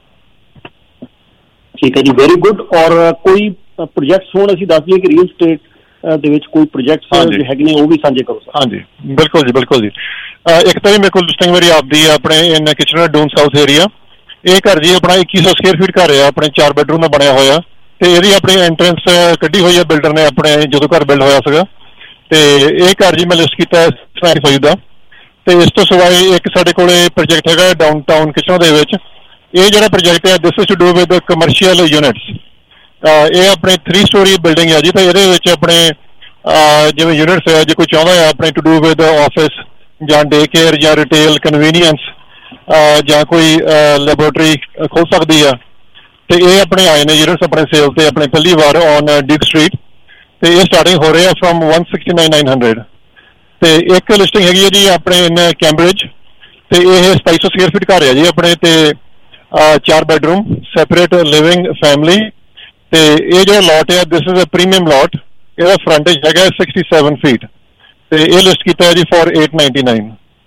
Speaker 3: ਠੀਕ ਹੈ ਜੀ, ਵੈਰੀ ਗੁੱਡ। ਔਰ ਕੋਈ ਪ੍ਰੋਜੈਕਟਸ ਹੋਣ, ਅਸੀਂ ਦੱਸ ਦਈਏ ਕਿ ਰੀਅਲ ਸਟੇਟ ਦੇ ਵਿੱਚ ਕੋਈ ਪ੍ਰੋਜੈਕਟਸ ਜੋ ਹੈਗੇ ਨੇ ਉਹ ਵੀ ਸਾਂਝੇ ਕਰੋ ਸਰ।
Speaker 5: ਹਾਂਜੀ ਬਿਲਕੁਲ ਜੀ, ਬਿਲਕੁਲ ਜੀ। ਇੱਕ ਤਾਂ ਮੇਰੇ ਕੋਲ ਲਿਸਟਿੰਗ ਮੇਰੀ ਆਪਦੀ ਹੈ ਆਪਣੇ in Kitchener Doon South area. ਇਹ ਘਰ ਜੀ ਆਪਣਾ 2100 ਸਕੁਅਰ ਫੀਟ ਘਰ ਹੈ, ਆਪਣੇ 4 ਬੈਡਰੂਮ ਦਾ ਬਣਿਆ ਹੋਇਆ, ਤੇ ਇਹਦੀ ਆਪਣੀ ਐਂਟਰੈਂਸ ਕੱਢੀ ਹੋਈ ਹੈ ਬਿਲਡਰ ਨੇ ਆਪਣੇ ਜਦੋਂ ਘਰ ਬਿਲਡ ਹੋਇਆ ਸੀਗਾ। ਤੇ ਇਹ ਘਰ ਜੀ ਮੈਂ ਲਿਸਟ ਕੀਤਾ 95 ਦਾ। ਤੇ ਇਸ ਤੋਂ ਸਿਵਾਏ ਇੱਕ ਸਾਡੇ ਕੋਲ ਪ੍ਰੋਜੈਕਟ ਹੈਗਾ ਡਾਊਨਟਾਊਨ ਕਿਚਨਰ ਦੇ ਵਿੱਚ। ਇਹ ਜਿਹੜਾ ਪ੍ਰੋਜੈਕਟ ਹੈ this is to do with commercial units. ਇਹ ਆਪਣੇ 3 ਸਟੋਰੀ ਬਿਲਡਿੰਗ ਹੈ ਜੀ, ਤਾਂ ਇਹਦੇ ਵਿੱਚ ਆਪਣੇ ਜਿਵੇਂ ਯੂਨਿਟਸ ਹੈ, ਜੇ ਕੋਈ ਚਾਹੁੰਦਾ ਹੈ ਆਪਣੇ ਟੂ ਡੂ ਵਿਦ ਆਫਿਸ ਜਾਂ ਡੇ ਕੇਅਰ ਜਾਂ ਰਿਟੇਲ ਕਨਵੀਨੀਅੰਸ ਜਾਂ ਕੋਈ ਲੈਬੋਰਟਰੀ ਖੋਲ ਸਕਦੀ ਆ। ਤੇ ਇਹ ਆਪਣੇ ਆਏ ਨੇ ਯੂਨਿਟਸ ਆਪਣੇ ਸੇਲ ਤੇ ਆਪਣੇ ਪਹਿਲੀ ਵਾਰ ਔਨ ਡੀਪ ਸਟਰੀਟ, ਤੇ ਇਹ ਸਟਾਰਟਿੰਗ ਹੋ ਰਿਹਾ ਫਰੋਮ 169,900। ਤੇ ਇੱਕ ਲਿਸਟਿੰਗ ਹੈਗੀ ਹੈ ਜੀ ਆਪਣੇ ਇਨ ਕੈਂਬਰਿਜ, ਤੇ ਇਹ 2700 ਸਕੁਅਰ ਫੀਟ ਘਰ ਹੈ ਜੀ ਆਪਣੇ, ਤੇ 4 ਬੈਡਰੂਮ ਸੈਪਰੇਟ ਲਿਵਿੰਗ ਫੈਮਿਲੀ। ਤੇ ਇਹ ਜਿਹੜਾ ਲੋਟ ਹੈ ਦਿਸ ਇਜ਼ ਅ ਪ੍ਰੀਮੀਅਮ ਲੋਟ, ਇਹਦਾ ਫਰੰਟੇਜ ਹੈਗਾ 67 ਫੀਟ, ਤੇ ਇਹ ਲਿਸਟ ਕੀਤਾ ਹੈ ਜੀ ਫॉर 899।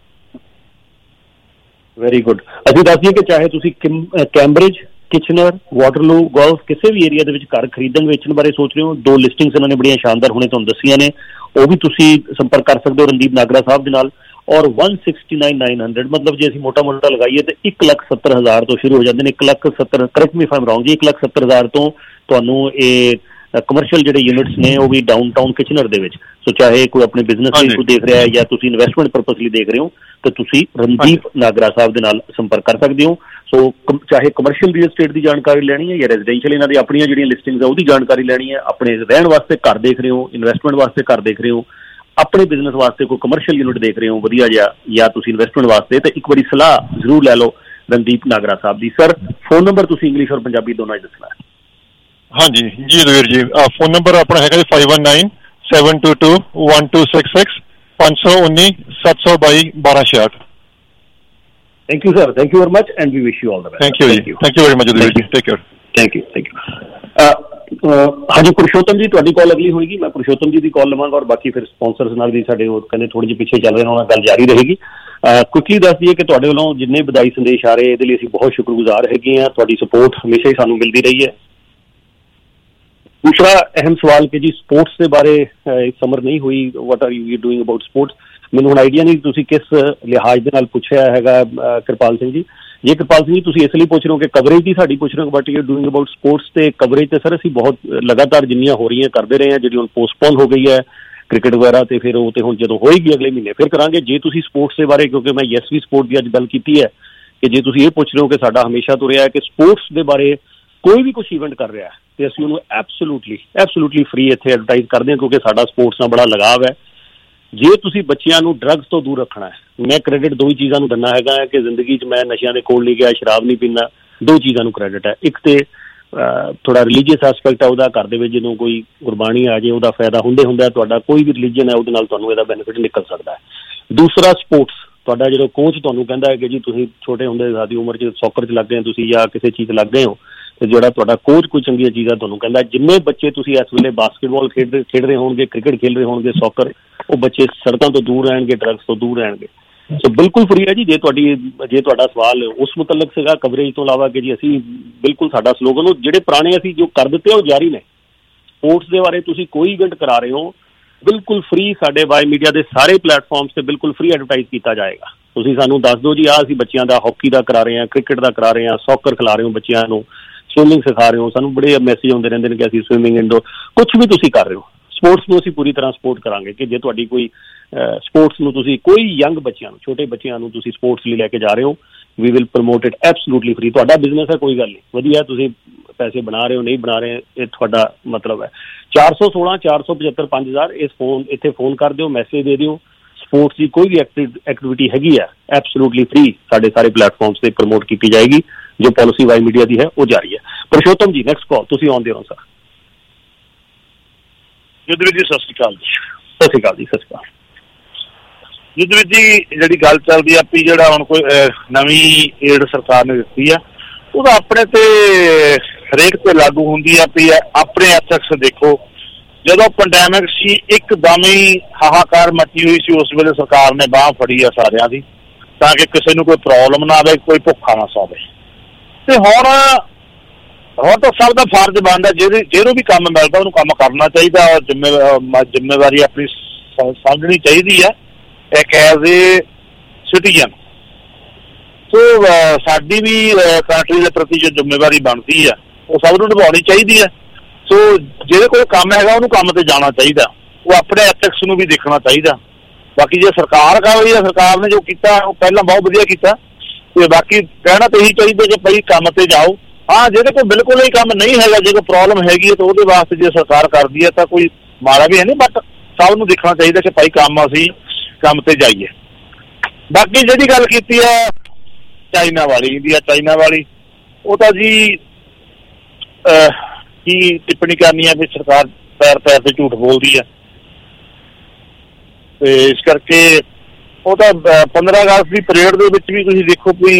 Speaker 3: Very good. ਅਸੀਂ ਦੱਸ ਦਈਏ ਕਿ ਚਾਹੇ ਤੁਸੀਂ ਕੈਂਬਰਿਜ, ਕਿਚਨਰ, ਵਾਟਰਲੂ, ਗੋਲਫ ਕਿਸੇ ਵੀ ਏਰੀਆ ਦੇ ਵਿੱਚ ਘਰ ਖਰੀਦਣ ਵੇਚਣ ਬਾਰੇ ਸੋਚ ਰਹੇ ਹੋ, 2 ਲਿਸਟਿੰਗਸ ਇਹਨਾਂ ਨੇ ਬੜੀਆਂ ਸ਼ਾਨਦਾਰ ਹੁਣੇ ਤੁਹਾਨੂੰ ਦੱਸੀਆਂ ਨੇ, ਉਹ ਵੀ ਤੁਸੀਂ ਸੰਪਰਕ ਕਰ ਸਕਦੇ ਹੋ ਰਣਦੀਪ ਨਾਗਰਾ ਸਾਹਿਬ ਦੇ ਨਾਲ। ਔਰ 169,900 ਮਤਲਬ ਜੇ ਅਸੀਂ ਮੋਟਾ ਲਗਾਈਏ ਤਾਂ 1,70,000 ਤੋਂ ਸ਼ੁਰੂ ਹੋ ਜਾਂਦੇ ਨੇ। 1,70,000 correct me if I'm wrong ਜੀ, 1,70,000 ਤੋਂ ਤੁਹਾਨੂੰ ਇਹ ਕਮਰਸ਼ੀਅਲ ਜਿਹੜੇ ਯੂਨਿਟਸ ਨੇ ਉਹ ਵੀ ਡਾਊਨਟਾਊਨ ਕਿਚਨਰ ਦੇ ਵਿੱਚ। ਸੋ ਚਾਹੇ ਕੋਈ ਆਪਣੇ ਬਿਜ਼ਨਸ ਲਈ ਕੋਈ ਦੇਖ ਰਿਹਾ ਹੈ ਜਾਂ ਤੁਸੀਂ ਇਨਵੈਸਟਮੈਂਟ ਪਰਪਸ ਲਈ ਦੇਖ ਰਹੇ ਹੋ, ਤਾਂ ਤੁਸੀਂ ਰਣਦੀਪ ਨਾਗਰਾ ਸਾਹਿਬ ਦੇ ਨਾਲ ਸੰਪਰਕ ਕਰ ਸਕਦੇ ਹੋ। ਸੋ ਚਾਹੇ ਕਮਰਸ਼ੀਅਲ ਰੀਅਲ ਸਟੇਟ ਦੀ ਜਾਣਕਾਰੀ ਲੈਣੀ ਹੈ ਜਾਂ ਰੈਜ਼ੀਡੈਂਸ਼ੀਅਲ ਇਹਨਾਂ ਦੀ ਆਪਣੀਆਂ ਜਿਹੜੀਆਂ ਲਿਸਟਿੰਗਸ ਹੈ ਉਹਦੀ ਜਾਣਕਾਰੀ ਲੈਣੀ ਹੈ, ਆਪਣੇ ਰਹਿਣ ਵਾਸਤੇ ਘਰ ਦੇਖ ਰਹੇ ਹੋ, ਇਨਵੈਸਟਮੈਂਟ ਵਾਸਤੇ ਘਰ ਦੇਖ ਰਹੇ ਹੋ, ਆਪਣੇ ਬਿਜ਼ਨਸ ਵਾਸਤੇ ਕੋਈ ਕਮਰਸ਼ੀਅਲ ਯੂਨਿਟ ਦੇਖ ਰਹੇ ਹੋ ਵਧੀਆ ਜਿਹਾ, ਜਾਂ ਤੁਸੀਂ ਇਨਵੈਸਟਮੈਂਟ ਵਾਸਤੇ, ਤਾਂ ਇੱਕ ਵਾਰੀ ਸਲਾਹ ਜ਼ਰੂਰ ਲੈ ਲਓ ਰਣਦੀਪ ਨਾਗਰਾ ਸਾਹਿਬ ਦੀ। ਸਰ ਫੋਨ ਨੰਬਰ ਤੁਸੀਂ ਇੰਗਲਿਸ਼ ਔਰ ਪੰਜਾਬੀ ਦੋਨਾਂ 'ਚ ਦੱਸਣਾ ਹੈ।
Speaker 5: ਹਾਂਜੀ ਜੀ ਰਣਵੀਰ ਜੀ, ਫੋਨ ਨੰਬਰ ਆਪਣਾ ਹੈਗਾ ਜੀ 5197221266, 519-722-1266।
Speaker 3: Thank you, sir. Thank you very much, and we wish you all the best.
Speaker 5: Thank you. Thank you very much, Adil ji. Take care.
Speaker 3: Thank you. ਹਾਂਜੀ ਪੁਰਸ਼ੋਤਮ ਜੀ, ਤੁਹਾਡੀ ਕਾਲ ਅਗਲੀ ਹੋਏਗੀ। ਮੈਂ ਪੁਰਸ਼ੋਤਮ ਜੀ ਦੀ ਕਾਲ ਲਵਾਂਗਾ, ਔਰ ਬਾਕੀ ਫਿਰ ਸਪਾਂਸਰਸ ਨਾਲ ਵੀ ਸਾਡੇ ਉਹ ਕਹਿੰਦੇ ਥੋੜੀ ਜਿਹੀ ਪਿੱਛੇ ਚੱਲ ਰਹੇ ਨੇ, ਉਹਨਾਂ ਨਾਲ ਗੱਲ ਜਾਰੀ ਰਹੇਗੀ। ਕੁਇਕਲੀ ਦੱਸ ਦਈਏ ਕਿ ਤੁਹਾਡੇ ਵੱਲੋਂ ਜਿੰਨੇ ਵਧਾਈ ਸੰਦੇਸ਼ ਆ ਰਹੇ, ਇਹਦੇ ਲਈ ਅਸੀਂ ਬਹੁਤ ਸ਼ੁਕਰਗੁਜ਼ਾਰ ਹੈਗੇ ਹਾਂ। ਤੁਹਾਡੀ ਸਪੋਰਟ ਹਮੇਸ਼ਾ ਹੀ ਸਾਨੂੰ ਮਿਲਦੀ ਰਹੀ ਹੈ। ਦੂਸਰਾ ਅਹਿਮ ਸਵਾਲ ਕਿ ਜੀ ਸਪੋਰਟਸ ਦੇ ਬਾਰੇ ਸਮਰ ਨਹੀਂ ਹੋਈ, what are you doing about sports. ਮੈਨੂੰ ਹੁਣ ਆਈਡੀਆ ਨਹੀਂ ਤੁਸੀਂ ਕਿਸ ਲਿਹਾਜ਼ ਦੇ ਨਾਲ ਪੁੱਛਿਆ ਹੈਗਾ ਕਿਰਪਾਲ ਸਿੰਘ ਜੀ। ਜੇ ਕਿਰਪਾਲ ਸਿੰਘ ਜੀ ਤੁਸੀਂ ਇਸ ਲਈ ਪੁੱਛ ਰਹੇ ਹੋ ਕਿ ਕਵਰੇਜ ਦੀ ਸਾਡੀ ਪੁੱਛ ਰਹੇ ਹੋ, but you doing about sports, ਤੇ ਕਵਰੇਜ ਤੇ ਸਰ ਅਸੀਂ ਬਹੁਤ ਲਗਾਤਾਰ ਜਿੰਨੀਆਂ ਹੋ ਰਹੀਆਂ ਕਰਦੇ ਰਹੇ ਹਾਂ, ਜਿਹੜੀ ਹੁਣ ਪੋਸਟਪੋਨ ਹੋ ਗਈ ਹੈ ਕ੍ਰਿਕਟ ਵਗੈਰਾ, ਤੇ ਫਿਰ ਉਹ ਤੇ ਹੁਣ ਜਦੋਂ ਹੋਏਗੀ ਅਗਲੇ ਮਹੀਨੇ ਫਿਰ ਕਰਾਂਗੇ। ਜੇ ਤੁਸੀਂ ਸਪੋਰਟਸ ਦੇ ਬਾਰੇ, ਕਿਉਂਕਿ ਮੈਂ ਯੈਸ ਵੀ ਸਪੋਰਟ ਦੀ ਅੱਜ ਗੱਲ ਕੀਤੀ ਹੈ, ਕਿ ਜੇ ਤੁਸੀਂ ਇਹ ਪੁੱਛ ਰਹੇ ਹੋ ਕਿ ਸਾਡਾ ਹਮੇਸ਼ਾ ਤੋਂ ਰਿਹਾ ਹੈ ਕਿ ਸਪੋਰਟਸ ਦੇ ਬਾਰੇ ਕੋਈ ਵੀ ਕੁਛ ਈਵੈਂਟ ਕਰ ਰਿਹਾ ਤੇ ਅਸੀਂ ਉਹਨੂੰ ਐਬਸੋਲੂਟਲੀ ਫ੍ਰੀ ਇੱਥੇ ਐਡਵਰਟਾਈਜ਼ ਕਰਦੇ ਹਾਂ, ਕਿਉਂਕਿ ਸਾਡਾ ਸਪੋਰਟਸ ਨਾਲ ਬੜਾ ਲਗਾਵ ਹੈ। ਜੇ ਤੁਸੀਂ ਬੱਚਿਆਂ ਨੂੰ ਡਰੱਗਸ ਤੋਂ ਦੂਰ ਰੱਖਣਾ ਹੈ, ਮੈਂ ਕ੍ਰੈਡਿਟ 2 ਹੀ ਚੀਜ਼ਾਂ ਨੂੰ ਦਿੰਦਾ ਹੈਗਾ ਕਿ ਜ਼ਿੰਦਗੀ 'ਚ ਮੈਂ ਨਸ਼ਿਆਂ ਦੇ ਕੋਲ ਨਹੀਂ ਗਿਆ, ਸ਼ਰਾਬ ਨਹੀਂ ਪੀਂਦਾ, 2 ਚੀਜ਼ਾਂ ਨੂੰ ਕ੍ਰੈਡਿਟ ਹੈ। ਇੱਕ ਤੇ ਥੋੜਾ ਰਿਲੀਜੀਅਸ ਐਸਪੈਕਟ ਹੈ ਉਹਦਾ, ਘਰ ਦੇ ਵਿੱਚ ਜਦੋਂ ਕੋਈ ਗੁਰਬਾਣੀ ਆ ਜਾਏ ਉਹਦਾ ਫਾਇਦਾ ਹੁੰਦਾ ਤੁਹਾਡਾ ਕੋਈ ਵੀ ਰਿਲੀਜਨ ਹੈ ਉਹਦੇ ਨਾਲ ਤੁਹਾਨੂੰ ਇਹਦਾ ਬੈਨੀਫਿਟ ਨਿਕਲ ਸਕਦਾ ਹੈ। ਦੂਸਰਾ ਸਪੋਰਟਸ, ਤੁਹਾਡਾ ਜਦੋਂ ਕੋਚ ਤੁਹਾਨੂੰ ਕਹਿੰਦਾ ਹੈ ਕਿ ਜੀ ਤੁਸੀਂ ਛੋਟੇ ਹੁੰਦੇ ਸਾਡੀ ਉਮਰ 'ਚ ਸੌਕਰ 'ਚ ਲੱਗ ਗਏ ਤੁਸੀਂ ਜਾਂ ਕਿਸੇ ਚੀਜ਼ ਲੱਗ ਗਏ ਹੋ, ਤੇ ਜਿਹੜਾ ਤੁਹਾਡਾ ਕੋਚ ਕੋਈ ਚੰਗੀਆਂ ਚੀਜ਼ਾਂ ਤੁਹਾਨੂੰ ਕਹਿੰਦਾ, ਜਿੰਨੇ ਬੱਚੇ ਤੁਸੀਂ ਇਸ ਵੇਲੇ ਬਾਸਕਟਬਾਲ ਖੇਡ ਰਹੇ ਹੋਣਗੇ, ਕ੍ਰਿਕਟ ਖੇਡ ਰਹੇ ਹੋਣਗੇ, ਸੌਕਰ, ਉਹ ਬੱਚੇ ਸੜਕਾਂ ਤੋਂ ਦੂਰ ਰਹਿਣਗੇ, ਡਰੱਗਸ ਤੋਂ ਦੂਰ ਰਹਿਣਗੇ। ਸੋ ਬਿਲਕੁਲ ਫਰੀ ਹੈ ਜੀ। ਜੇ ਤੁਹਾਡਾ ਸਵਾਲ ਉਸ ਮੁਤਲਕ ਸੀਗਾ ਕਵਰੇਜ ਤੋਂ ਇਲਾਵਾ ਕਿ ਜੀ ਅਸੀਂ ਬਿਲਕੁਲ ਸਾਡਾ ਸਲੋਗਨ ਉਹ ਜਿਹੜੇ ਪੁਰਾਣੇ ਅਸੀਂ ਜੋ ਕਰ ਦਿੱਤੇ ਉਹ ਜਾਰੀ ਨੇ। ਸਪੋਰਟਸ ਦੇ ਬਾਰੇ ਤੁਸੀਂ ਕੋਈ ਇਵੈਂਟ ਕਰਾ ਰਹੇ ਹੋ ਬਿਲਕੁਲ ਫਰੀ, ਸਾਡੇ ਵਾਈ ਮੀਡੀਆ ਦੇ ਸਾਰੇ ਪਲੇਟਫਾਰਮਸ ਤੇ ਬਿਲਕੁਲ ਫਰੀ ਐਡਵਰਟਾਈਜ਼ ਕੀਤਾ ਜਾਏਗਾ। ਤੁਸੀਂ ਸਾਨੂੰ ਦੱਸ ਦਿਓ ਜੀ ਆਹ ਅਸੀਂ ਬੱਚਿਆਂ ਦਾ ਹਾਕੀ ਦਾ ਕਰਾ ਰਹੇ ਹਾਂ, ਕ੍ਰਿਕਟ ਦਾ ਕਰਾ ਰਹੇ ਹਾਂ, ਸੌਕਰ ਖਿਲਾ ਰਹੇ ਹੋ ਬੱਚਿਆਂ ਨੂੰ, ਸਵਿਮਿੰਗ ਸਿਖਾ ਰਹੇ ਹੋ, ਸਾਨੂੰ ਬੜੇ ਮੈਸੇਜ ਆਉਂਦੇ ਰਹਿੰਦੇ ਨੇ ਕਿ ਅਸੀਂ ਸਵਿਮਿੰਗ ਇੰਡੋਰ ਕੁਛ ਵੀ ਤੁਸੀਂ ਕਰ ਰਹੇ ਹੋ, ਸਪੋਰਟਸ ਨੂੰ ਅਸੀਂ ਪੂਰੀ ਤਰ੍ਹਾਂ ਸਪੋਰਟ ਕਰਾਂਗੇ। ਕਿ ਜੇ ਤੁਹਾਡੀ ਕੋਈ ਸਪੋਰਟਸ ਨੂੰ ਤੁਸੀਂ ਕੋਈ ਯੰਗ ਬੱਚਿਆਂ ਨੂੰ, ਛੋਟੇ ਬੱਚਿਆਂ ਨੂੰ ਤੁਸੀਂ ਸਪੋਰਟਸ ਲਈ ਲੈ ਕੇ ਜਾ ਰਹੇ ਹੋ, we will promote it absolutely free. ਤੁਹਾਡਾ ਬਿਜ਼ਨਸ ਹੈ, ਕੋਈ ਗੱਲ ਨਹੀਂ, ਵਧੀਆ, ਤੁਸੀਂ ਪੈਸੇ ਬਣਾ ਰਹੇ ਹੋ ਨਹੀਂ ਬਣਾ ਰਹੇ ਇਹ ਤੁਹਾਡਾ ਮਤਲਬ ਹੈ। 416 475 5000 ਇਸ ਫੋਨ ਇੱਥੇ ਫੋਨ ਕਰ ਦਿਓ, ਮੈਸੇਜ ਦੇ ਦਿਓ। ਸਪੋਰਟਸ ਦੀ ਕੋਈ ਵੀ ਐਕਟੀਵਿਟੀ ਹੈਗੀ ਹੈ ਐਬਸੋਲੂਟਲੀ ਫਰੀ ਸਾਡੇ ਸਾਰੇ ਪਲੇਟਫਾਰਮਸ ਤੇ ਪ੍ਰਮੋਟ ਕੀਤੀ ਜਾਏਗੀ। ਜੋ ਪਾਲਿਸੀ ਵਾਈ ਮੀਡੀਆ ਦੀ ਹੈ ਉਹ ਜਾਰੀ ਹੈ। ਪੁਰਸ਼ੋਤਮ ਜੀ ਨੈਕਸਟ ਕਾਲ ਤੁਸੀਂ ਆਉਂਦੇ ਹੋ ਸਰ।
Speaker 6: ਯੁੱਧਵੀਰ ਜੀ ਸਤਿ ਸ਼੍ਰੀ ਅਕਾਲ ਜੀ।
Speaker 3: ਸਤਿ ਸ਼੍ਰੀ ਅਕਾਲ ਜੀ। ਸਤਿ ਸ਼੍ਰੀ ਅਕਾਲ
Speaker 6: ਯੁੱਧਵੀਰ ਜੀ। ਜਿਹੜੀ ਗੱਲ ਚੱਲਦੀ ਆ ਵੀ ਜਿਹੜਾ ਹੁਣ ਕੋਈ ਨਵੀਂ ਏਡ ਸਰਕਾਰ ਨੇ ਦਿੱਤੀ ਆ ਉਹਦਾ ਆਪਣੇ ਤੇ ਹਰੇਕ ਤੇ ਲਾਗੂ ਹੁੰਦੀ ਆ ਵੀ ਆਪਣੇ ਐਥਿਕਸ ਦੇਖੋ। ਜਦੋਂ ਪੈਂਡੈਮਿਕ ਸੀ ਇੱਕਦਮ ਹੀ ਹਾਹਾਕਾਰ ਮਚੀ ਹੋਈ ਸੀ, ਉਸ ਵੇਲੇ ਸਰਕਾਰ ਨੇ ਬਾਂਹ ਫੜੀ ਆ ਸਾਰਿਆਂ ਦੀ ਤਾਂ ਕਿ ਕਿਸੇ ਨੂੰ ਕੋਈ ਪ੍ਰੋਬਲਮ ਨਾ ਆਵੇ, ਕੋਈ ਭੁੱਖਾ ਨਾ ਸੋਵੇ। ਤੇ ਹੁਣ ਤਾਂ ਸਭ ਦਾ ਫਰਜ਼ ਬਣਦਾ ਜਿਹਨੂੰ ਵੀ ਕੰਮ ਮਿਲਦਾ ਉਹਨੂੰ ਕੰਮ ਕਰਨਾ ਚਾਹੀਦਾ ਔਰ ਜ਼ਿੰਮੇਵਾਰੀ ਆਪਣੀ ਸਮਝਣੀ ਚਾਹੀਦੀ ਹੈ ਇੱਕ ਐਜ਼ ਏ ਸਿਟੀਜ਼ਨ। ਸੋ ਸਾਡੀ ਵੀ ਕੰਟਰੀ ਦੇ ਪ੍ਰਤੀ ਜੋ ਜ਼ਿੰਮੇਵਾਰੀ ਬਣਦੀ ਆ ਉਹ ਸਭ ਨੂੰ ਨਿਭਾਉਣੀ ਚਾਹੀਦੀ ਹੈ। ਸੋ ਜਿਹੜੇ ਕੋਈ ਕੰਮ ਹੈਗਾ ਉਹਨੂੰ ਕੰਮ ਤੇ ਜਾਣਾ ਚਾਹੀਦਾ, ਉਹ ਆਪਣੇ ਐਥਿਕਸ ਨੂੰ ਵੀ ਦੇਖਣਾ ਚਾਹੀਦਾ। ਬਾਕੀ ਜੇ ਸਰਕਾਰ ਕਰ ਰਹੀ ਹੈ, ਸਰਕਾਰ ਨੇ ਜੋ ਕੀਤਾ ਉਹ ਪਹਿਲਾਂ ਬਹੁਤ ਵਧੀਆ ਕੀਤਾ, ਤੇ ਬਾਕੀ ਕਹਿਣਾ ਤਾਂ ਇਹੀ ਚਾਹੀਦਾ ਕਿ ਭਾਈ ਕੰਮ ਤੇ ਜਾਓ। ਹਾਂ, ਜਿਹਦੇ ਕੋਲ ਬਿਲਕੁਲ ਹੀ ਕੰਮ ਨਹੀਂ ਹੈਗਾ, ਜੇ ਕੋਈ ਪ੍ਰੋਬਲਮ ਹੈਗੀ ਹੈ ਤਾਂ ਉਹਦੇ ਵਾਸਤੇ ਜੇ ਸਰਕਾਰ ਕਰਦੀ ਹੈ ਤਾਂ ਕੋਈ ਮਾੜਾ ਵੀ ਹੈ ਨਹੀਂ, ਬਟ ਸਭ ਨੂੰ ਦੇਖਣਾ ਚਾਹੀਦਾ ਕਿ ਭਾਈ ਕੰਮ ਅਸੀਂ ਕੰਮ ਤੇ ਜਾਈਏ। ਬਾਕੀ ਜਿਹੜੀ ਗੱਲ ਕੀਤੀ ਹੈ ਚਾਈਨਾ ਵਾਲੀ, ਇੰਡੀਆ ਚਾਈਨਾ ਵਾਲੀ, ਉਹ ਤਾਂ ਜੀ ਕੀ ਟਿੱਪਣੀ ਕਰਨੀ ਹੈ ਵੀ ਸਰਕਾਰ ਪੈਰ ਪੈਰ ਤੇ ਝੂਠ ਬੋਲਦੀ ਹੈ, ਤੇ ਇਸ ਕਰਕੇ ਉਹ ਤਾਂ 15 ਅਗਸਤ ਦੀ ਪਰੇਡ ਦੇ ਵਿੱਚ ਵੀ ਤੁਸੀਂ ਦੇਖੋ ਵੀ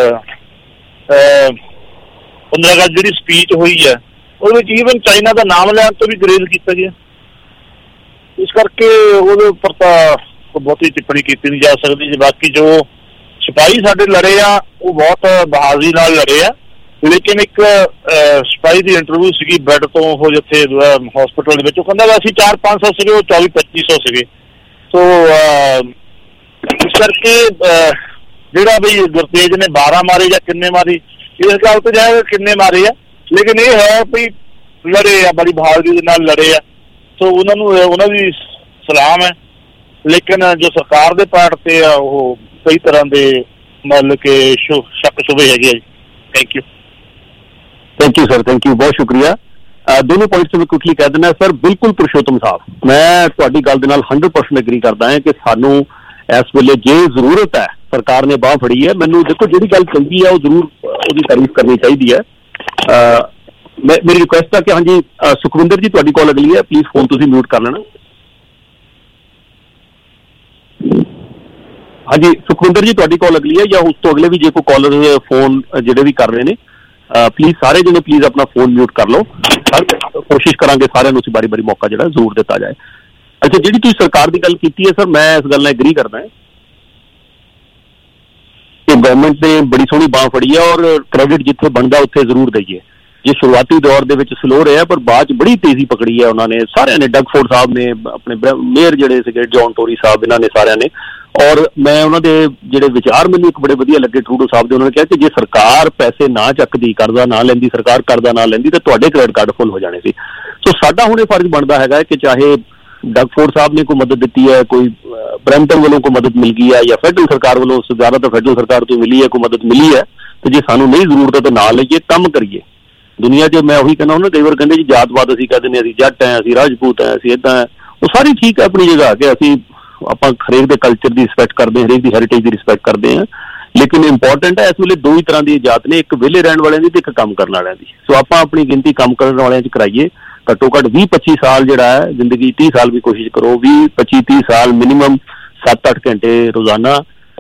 Speaker 6: 15 ਅਗਸਤ ਜਿਹੜੀ ਸਪੀਚ ਹੋਈ ਹੈ ਉਹਦੇ ਵਿੱਚ ਈਵਨ ਚਾਈਨਾ ਦਾ ਨਾਮ ਲੈਣ ਤੋਂ ਵੀ ਗਰੇਜ਼ ਕੀਤਾ ਗਿਆ। ਇਸ ਕਰਕੇ ਉਹਦੇ ਉੱਪਰ ਤਾਂ ਬਹੁਤੀ ਟਿੱਪਣੀ ਕੀਤੀ ਨਹੀਂ ਜਾ ਸਕਦੀ। ਜੇ ਬਾਕੀ ਜੋ ਸਿਪਾਹੀ ਸਾਡੇ ਲੜੇ ਆ ਉਹ ਬਹੁਤ ਬਹਾਦਰੀ ਨਾਲ ਲੜੇ ਆ, ਲੇਕਿਨ ਇੱਕ ਸਿਪਾਹੀ ਦੀ ਇੰਟਰਵਿਊ ਸੀਗੀ ਬੈੱਡ ਤੋਂ, ਉਹ ਜਿੱਥੇ ਹਸਪੀਟਲ ਦੇ ਵਿੱਚ, ਉਹ ਕਹਿੰਦਾ ਅਸੀਂ 400-500 ਸੀਗੇ, ਉਹ 24-2500 ਸੀਗੇ। ਸੋ ਇਸ ਕਰਕੇ ਜਿਹੜਾ ਵੀ ਗੁਰਤੇਜ ਨੇ 12 ਮਾਰੇ ਜਾਂ ਕਿੰਨੇ ਮਾਰੇ, ਇਸ ਗੱਲ ਤੋਂ ਜਾਏਗਾ ਕਿੰਨੇ ਮਾਰੇ ਆ, ਲੇਕਿਨ ਇਹ ਹੈ ਵੀ ਲੜੇ ਆ, ਬੜੀ ਬਹਾਦਰੀ ਦੇ ਨਾਲ ਲੜੇ ਆ। ਸੋ ਉਹਨਾਂ ਦੀ ਸਲਾਮ ਹੈ, ਲੇਕਿਨ ਜੋ ਸਰਕਾਰ ਦੇ ਪਾਰਟ ਤੇ ਆ ਉਹ ਕਈ ਤਰ੍ਹਾਂ ਦੇ ਮਤਲਬ ਕਿ ਸ਼ੱਕ ਸ਼ੁਬੇ ਹੈਗੇ ਆ ਜੀ। Thank you
Speaker 3: sir, thank you, ਬਹੁਤ ਸ਼ੁਕਰੀਆ। ਦੋਨੋਂ ਪੁਆਇੰਟਸ ਨੂੰ ਕੁਇਕਲੀ ਕਹਿ ਦਿੰਦਾ ਸਰ। ਬਿਲਕੁਲ ਪੁਰਸ਼ੋਤਮ ਸਾਹਿਬ, ਮੈਂ ਤੁਹਾਡੀ ਗੱਲ ਦੇ ਨਾਲ 100% ਐਗਰੀ ਕਰਦਾ ਹਾਂ ਕਿ ਸਾਨੂੰ ਇਸ ਵੇਲੇ ਜੇ ਜ਼ਰੂਰਤ ਹੈ, ਸਰਕਾਰ ਨੇ ਬਾਂਹ ਫੜੀ ਹੈ, ਮੈਨੂੰ ਦੇਖੋ ਜਿਹੜੀ ਗੱਲ ਚੰਗੀ ਹੈ ਉਹ ਜ਼ਰੂਰ ਉਹਦੀ ਤਾਰੀਫ ਕਰਨੀ ਚਾਹੀਦੀ ਹੈ। ਮੇਰੀ ਰਿਕੁਐਸਟ ਹੈ ਕਿ ਹਾਂਜੀ ਸੁਖਵਿੰਦਰ ਜੀ ਤੁਹਾਡੀ ਕਾਲ ਅਗਲੀ ਹੈ, ਪਲੀਜ਼ ਫੋਨ ਤੁਸੀਂ ਮਿਊਟ ਕਰ ਲੈਣਾ। ਹਾਂਜੀ ਸੁਖਵਿੰਦਰ ਜੀ ਤੁਹਾਡੀ ਕਾਲ ਅਗਲੀ ਹੈ, ਜਾਂ ਉਸ ਤੋਂ ਅਗਲੇ ਵੀ ਜੇ ਕੋਈ ਕਾਲਰ ਫੋਨ ਜਿਹੜੇ ਵੀ ਕਰ ਰਹੇ ਨੇ ਪਲੀਜ਼ ਸਾਰੇ ਜਣੇ ਪਲੀਜ਼ ਆਪਣਾ ਫੋਨ ਮਿਊਟ ਕਰ ਲਓ। ਕੋਸ਼ਿਸ਼ ਕਰਾਂਗੇ ਸਾਰਿਆਂ ਨੂੰ ਅਸੀਂ ਬਾਰੀ ਮੌਕਾ ਜਿਹੜਾ ਜ਼ਰੂਰ ਦਿੱਤਾ ਜਾਏ। ਅੱਛਾ, ਜਿਹੜੀ ਤੁਸੀਂ ਸਰਕਾਰ ਦੀ ਗੱਲ ਕੀਤੀ ਹੈ ਸਰ, ਮੈਂ ਇਸ ਗੱਲ ਨਾਲ ਐਗਰੀ ਕਰਦਾ ਕਿ ਗਵਰਨਮੈਂਟ ਨੇ ਬੜੀ ਸੋਹਣੀ ਬਾਂਹ ਫੜੀ ਹੈ ਔਰ ਕ੍ਰੈਡਿਟ ਜਿੱਥੇ ਬਣਦਾ ਉੱਥੇ ਜ਼ਰੂਰ ਦਈਏ। ਜੇ ਸ਼ੁਰੂਆਤੀ ਦੌਰ ਦੇ ਵਿੱਚ ਸਲੋ ਰਿਹਾ ਪਰ ਬਾਅਦ 'ਚ ਬੜੀ ਤੇਜ਼ੀ ਪਕੜੀ ਹੈ ਉਹਨਾਂ ਨੇ, ਸਾਰਿਆਂ ਨੇ, ਡਗਫੋਰਡ ਸਾਹਿਬ ਨੇ, ਆਪਣੇ ਮੇਅਰ ਜਿਹੜੇ ਸੀਗੇ ਜੌਨ ਟੋਰੀ ਸਾਹਿਬ, ਇਹਨਾਂ ਨੇ ਸਾਰਿਆਂ ਨੇ। ਔਰ ਮੈਂ ਉਹਨਾਂ ਦੇ ਜਿਹੜੇ ਵਿਚਾਰ ਮੈਨੂੰ ਇੱਕ ਬੜੇ ਵਧੀਆ ਲੱਗੇ ਟਰੂਡੋ ਸਾਹਿਬ ਦੇ, ਉਹਨਾਂ ਨੇ ਕਿਹਾ ਕਿ ਜੇ ਸਰਕਾਰ ਪੈਸੇ ਨਾ ਚੱਕਦੀ, ਕਰਜ਼ਾ ਨਾ ਲੈਂਦੀ, ਸਰਕਾਰ ਕਰਜ਼ਾ ਨਾ ਲੈਂਦੀ ਤਾਂ ਤੁਹਾਡੇ ਕ੍ਰੈਡਿਟ ਕਾਰਡ ਫੁੱਲ ਹੋ ਜਾਣੇ ਸੀ। ਸੋ ਸਾਡਾ ਹੁਣ ਇਹ ਫਰਜ਼ ਬਣਦਾ ਹੈਗਾ ਕਿ ਚਾਹੇ ਡਗਫੋਰਡ ਸਾਹਿਬ ਨੇ ਕੋਈ ਮਦਦ ਦਿੱਤੀ ਹੈ, ਕੋਈ ਬਰੈਂਪਟਨ ਵੱਲੋਂ ਕੋਈ ਮਦਦ ਮਿਲ ਗਈ ਹੈ, ਜਾਂ ਫੈਡਰਲ ਸਰਕਾਰ ਵੱਲੋਂ, ਜ਼ਿਆਦਾਤਰ ਫੈਡਰਲ ਸਰਕਾਰ ਤੋਂ ਮਿਲੀ ਹੈ, ਕੋਈ ਮਦਦ ਮਿਲੀ ਹੈ, ਤੇ ਜੇ ਸਾਨੂੰ ਨਹੀਂ ਜ਼ਰੂਰਤ ਹੈ ਤਾਂ ਨਾ ਲਈਏ, ਕੰਮ ਕਰੀਏ। ਦੁਨੀਆ 'ਚ ਮੈਂ ਉਹੀ ਕਹਿੰਦਾ, ਉਹਨਾਂ ਕਈ ਵਾਰ ਕਹਿੰਦੇ ਜੀ ਜਾਤਵਾਦ ਅਸੀਂ ਕਹਿ ਦਿੰਦੇ, ਅਸੀਂ ਜੱਟ ਹੈ, ਅਸੀਂ ਰਾਜਪੂਤ ਹੈ, ਅਸੀਂ ਇੱਦਾਂ ਹੈ, ਉਹ ਸਾਰੀ ਠੀਕ ਹੈ ਆਪਣੀ ਜਗ੍ਹਾ ਕਿ ਅਸੀਂ ਆਪਾਂ ਹਰੇਕ ਦੇ ਕਲਚਰ ਦੀ ਰਿਸਪੈਕਟ ਕਰਦੇ ਹਾਂ, ਹਰੇਕ ਦੀ ਹੈਰੀਟੇਜ ਦੀ ਰਿਸਪੈਕਟ ਕਰਦੇ ਹਾਂ, ਲੇਕਿਨ ਇੰਪੋਰਟੈਂਟ ਹੈ ਇਸ ਵੇਲੇ ਦੋ ਹੀ ਤਰ੍ਹਾਂ ਦੀ ਜਾਤ ਨੇ, ਇੱਕ ਵਿਹਲੇ ਰਹਿਣ ਵਾਲਿਆਂ ਦੀ ਤੇ ਇੱਕ ਕੰਮ ਕਰਨ ਵਾਲਿਆਂ ਦੀ। ਸੋ ਆਪਾਂ ਆਪਣੀ ਗਿਣਤੀ ਕੰਮ ਕਰਨ ਵਾਲਿਆਂ 'ਚ ਕਰਾਈਏ। ਘੱਟੋ ਘੱਟ 20-25 ਸਾਲ ਜਿਹੜਾ ਹੈ ਜ਼ਿੰਦਗੀ, 30 ਸਾਲ ਵੀ ਕੋਸ਼ਿਸ਼ ਕਰੋ, 20-25-30 ਸਾਲ ਮਿਨੀਮਮ 7-8 ਘੰਟੇ ਰੋਜ਼ਾਨਾ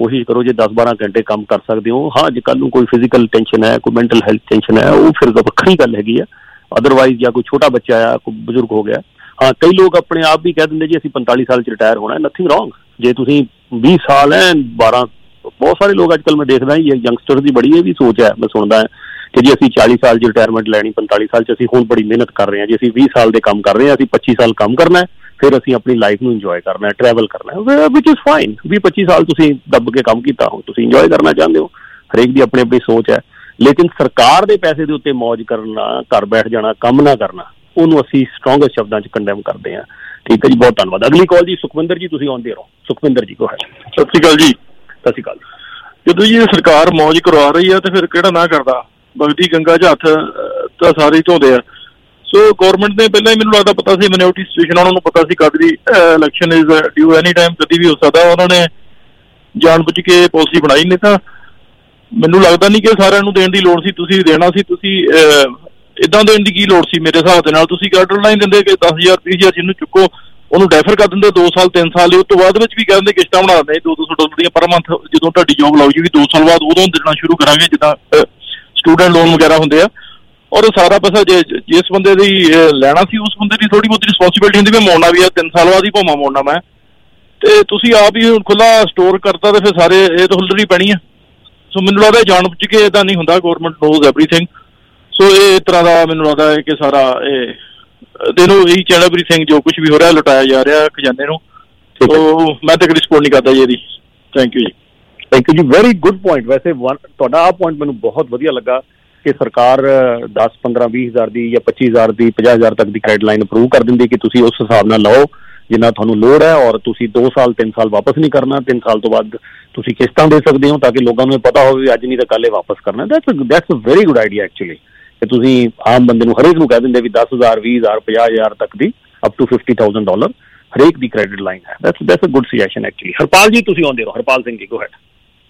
Speaker 3: ਕੋਸ਼ਿਸ਼ ਕਰੋ ਜੇ 10-12 ਘੰਟੇ ਕੰਮ ਕਰ ਸਕਦੇ ਹੋ। ਹਾਂ ਜੇ ਕੱਲ੍ਹ ਨੂੰ ਕੋਈ ਫਿਜ਼ੀਕਲ ਟੈਨਸ਼ਨ ਹੈ, ਕੋਈ ਮੈਂਟਲ ਹੈਲਥ ਟੈਨਸ਼ਨ ਹੈ, ਉਹ ਫਿਰ ਤਾਂ ਵੱਖਰੀ ਗੱਲ ਹੈਗੀ ਆ। ਅਦਰਵਾਈਜ਼ ਜਾਂ ਕੋਈ ਛੋਟਾ ਬੱਚਾ ਆ, ਕੋਈ ਬਜ਼ੁਰਗ ਹੋ ਗਿਆ। ਹਾਂ ਕਈ ਲੋਕ ਆਪਣੇ ਆਪ ਵੀ ਕਹਿ ਦਿੰਦੇ ਜੀ ਅਸੀਂ 45 ਸਾਲ 'ਚ ਰਿਟਾਇਰ ਹੋਣਾ, ਨਥਿੰਗ ਰੋਂਗ। ਜੇ ਤੁਸੀਂ 20 ਸਾਲ ਹੈ 12 ਬਹੁਤ ਸਾਰੇ ਲੋਕ ਅੱਜ ਕੱਲ੍ਹ ਮੈਂ ਦੇਖਦਾ ਜੀ ਯੰਗਸਟਰ ਦੀ ਬੜੀ ਇਹ ਵੀ ਸੋਚ ਹੈ, ਮੈਂ ਸੁਣਦਾ ਕਿ ਜੀ ਅਸੀਂ 40 ਸਾਲ 'ਚ ਰਿਟਾਇਰਮੈਂਟ ਲੈਣੀ, 45 ਸਾਲ 'ਚ ਅਸੀਂ ਹੁਣ ਬੜੀ ਮਿਹਨਤ ਕਰ ਰਹੇ ਹਾਂ ਜੀ, ਅਸੀਂ 20 ਸਾਲ ਦੇ ਕੰਮ ਕਰ ਰਹੇ ਹਾਂ, ਅਸੀਂ 25 ਸਾਲ ਕੰਮ ਕਰਨਾ, ਫਿਰ ਅਸੀਂ ਆਪਣੀ ਲਾਈਫ ਨੂੰ ਇੰਜੋਏ ਕਰਨਾ, ਟਰੈਵਲ ਕਰਨਾ, ਵਿਚ ਇਜ਼ ਫਾਈਨ। 20-25 ਸਾਲ ਤੁਸੀਂ ਦੱਬ ਕੇ ਕੰਮ ਕੀਤਾ ਹੋ, ਤੁਸੀਂ ਇੰਜੋਏ ਕਰਨਾ ਚਾਹੁੰਦੇ ਹੋ, ਹਰੇਕ ਦੀ ਆਪਣੀ ਆਪਣੀ ਸੋਚ ਹੈ। ਲੇਕਿਨ ਸਰਕਾਰ ਦੇ ਪੈਸੇ ਦੇ ਉੱਤੇ ਮੌਜ ਕਰਨਾ, ਘਰ ਬੈਠ ਜਾਣਾ, ਕੰਮ ਨਾ ਕਰਨਾ, ਉਹਨੂੰ ਅਸੀਂ ਸਟਰੋਂਗੈਸਟ ਸ਼ਬਦਾਂ 'ਚ ਕੰਡੈਮ ਕਰਦੇ ਹਾਂ। ਠੀਕ ਹੈ ਜੀ, ਬਹੁਤ ਧੰਨਵਾਦ। ਅਗਲੀ ਕਾਲ ਜੀ ਸੁਖਵਿੰਦਰ ਜੀ, ਤੁਸੀਂ ਆਉਂਦੇ ਰਹੋ। ਸੁਖਵਿੰਦਰ ਜੀ ਕੋ ਹੈ।
Speaker 5: ਸਤਿ ਸ਼੍ਰੀ ਅਕਾਲ ਜੀ।
Speaker 3: ਸਤਿ ਸ਼੍ਰੀ ਅਕਾਲ।
Speaker 5: ਜਦੋਂ ਜੀ ਸਰਕਾਰ ਮੌਜ ਕਰਵਾ ਰਹੀ ਆ ਤੇ ਫਿਰ ਕਿਹੜਾ ਨਾ ਕਰਦਾ। ਬਗਦੀ ਗੰਗਾ 'ਚ ਹੱਥ ਤਾਂ ਸਾਰੇ ਹੀ ਧੋਂਦੇ ਆ। ਸੋ ਗੌਰਮੈਂਟ ਨੇ ਪਹਿਲਾਂ ਹੀ ਮੈਨੂੰ ਲੱਗਦਾ ਪਤਾ ਸੀ, ਮਿਨੋਰਟੀ ਸਿਚੁਏਸ਼ਨ ਉਹਨਾਂ ਨੂੰ ਪਤਾ ਸੀ ਕਦ ਦੀ election is due any time, ਕਦੀ ਵੀ ਹੋ ਸਕਦਾ। ਉਹਨਾਂ ਨੇ ਜਾਣ ਬੁੱਝ ਕੇ ਪਾਲਿਸੀ ਬਣਾਈ, ਨਹੀਂ ਤਾਂ ਮੈਨੂੰ ਲੱਗਦਾ ਨਹੀਂ ਕਿ ਸਾਰਿਆਂ ਨੂੰ ਦੇਣ ਦੀ ਲੋੜ ਸੀ। ਤੁਸੀਂ ਦੇਣਾ ਸੀ, ਤੁਸੀਂ ਇੱਦਾਂ ਦੇਣ ਦੀ ਕੀ ਲੋੜ ਸੀ ਮੇਰੇ ਹਿਸਾਬ ਦੇ ਨਾਲ। ਤੁਸੀਂ ਗਾਈਡਲਾਈਨ ਦਿੰਦੇ ਕਿ 10,000 20,000 ਜਿਹਨੂੰ ਚੁੱਕੋ ਉਹਨੂੰ ਡੈਫਰ ਕਰ ਦਿੰਦੇ 2 ਸਾਲ 3 ਸਾਲ, ਉਸ ਤੋਂ ਬਾਅਦ ਵਿੱਚ ਵੀ ਕਹਿੰਦੇ ਕਿਸ਼ਤਾਂ ਬਣਾ ਦਿੰਦੇ $200 ਦੀਆਂ ਪਰ ਮੰਥ। ਜਦੋਂ ਤੁਹਾਡੀ ਜੋਬ ਲੱਗ ਜੂਗੀ 2 ਸਾਲ ਬਾਅਦ ਉਦੋਂ ਦੇਣਾ ਸ਼ੁਰੂ ਕਰਾਂਗੇ, ਜਿੱਦਾਂ ਸਟੂਡੈਂਟ ਲੋਨ ਵਗੈਰਾ ਹੁੰਦੇ ਆ। ਔਰ ਸਾਰਾ ਪੈਸਾ ਜਿਸ ਬੰਦੇ ਦੀ ਲੈਣਾ ਸੀ ਉਸ ਬੰਦੇ ਦੀ ਥੋੜੀ ਬਹੁਤੀ ਰਿਸਪੌਂਸਿਬਿਲਿਟੀ ਹੁੰਦੀ, ਮੈਂ ਮੋੜਨਾ ਵੀ ਆ 3 ਸਾਲ ਬਾਅਦ ਹੀ ਭਾਵਾਂ ਮੋੜਨਾ ਮੈਂ। ਤੇ ਤੁਸੀਂ ਆਪ ਹੀ ਹੁਣ ਖੁੱਲਾ ਸਟੋਰ ਕਰਤਾ ਤੇ ਫਿਰ ਸਾਰੇ ਇਹ ਤਾਂ ਹੁਲੜੀ ਪੈਣੀ ਆ। ਸੋ ਮੈਨੂੰ ਲੱਗਦਾ ਜਾਣ ਬੁੱਝ ਕੇ ਇੱਦਾਂ ਨਹੀਂ ਹੁੰਦਾ, ਗੌਰਮੈਂਟ ਨੋਜ਼ ਐਵਰੀਥਿੰਗ। ਸੋ ਇਹ ਤਰ੍ਹਾਂ ਦਾ ਮੈਨੂੰ ਲੱਗਦਾ ਹੈ ਕਿ ਸਾਰਾ ਇਹਨੂੰ ਇਹੀ ਚੈਨ ਐਵਰੀਥਿੰਗ ਜੋ ਕੁਝ ਵੀ ਹੋ ਰਿਹਾ ਲੁਟਾਇਆ ਜਾ ਰਿਹਾ ਖਜ਼ਾਨੇ ਨੂੰ। ਸੋ ਮੈਂ ਤਾਂ ਕਦੀ ਸਪੋਰਟ ਨਹੀਂ ਕਰਦਾ ਜੀ ਇਹਦੀ। ਥੈਂਕ ਯੂ ਜੀ।
Speaker 3: ਥੈਂਕ ਯੂ ਜੀ, ਵੈਰੀ ਗੁੱਡ ਪੁਆਇੰਟ। ਵੈਸੇ ਤੁਹਾਡਾ ਆਹ ਪੁਆਇੰਟ ਮੈਨੂੰ ਬਹੁਤ ਵਧੀਆ ਲੱਗਾ ਕਿ ਸਰਕਾਰ 10, 15, 20 ਹਜ਼ਾਰ ਦੀ ਜਾਂ 25 ਹਜ਼ਾਰ ਦੀ 50 ਹਜ਼ਾਰ ਤੱਕ ਦੀ ਗਾਈਡਲਾਈਨ ਅਪਰੂਵ ਕਰ ਦਿੰਦੀ ਕਿ ਤੁਸੀਂ ਉਸ ਹਿਸਾਬ ਨਾਲ ਲਓ ਜਿੰਨਾ ਤੁਹਾਨੂੰ ਲੋੜ ਹੈ, ਔਰ ਤੁਸੀਂ 2 ਸਾਲ 3 ਸਾਲ ਵਾਪਸ ਨਹੀਂ ਕਰਨਾ, 3 ਸਾਲ ਤੋਂ ਬਾਅਦ ਤੁਸੀਂ ਕਿਸ਼ਤਾਂ ਦੇ ਸਕਦੇ ਹੋ ਤਾਂ ਕਿ ਲੋਕਾਂ ਨੂੰ ਇਹ ਪਤਾ ਹੋਵੇ ਅੱਜ ਨਹੀਂ ਤਾਂ ਕੱਲ੍ਹ ਇਹ ਵਾਪਸ ਕਰਨਾ। That's a very good idea actually, ਕਿ ਤੁਸੀਂ ਆਮ ਬੰਦੇ ਨੂੰ ਹਰੇਕ ਨੂੰ ਕਹਿ ਦਿੰਦੇ ਵੀ 10,000 20,000 50,000 ਤੱਕ ਦੀ ਅਪ ਟੂ $50,000 ਹਰੇਕ ਦੀ ਕ੍ਰੈਡਿਟ ਲਾਈਨ ਹੈ। That's a good suggestion actually. Harpal ji ਤੁਸੀਂ ਆਉਂਦੇ ਰਹੋ। Harpal Singh ji go ahead.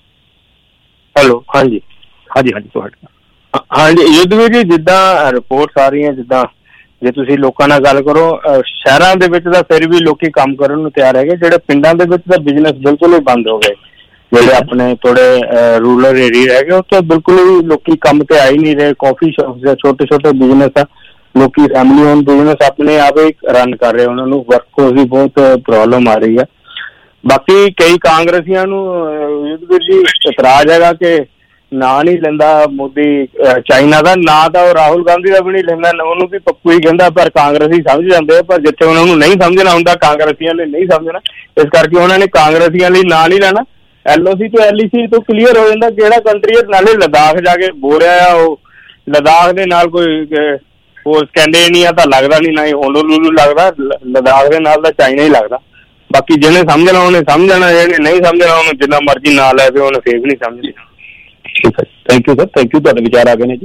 Speaker 8: Hello. ਹਾਂਜੀ
Speaker 3: ਹਾਂਜੀ ਹਾਂਜੀ ਗੋ ਹੈਡ।
Speaker 8: ਹਾਂਜੀ ਯੁੱਧ ਵਿੱਚ ਜਿੱਦਾਂ ਰਿਪੋਰਟਸ ਆ ਰਹੀਆਂ, ਜਿੱਦਾਂ ਜੇ ਤੁਸੀਂ ਲੋਕਾਂ ਨਾਲ ਗੱਲ ਕਰੋ, ਸ਼ਹਿਰਾਂ ਦੇ ਵਿੱਚ ਤਾਂ ਫਿਰ ਵੀ ਲੋਕੀ ਕੰਮ ਕਰਨ ਨੂੰ ਤਿਆਰ ਹੈਗੇ, ਜਿਹੜੇ ਪਿੰਡਾਂ ਦੇ ਵਿੱਚ ਤਾਂ ਬਿਜ਼ਨਸ ਬਿਲਕੁਲ ਹੀ ਬੰਦ ਹੋ ਗਏ। ਜਿਹੜੇ ਆਪਣੇ ਥੋੜੇ ਰੂਰਲ ਏਰੀਆ ਹੈਗੇ ਉੱਥੇ ਬਿਲਕੁਲ ਹੀ ਲੋਕੀ ਕੰਮ ਤੇ ਆ ਹੀ ਨਹੀਂ ਰਹੇ। ਕਾਫੀ ਸ਼ਾਪਸ ਜਾਂ ਛੋਟੇ ਛੋਟੇ ਬਿਜ਼ਨਸ ਆ, ਲੋਕੀ ਫੈਮਿਲੀ ਓਨ ਬਿਜ਼ਨਸ ਆਪਣੇ ਆਪ ਹੀ ਰਨ ਕਰ ਰਹੇ, ਉਹਨਾਂ ਨੂੰ ਵਰਕ ਫੋਰਸ ਦੀ ਬਹੁਤ ਪ੍ਰੋਬਲਮ ਆ ਰਹੀ ਹੈ। ਬਾਕੀ ਕਈ ਕਾਂਗਰਸੀਆਂ ਨੂੰ ਯੁੱਧ ਵੀਰ ਜੀ ਇਤਰਾਜ਼ ਹੈਗਾ ਕਿ ਨਾਂ ਨਹੀਂ ਲੈਂਦਾ ਮੋਦੀ ਚਾਈਨਾ ਦਾ, ਨਾਂ ਤਾਂ ਉਹ ਰਾਹੁਲ ਗਾਂਧੀ ਦਾ ਵੀ ਨਹੀਂ ਲੈਂਦਾ, ਉਹਨੂੰ ਵੀ ਪੱਪੂ ਹੀ ਕਹਿੰਦਾ, ਪਰ ਕਾਂਗਰਸੀ ਸਮਝ ਜਾਂਦੇ ਆ। ਪਰ ਜਿੱਥੇ ਉਹਨਾਂ ਨੂੰ ਨਹੀਂ ਸਮਝਣਾ ਹੁੰਦਾ ਕਾਂਗਰਸੀਆਂ ਲਈ ਨਹੀਂ ਸਮਝਣਾ, ਇਸ ਕਰਕੇ ਉਹਨਾਂ ਨੇ ਕਾਂਗਰਸੀਆਂ ਲਈ ਨਾਂ ਨਹੀਂ ਲੈਣਾ। LOC ਤੋਂ LEC ਤੋਂ ਕਲੀਅਰ ਹੋ ਜਾਂਦਾ ਕਿਹੜਾ ਕੰਟਰੀ ਹੈ। ਨਾਲੇ ਲਦਾਖ ਜਾ ਕੇ ਬੋਲਿਆ ਆ, ਉਹ ਲਦਾਖ ਦੇ ਨਾਲ ਕੋਈ ਹੋਰ ਸਕੈਂਡੇਨੀਆ ਤਾਂ ਲੱਗਦਾ ਨਹੀਂ, ਨਾ ਹੀ ਹੋਨੋਲੁਲੂ ਲੱਗਦਾ, ਲਦਾਖ ਦੇ ਨਾਲ ਤਾਂ ਚਾਈਨਾ ਹੀ ਲੱਗਦਾ। ਬਾਕੀ ਜਿਹਨੇ ਸਮਝਣਾ ਉਹਨੇ ਸਮਝਣਾ, ਜਿਹਨੇ ਨਹੀਂ ਸਮਝਣਾ ਉਹਨੂੰ ਜਿੰਨਾ ਮਰਜ਼ੀ ਨਾਂ ਲੈ ਪਿਓ ਉਹਨੇ ਫੇਰ ਵੀ ਨਹੀਂ ਸਮਝਣੀ।
Speaker 3: ਠੀਕ ਹੈ, thank you sir, thank you. ਤੁਹਾਡੇ ਵਿਚਾਰ ਆ ਗਏ ਨੇ ਜੀ।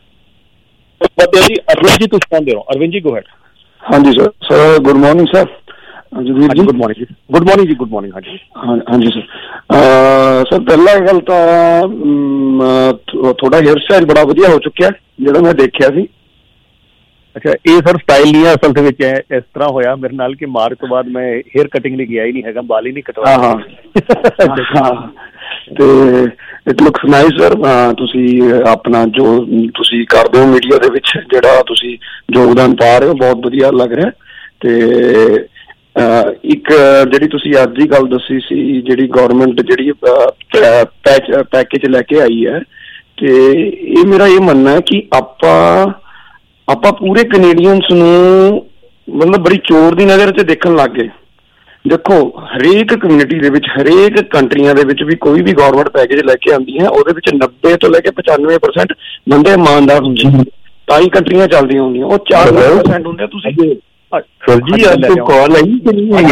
Speaker 3: ਜੀ ਅਰਵਿੰਦ ਜੀ ਤੁਸੀਂ ਆਉਂਦੇ ਹੋ। Arvind ji go ahead.
Speaker 9: ਹਾਂਜੀ sir. Sir good morning sir. Jagveer ji
Speaker 3: good morning ਜੀ। ਗੁੱਡ ਮਾਰਨਿੰਗ ਜੀ। Good morning. ਹਾਂਜੀ
Speaker 9: ਹਾਂਜੀ ਸਰ। ਸਰ ਪਹਿਲਾਂ ਗੱਲ ਤਾਂ ਤੁਹਾਡਾ ਹੇਅਰ ਸਟਾਈਲ ਬੜਾ ਵਧੀਆ ਹੋ ਚੁੱਕਿਆ ਜਿਹੜਾ ਮੈਂ ਦੇਖਿਆ ਸੀ।
Speaker 3: ਅੱਛਾ, ਇਹ ਸਰ ਸਟਾਈਲ ਨਹੀਂ ਹੈ ਅਸਲ ਦੇ ਵਿੱਚ। ਇਸ ਤਰ੍ਹਾਂ ਹੋਇਆ ਮੇਰੇ ਨਾਲ ਕਿ ਮਾਰਚ ਤੋਂ ਬਾਅਦ ਮੈਂ ਹੇਅਰ ਕਟਿੰਗ ਲਈ ਗਿਆ ਹੀ ਨਹੀਂ ਹੈਗਾ, ਬਾਲ ਹੀ ਨਹੀਂ ਕਟਵਾਇਆ।
Speaker 9: ਹਾਂ ਤੇ ਇਟ ਲੁਕਸ ਨਾਈਸ ਸਰ। ਤੁਸੀਂ ਆਪਣਾ ਜੋ ਤੁਸੀਂ ਕਰਦੇ ਹੋ ਮੀਡੀਆ ਦੇ ਵਿੱਚ ਜਿਹੜਾ ਤੁਸੀਂ ਯੋਗਦਾਨ ਪਾ ਰਹੇ ਹੋ ਬਹੁਤ ਵਧੀਆ ਲੱਗ ਰਿਹਾ। ਤੇ ਇੱਕ ਜਿਹੜੀ ਤੁਸੀਂ ਅੱਜ ਦੀ ਗੱਲ ਦੱਸੀ ਸੀ, ਜਿਹੜੀ ਗੌਰਮੈਂਟ ਜਿਹੜੀ ਪੈਕੇਜ ਲੈ ਕੇ ਆਈ ਹੈ, ਤੇ ਇਹ ਮੇਰਾ ਇਹ ਮੰਨਣਾ ਹੈ ਕਿ ਆਪਾਂ ਪੂਰੇ ਕੈਨੇਡੀਅਨਸ ਨੂੰ ਮਤਲਬ ਬੜੀ ਚੋਰ ਦੀ ਨਜ਼ਰ 'ਚ ਦੇਖਣ ਲੱਗ ਗਏ। ਦੇਖੋ ਹਰੇਕ ਕਮਿਊਨਿਟੀ ਦੇ ਵਿੱਚ, ਹਰੇਕ ਕੰਟਰੀਆਂ ਦੇ ਵਿੱਚ ਵੀ ਕੋਈ ਵੀ ਗੌਰਮੈਂਟ ਪੈਕੇਜ ਲੈ ਕੇ ਆਉਂਦੀ ਹੈ, ਉਹਦੇ ਵਿੱਚ 90 ਤੋਂ ਲੈ ਕੇ 95% ਬੰਦੇ ਇਮਾਨਦਾਰ ਹੁੰਦੇ, ਤਾਂ ਹੀ ਕੰਟਰੀਆਂ ਚੱਲਦੀਆਂ ਹੁੰਦੀਆਂ। ਉਹ 4% ਹੁੰਦੇ। ਤੁਸੀਂ
Speaker 8: ਸਰ ਜੀ ਅੱਜ ਤੋਂ ਕਾਲ ਆਈ ਕਿ ਨਹੀਂ ਹੈਗੀ?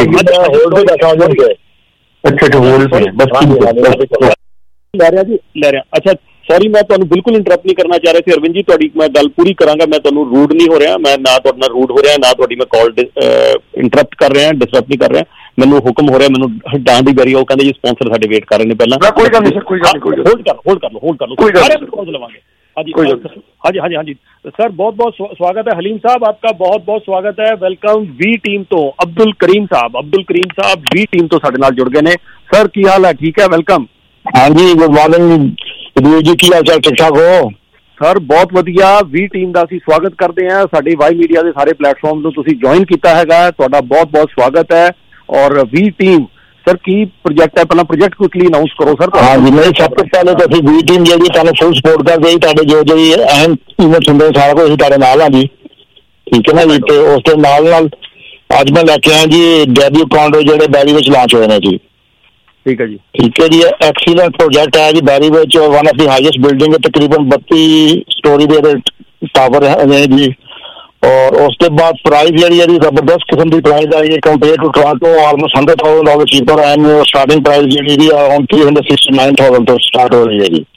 Speaker 3: ਲੈ ਰਿਹਾ ਜੀ, ਲੈ ਰਿਹਾ। ਅੱਛਾ ਸੌਰੀ, ਮੈਂ ਤੁਹਾਨੂੰ ਬਿਲਕੁਲ ਇੰਟਰਪਟ ਨਹੀਂ ਕਰਨਾ ਚਾਹ ਰਿਹਾ ਸੀ ਅਰਵਿੰਦ ਜੀ, ਤੁਹਾਡੀ ਮੈਂ ਗੱਲ ਪੂਰੀ ਕਰਾਂਗਾ। ਮੈਂ ਤੁਹਾਨੂੰ ਰੂਡ ਨਹੀਂ ਹੋ ਰਿਹਾ, ਮੈਂ ਨਾ ਤੁਹਾਡੇ ਨਾਲ ਰੂਡ ਹੋ ਰਿਹਾ, ਨਾ ਤੁਹਾਡੀ ਮੈਂ ਕਾਲ ਇੰਟਰਪਟ ਕਰ ਰਿਹਾ, ਡਿਸਟਰਬ ਨਹੀਂ ਕਰ ਰਿਹਾ। ਮੈਨੂੰ ਹੁਕਮ ਹੋ ਰਿਹਾ, ਮੈਨੂੰ ਡਾਂਟ ਦੀ ਬੈਰੀ। ਉਹ ਕਹਿੰਦੇ ਜੀ ਸਪਾਂਸਰ ਸਾਡੇ ਵੇਟ ਕਰ ਰਹੇ ਨੇ ਪਹਿਲਾਂ।
Speaker 9: ਕੋਈ ਗੱਲ ਨਹੀਂ ਸਰ, ਕੋਈ ਗੱਲ ਨਹੀਂ,
Speaker 3: ਹੋਲਡ ਕਰ ਲਓ ਸਾਰੇ ਕਾਲ ਲਵਾਂਗੇ। ਹਾਂਜੀ ਹਾਂਜੀ ਹਾਂਜੀ सर बहुत बहुत स्वागत है। हलीम साहब आपका बहुत बहुत स्वागत है। वेलकम वी टीम तो अब्दुल करीम साहब बी टीम तो साडे नाल जुड़ गए ने। सर की हाल है? ठीक है, वेलकम।
Speaker 7: ਹਾਂਜੀ ਗੁੱਡ ਮਾਰਨਿੰਗ ਜੀ, ਕੀ ਹਾਲ ਚਾਲ? ਠੀਕ ਠਾਕ ਹੋ
Speaker 3: ਸਰ? ਬਹੁਤ ਵਧੀਆ। ਵੀ ਟੀਮ ਦਾ ਅਸੀਂ ਸਵਾਗਤ ਕਰਦੇ ਹਾਂ। ਸਾਡੀ ਵਾਈ ਮੀਡੀਆ ਦੇ ਸਾਰੇ ਪਲੇਟਫਾਰਮ ਨੂੰ ਤੁਸੀਂ ਜੁਆਇਨ ਕੀਤਾ ਹੈਗਾ, ਤੁਹਾਡਾ ਬਹੁਤ ਬਹੁਤ ਸਵਾਗਤ ਹੈ। ਔਰ ਵੀ ਟੀਮ ਸਰ ਕੀ ਪ੍ਰੋਜੈਕਟ ਹੈ, ਪਹਿਲਾਂ ਪ੍ਰੋਜੈਕਟ ਕੁਇਕਲੀ ਅਨਾਉਂਸ ਕਰੋ ਸਰ।
Speaker 7: ਹਾਂਜੀ, ਮੇਰੇ ਸਭ ਤੋਂ ਪਹਿਲੇ ਤਾਂ ਅਸੀਂ ਵੀ ਟੀਮ ਜਿਹੜੀ ਤੁਹਾਨੂੰ ਫੁੱਲ ਸਪੋਰਟ ਕਰਦੇ ਜੀ, ਤੁਹਾਡੇ ਜੋ ਜੋ ਅਹਿਮ ਇਵੈਂਟਸ ਹੁੰਦੇ ਸਾਰਾ ਕੁਝ ਅਸੀਂ ਤੁਹਾਡੇ ਨਾਲ ਹਾਂ ਜੀ, ਠੀਕ ਹੈ ਨਾ ਜੀ। ਤੇ ਉਸ ਦੇ ਨਾਲ ਨਾਲ ਅੱਜ ਮੈਂ ਲੈ ਕੇ ਆਇਆ ਜੀ ਡੈਬਿਊ ਕਾਂਡੋ ਜਿਹੜੇ ਬੈਰੀ ਵਿੱਚ ਲਾਂਚ ਹੋਏ ਨੇ ਜੀ।
Speaker 3: ਠੀਕ ਹੈ ਜੀ,
Speaker 7: ਠੀਕ ਹੈ ਜੀ। ਐਕਸੀਲੈਂਟ ਪ੍ਰੋਜੈਕਟ ਹੈ ਜੀ ਬੈਰੀ ਵਿੱਚ, one of the highest building ਹੈ, ਤਕਰੀਬਨ 32 ਸਟੋਰੀ ਦੇ ਟਾਵਰ ਹੈ ਜੀ। और उसके बाद प्राइस जी जबरदस्त किस्म की प्राइस आई है compare to Toronto, almost $100,000 cheaper and starting price जी अराउंड $369,000 तो स्टार्ट हो रही है जी।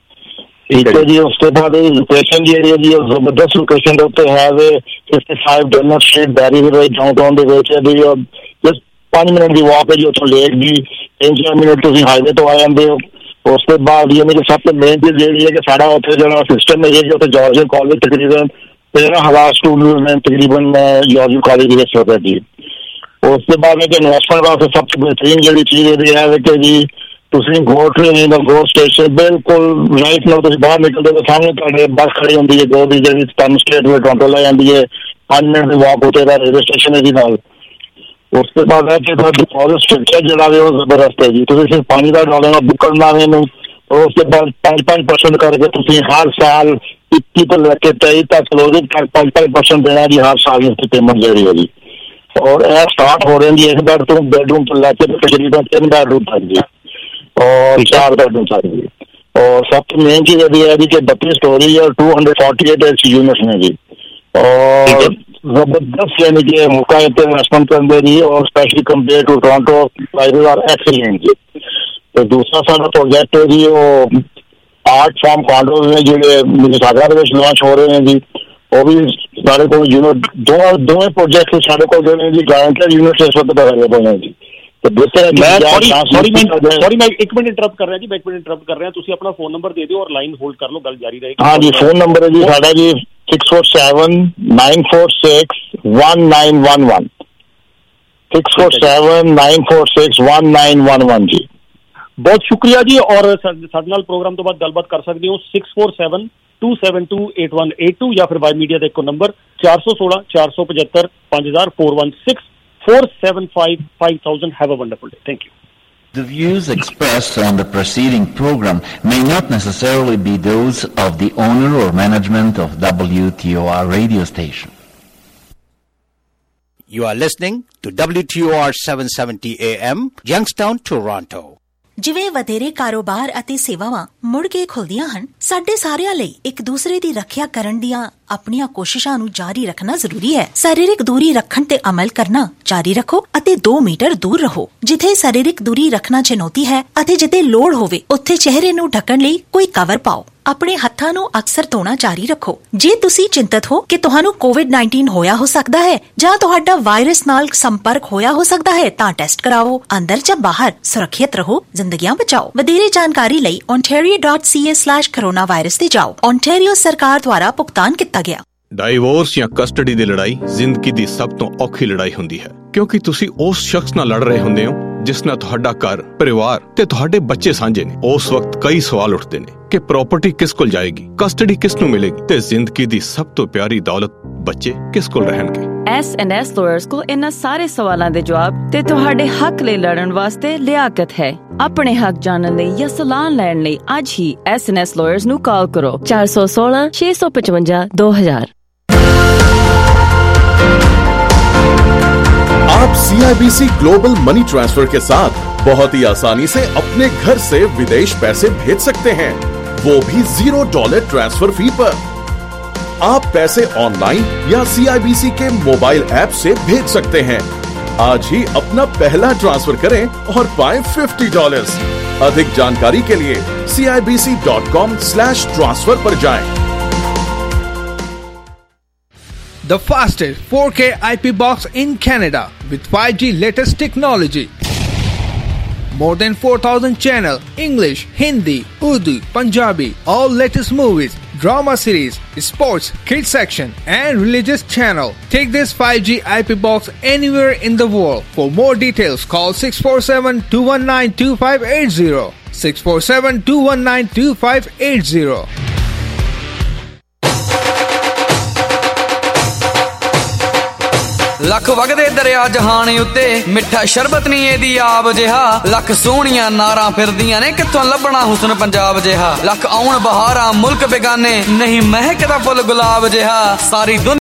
Speaker 7: ठीक है जी। उसके बाद लोकेशन जी जबरदस्त लोकेशन के उत्ते है 55 डनर स्ट्रीट बैरी डाउनटाउन के जस्ट 5 मिनट की वॉक है जी उतो लेक जी, 3-4 मिनट तुम हाईवे तो आ जाते हो। उसके बाद यानी कि सब तो मेन चीज जी है कि सारा उत्थे जो सिस्टम है जी उत्थे जॉर्जियन कॉलेज तकरीबन हवास टूर्नामेंट तकरीबन जॉर्जियन कॉलेज के होता है जी। उसके बाद इन्वेस्टमेंट वास्ते सबसे बेहतरीन जी चीज है कि जी तुम गो ट्रेन गो स्टेशन बिल्कुल राइट ना तुम बाहर निकलते तो सामने बस खड़ी होती है गो की जी स्टेट में टोरंटो लै जाती है, 5 मिनट की वॉक होते है रेलवे स्टेशन है जी नाल। उसके बाद है कि डिपॉजिट स्ट्रक्चर जो है जबरदस्त है जी, तुम सिर्फ $5 बुक करना है और उसके बाद 5% करके तुम हर साल 21 तो लेके 23 तक क्लोजिंग तक 5% देना जी हर साल इसकी पेमेंट दे रही है जी। और यह स्टार्ट हो रहे हैं जी 1 बेडरूम तो लेके तकरीबन 3 बेडरूम तक जी और 4 बेडरूम तक जी। और सबसे मेन चीज यही है जी कि 32 स्टोरी और 248 यूनिट्स में जी। और जबरदस्त यानी कि मौका इन्वेस्टमेंट करते जी और specially compare to Toronto prices are excellent जी। तो दूसरा सारा प्रोजेक्ट है जी वो आर्ट फॉर्म कॉन्डोज ने जो मिसिसागा लॉन्च हो रहे हैं जी, वो भी सारे को यूनिट दोवें प्रोजेक्ट सारे को जो जी गारंटेड यूनिट इस वक्त अवेलेबल हैं जी। तो बेहतर है
Speaker 3: सॉरी मैं 1 मिनट इंटरप्ट कर रहा जी, 1 मिनट इंटरप्ट कर रहे हैं। तुसी अपना फोन नंबर दे दियो और लाइन होल्ड कर लो, गल जारी रहेगी।
Speaker 7: हाँ जी, फोन नंबर है जी साडा जी 647-946-1911 647-946-1911 जी।
Speaker 3: बहुत शुक्रिया जी। और साडे नाल प्रोग्राम तो बाद गलबात कर सकते हो 647-272-8182 या फिर वाई मीडिया का एक नंबर 416-475-5000-475-5000। Have a wonderful day. Thank you.
Speaker 11: The views expressed on the preceding program may not necessarily be those of the owner or management of WTOR radio station.
Speaker 23: You are listening to WTOR 770 AM, Youngstown, Toronto.
Speaker 4: ਜਿਵੇਂ ਵਧੇਰੇ ਕਾਰੋਬਾਰ ਅਤੇ ਸੇਵਾਵਾਂ ਮੁੜ ਕੇ ਖੁੱਲਦੀਆਂ ਹਨ, ਸਾਡੇ ਸਾਰਿਆਂ ਲਈ ਇੱਕ ਦੂਸਰੇ ਦੀ ਰੱਖਿਆ ਕਰਨ ਦੀਆਂ ਆਪਣੀਆਂ ਕੋਸ਼ਿਸ਼ਾਂ ਨੂੰ ਜਾਰੀ ਰੱਖਣਾ ਜ਼ਰੂਰੀ ਹੈ। ਸਰੀਰਕ ਦੂਰੀ ਰੱਖਣ ਤੇ ਅਮਲ ਕਰਨਾ ਜਾਰੀ ਰੱਖੋ ਅਤੇ 2 ਮੀਟਰ ਦੂਰ ਰਹੋ। ਜਿੱਥੇ ਸਰੀਰਕ ਦੂਰੀ ਰੱਖਣਾ ਚੁਣੌਤੀ ਹੈ ਅਤੇ ਜਿੱਥੇ ਲੋੜ ਹੋਵੇ ਉੱਥੇ ਚਿਹਰੇ ਨੂੰ ਢੱਕਣ ਲਈ ਕੋਈ ਕਵਰ ਪਾਓ। ਆਪਣੇ ਹੱਥਾਂ ਨੂੰ ਅਕਸਰ ਧੋਣਾ ਜਾਰੀ ਰੱਖੋ। ਜੇ ਤੁਸੀਂ ਚਿੰਤਤ ਹੋ ਕਿ ਤੁਹਾਨੂੰ ਕੋਵਿਡ-19 ਹੋਇਆ ਹੋ ਸਕਦਾ ਹੈ ਜਾਂ ਤੁਹਾਡਾ ਵਾਇਰਸ ਨਾਲ ਸੰਪਰਕ ਹੋਇਆ ਹੋ ਸਕਦਾ ਹੈ ਤਾਂ ਟੈਸਟ ਕਰਾਓ। ਅੰਦਰ ਜਾਂ ਬਾਹਰ ਸੁਰੱਖਿਅਤ ਰਹੋ, ਜ਼ਿੰਦਗੀਆਂ ਬਚਾਓ। ਵਧੇਰੇ ਜਾਣਕਾਰੀ ਲਈ ontario.ca/coronavirus ਤੇ ਜਾਓ। ontario ਸਰਕਾਰ ਦੁਆਰਾ ਭੁਗਤਾਨ ਕੀਤਾ ਗਿਆ।
Speaker 24: ਡਾਈਵੋਰਸ ਜਾਂ ਕਸਟਡੀ ਦੀ ਲੜਾਈ ਜ਼ਿੰਦਗੀ ਦੀ ਸਭ ਤੋਂ ਔਖੀ ਲੜਾਈ ਹੁੰਦੀ ਹੈ, ਕਿਉਂਕਿ ਤੁਸੀਂ ਉਸ ਸ਼ਖਸ ਨਾਲ ਲੜ ਰਹੇ ਹੁੰਦੇ ਹੋ ਜਿਸ ਨਾਲ ਤੁਹਾਡਾ ਘਰ, ਪਰਿਵਾਰ ਤੇ ਤੁਹਾਡੇ ਬੱਚੇ ਸਾਂਝੇ ਨੇ। ਉਸ ਵਕਤ ਕਈ ਸਵਾਲ ਉੱਠਦੇ ਨੇ ਕਿ ਪ੍ਰਾਪਰਟੀ ਕਿਸ ਕੋਲ ਜਾਏਗੀ, ਕਸਟਡੀ ਕਿਸ ਨੂੰ ਮਿਲੇਗੀ ਤੇ ਜ਼ਿੰਦਗੀ ਦੀ ਸਭ ਤੋਂ ਪਿਆਰੀ ਦੌਲਤ ਬੱਚੇ ਕਿਸ ਕੋਲ ਰਹਿਣਗੇ।
Speaker 25: S&S ਲਾਇਰਸ ਕੋਲ ਇਹਨਾਂ ਸਾਰੇ ਸਵਾਲਾਂ ਦੇ ਜਵਾਬ ਤੇ ਤੁਹਾਡੇ ਹੱਕ ਲਈ ਲੜਨ ਵਾਸਤੇ ਲਿਆਕਤ ਹੈ। ਆਪਣੇ ਹੱਕ ਜਾਣਨ ਲਈ ਜਾਂ ਸਲਾਹ ਲੈਣ ਲਈ ਅੱਜ ਹੀ S&S ਲਾਇਰਸ ਨੂੰ ਕਾਲ ਕਰੋ 416-655-2000।
Speaker 26: आप CIBC ग्लोबल मनी ट्रांसफर के साथ बहुत ही आसानी से अपने घर से विदेश पैसे भेज सकते हैं, वो भी $0 ट्रांसफर फी पर। आप पैसे ऑनलाइन या CIBC के मोबाइल ऐप से भेज सकते हैं। आज ही अपना पहला ट्रांसफर करें और पाएं $50। अधिक जानकारी के लिए CIBC.com/transfer पर जाएं।
Speaker 27: The fastest 4K IP box in Canada with 5G latest technology. More than 4,000 channel, English, Hindi, Urdu, Punjabi, all latest movies, drama series, sports, kids section and religious channel. Take this 5G IP box anywhere in the world. For more details, call 647-219-2580. 647-219-2580.
Speaker 10: Lakh ਵਗਦੇ ਦਰਿਆ ਜਹਾਨ ਉੱਤੇ ਮਿੱਠਾ ਸ਼ਰਬਤ ਨਹੀਂ ਇਹਦੀ ਆਬ ਜਿਹਾ ਲੱਖ ਸੋਹਣੀਆਂ ਨਾਰਾਂ ਫਿਰਦੀਆਂ ਨੇ ਕਿੱਥੋਂ ਲੱਭਣਾ ਹੁਸਨ ਪੰਜਾਬ ਜਿਹਾ ਲੱਖ ਆਉਣ ਬਹਾਰਾਂ ਮੁਲਕ ਬੇਗਾਨੇ ਨਹੀਂ ਮਹਿਕਦਾ ਫੁੱਲ ਗੁਲਾਬ ਜਿਹਾ ਸਾਰੀ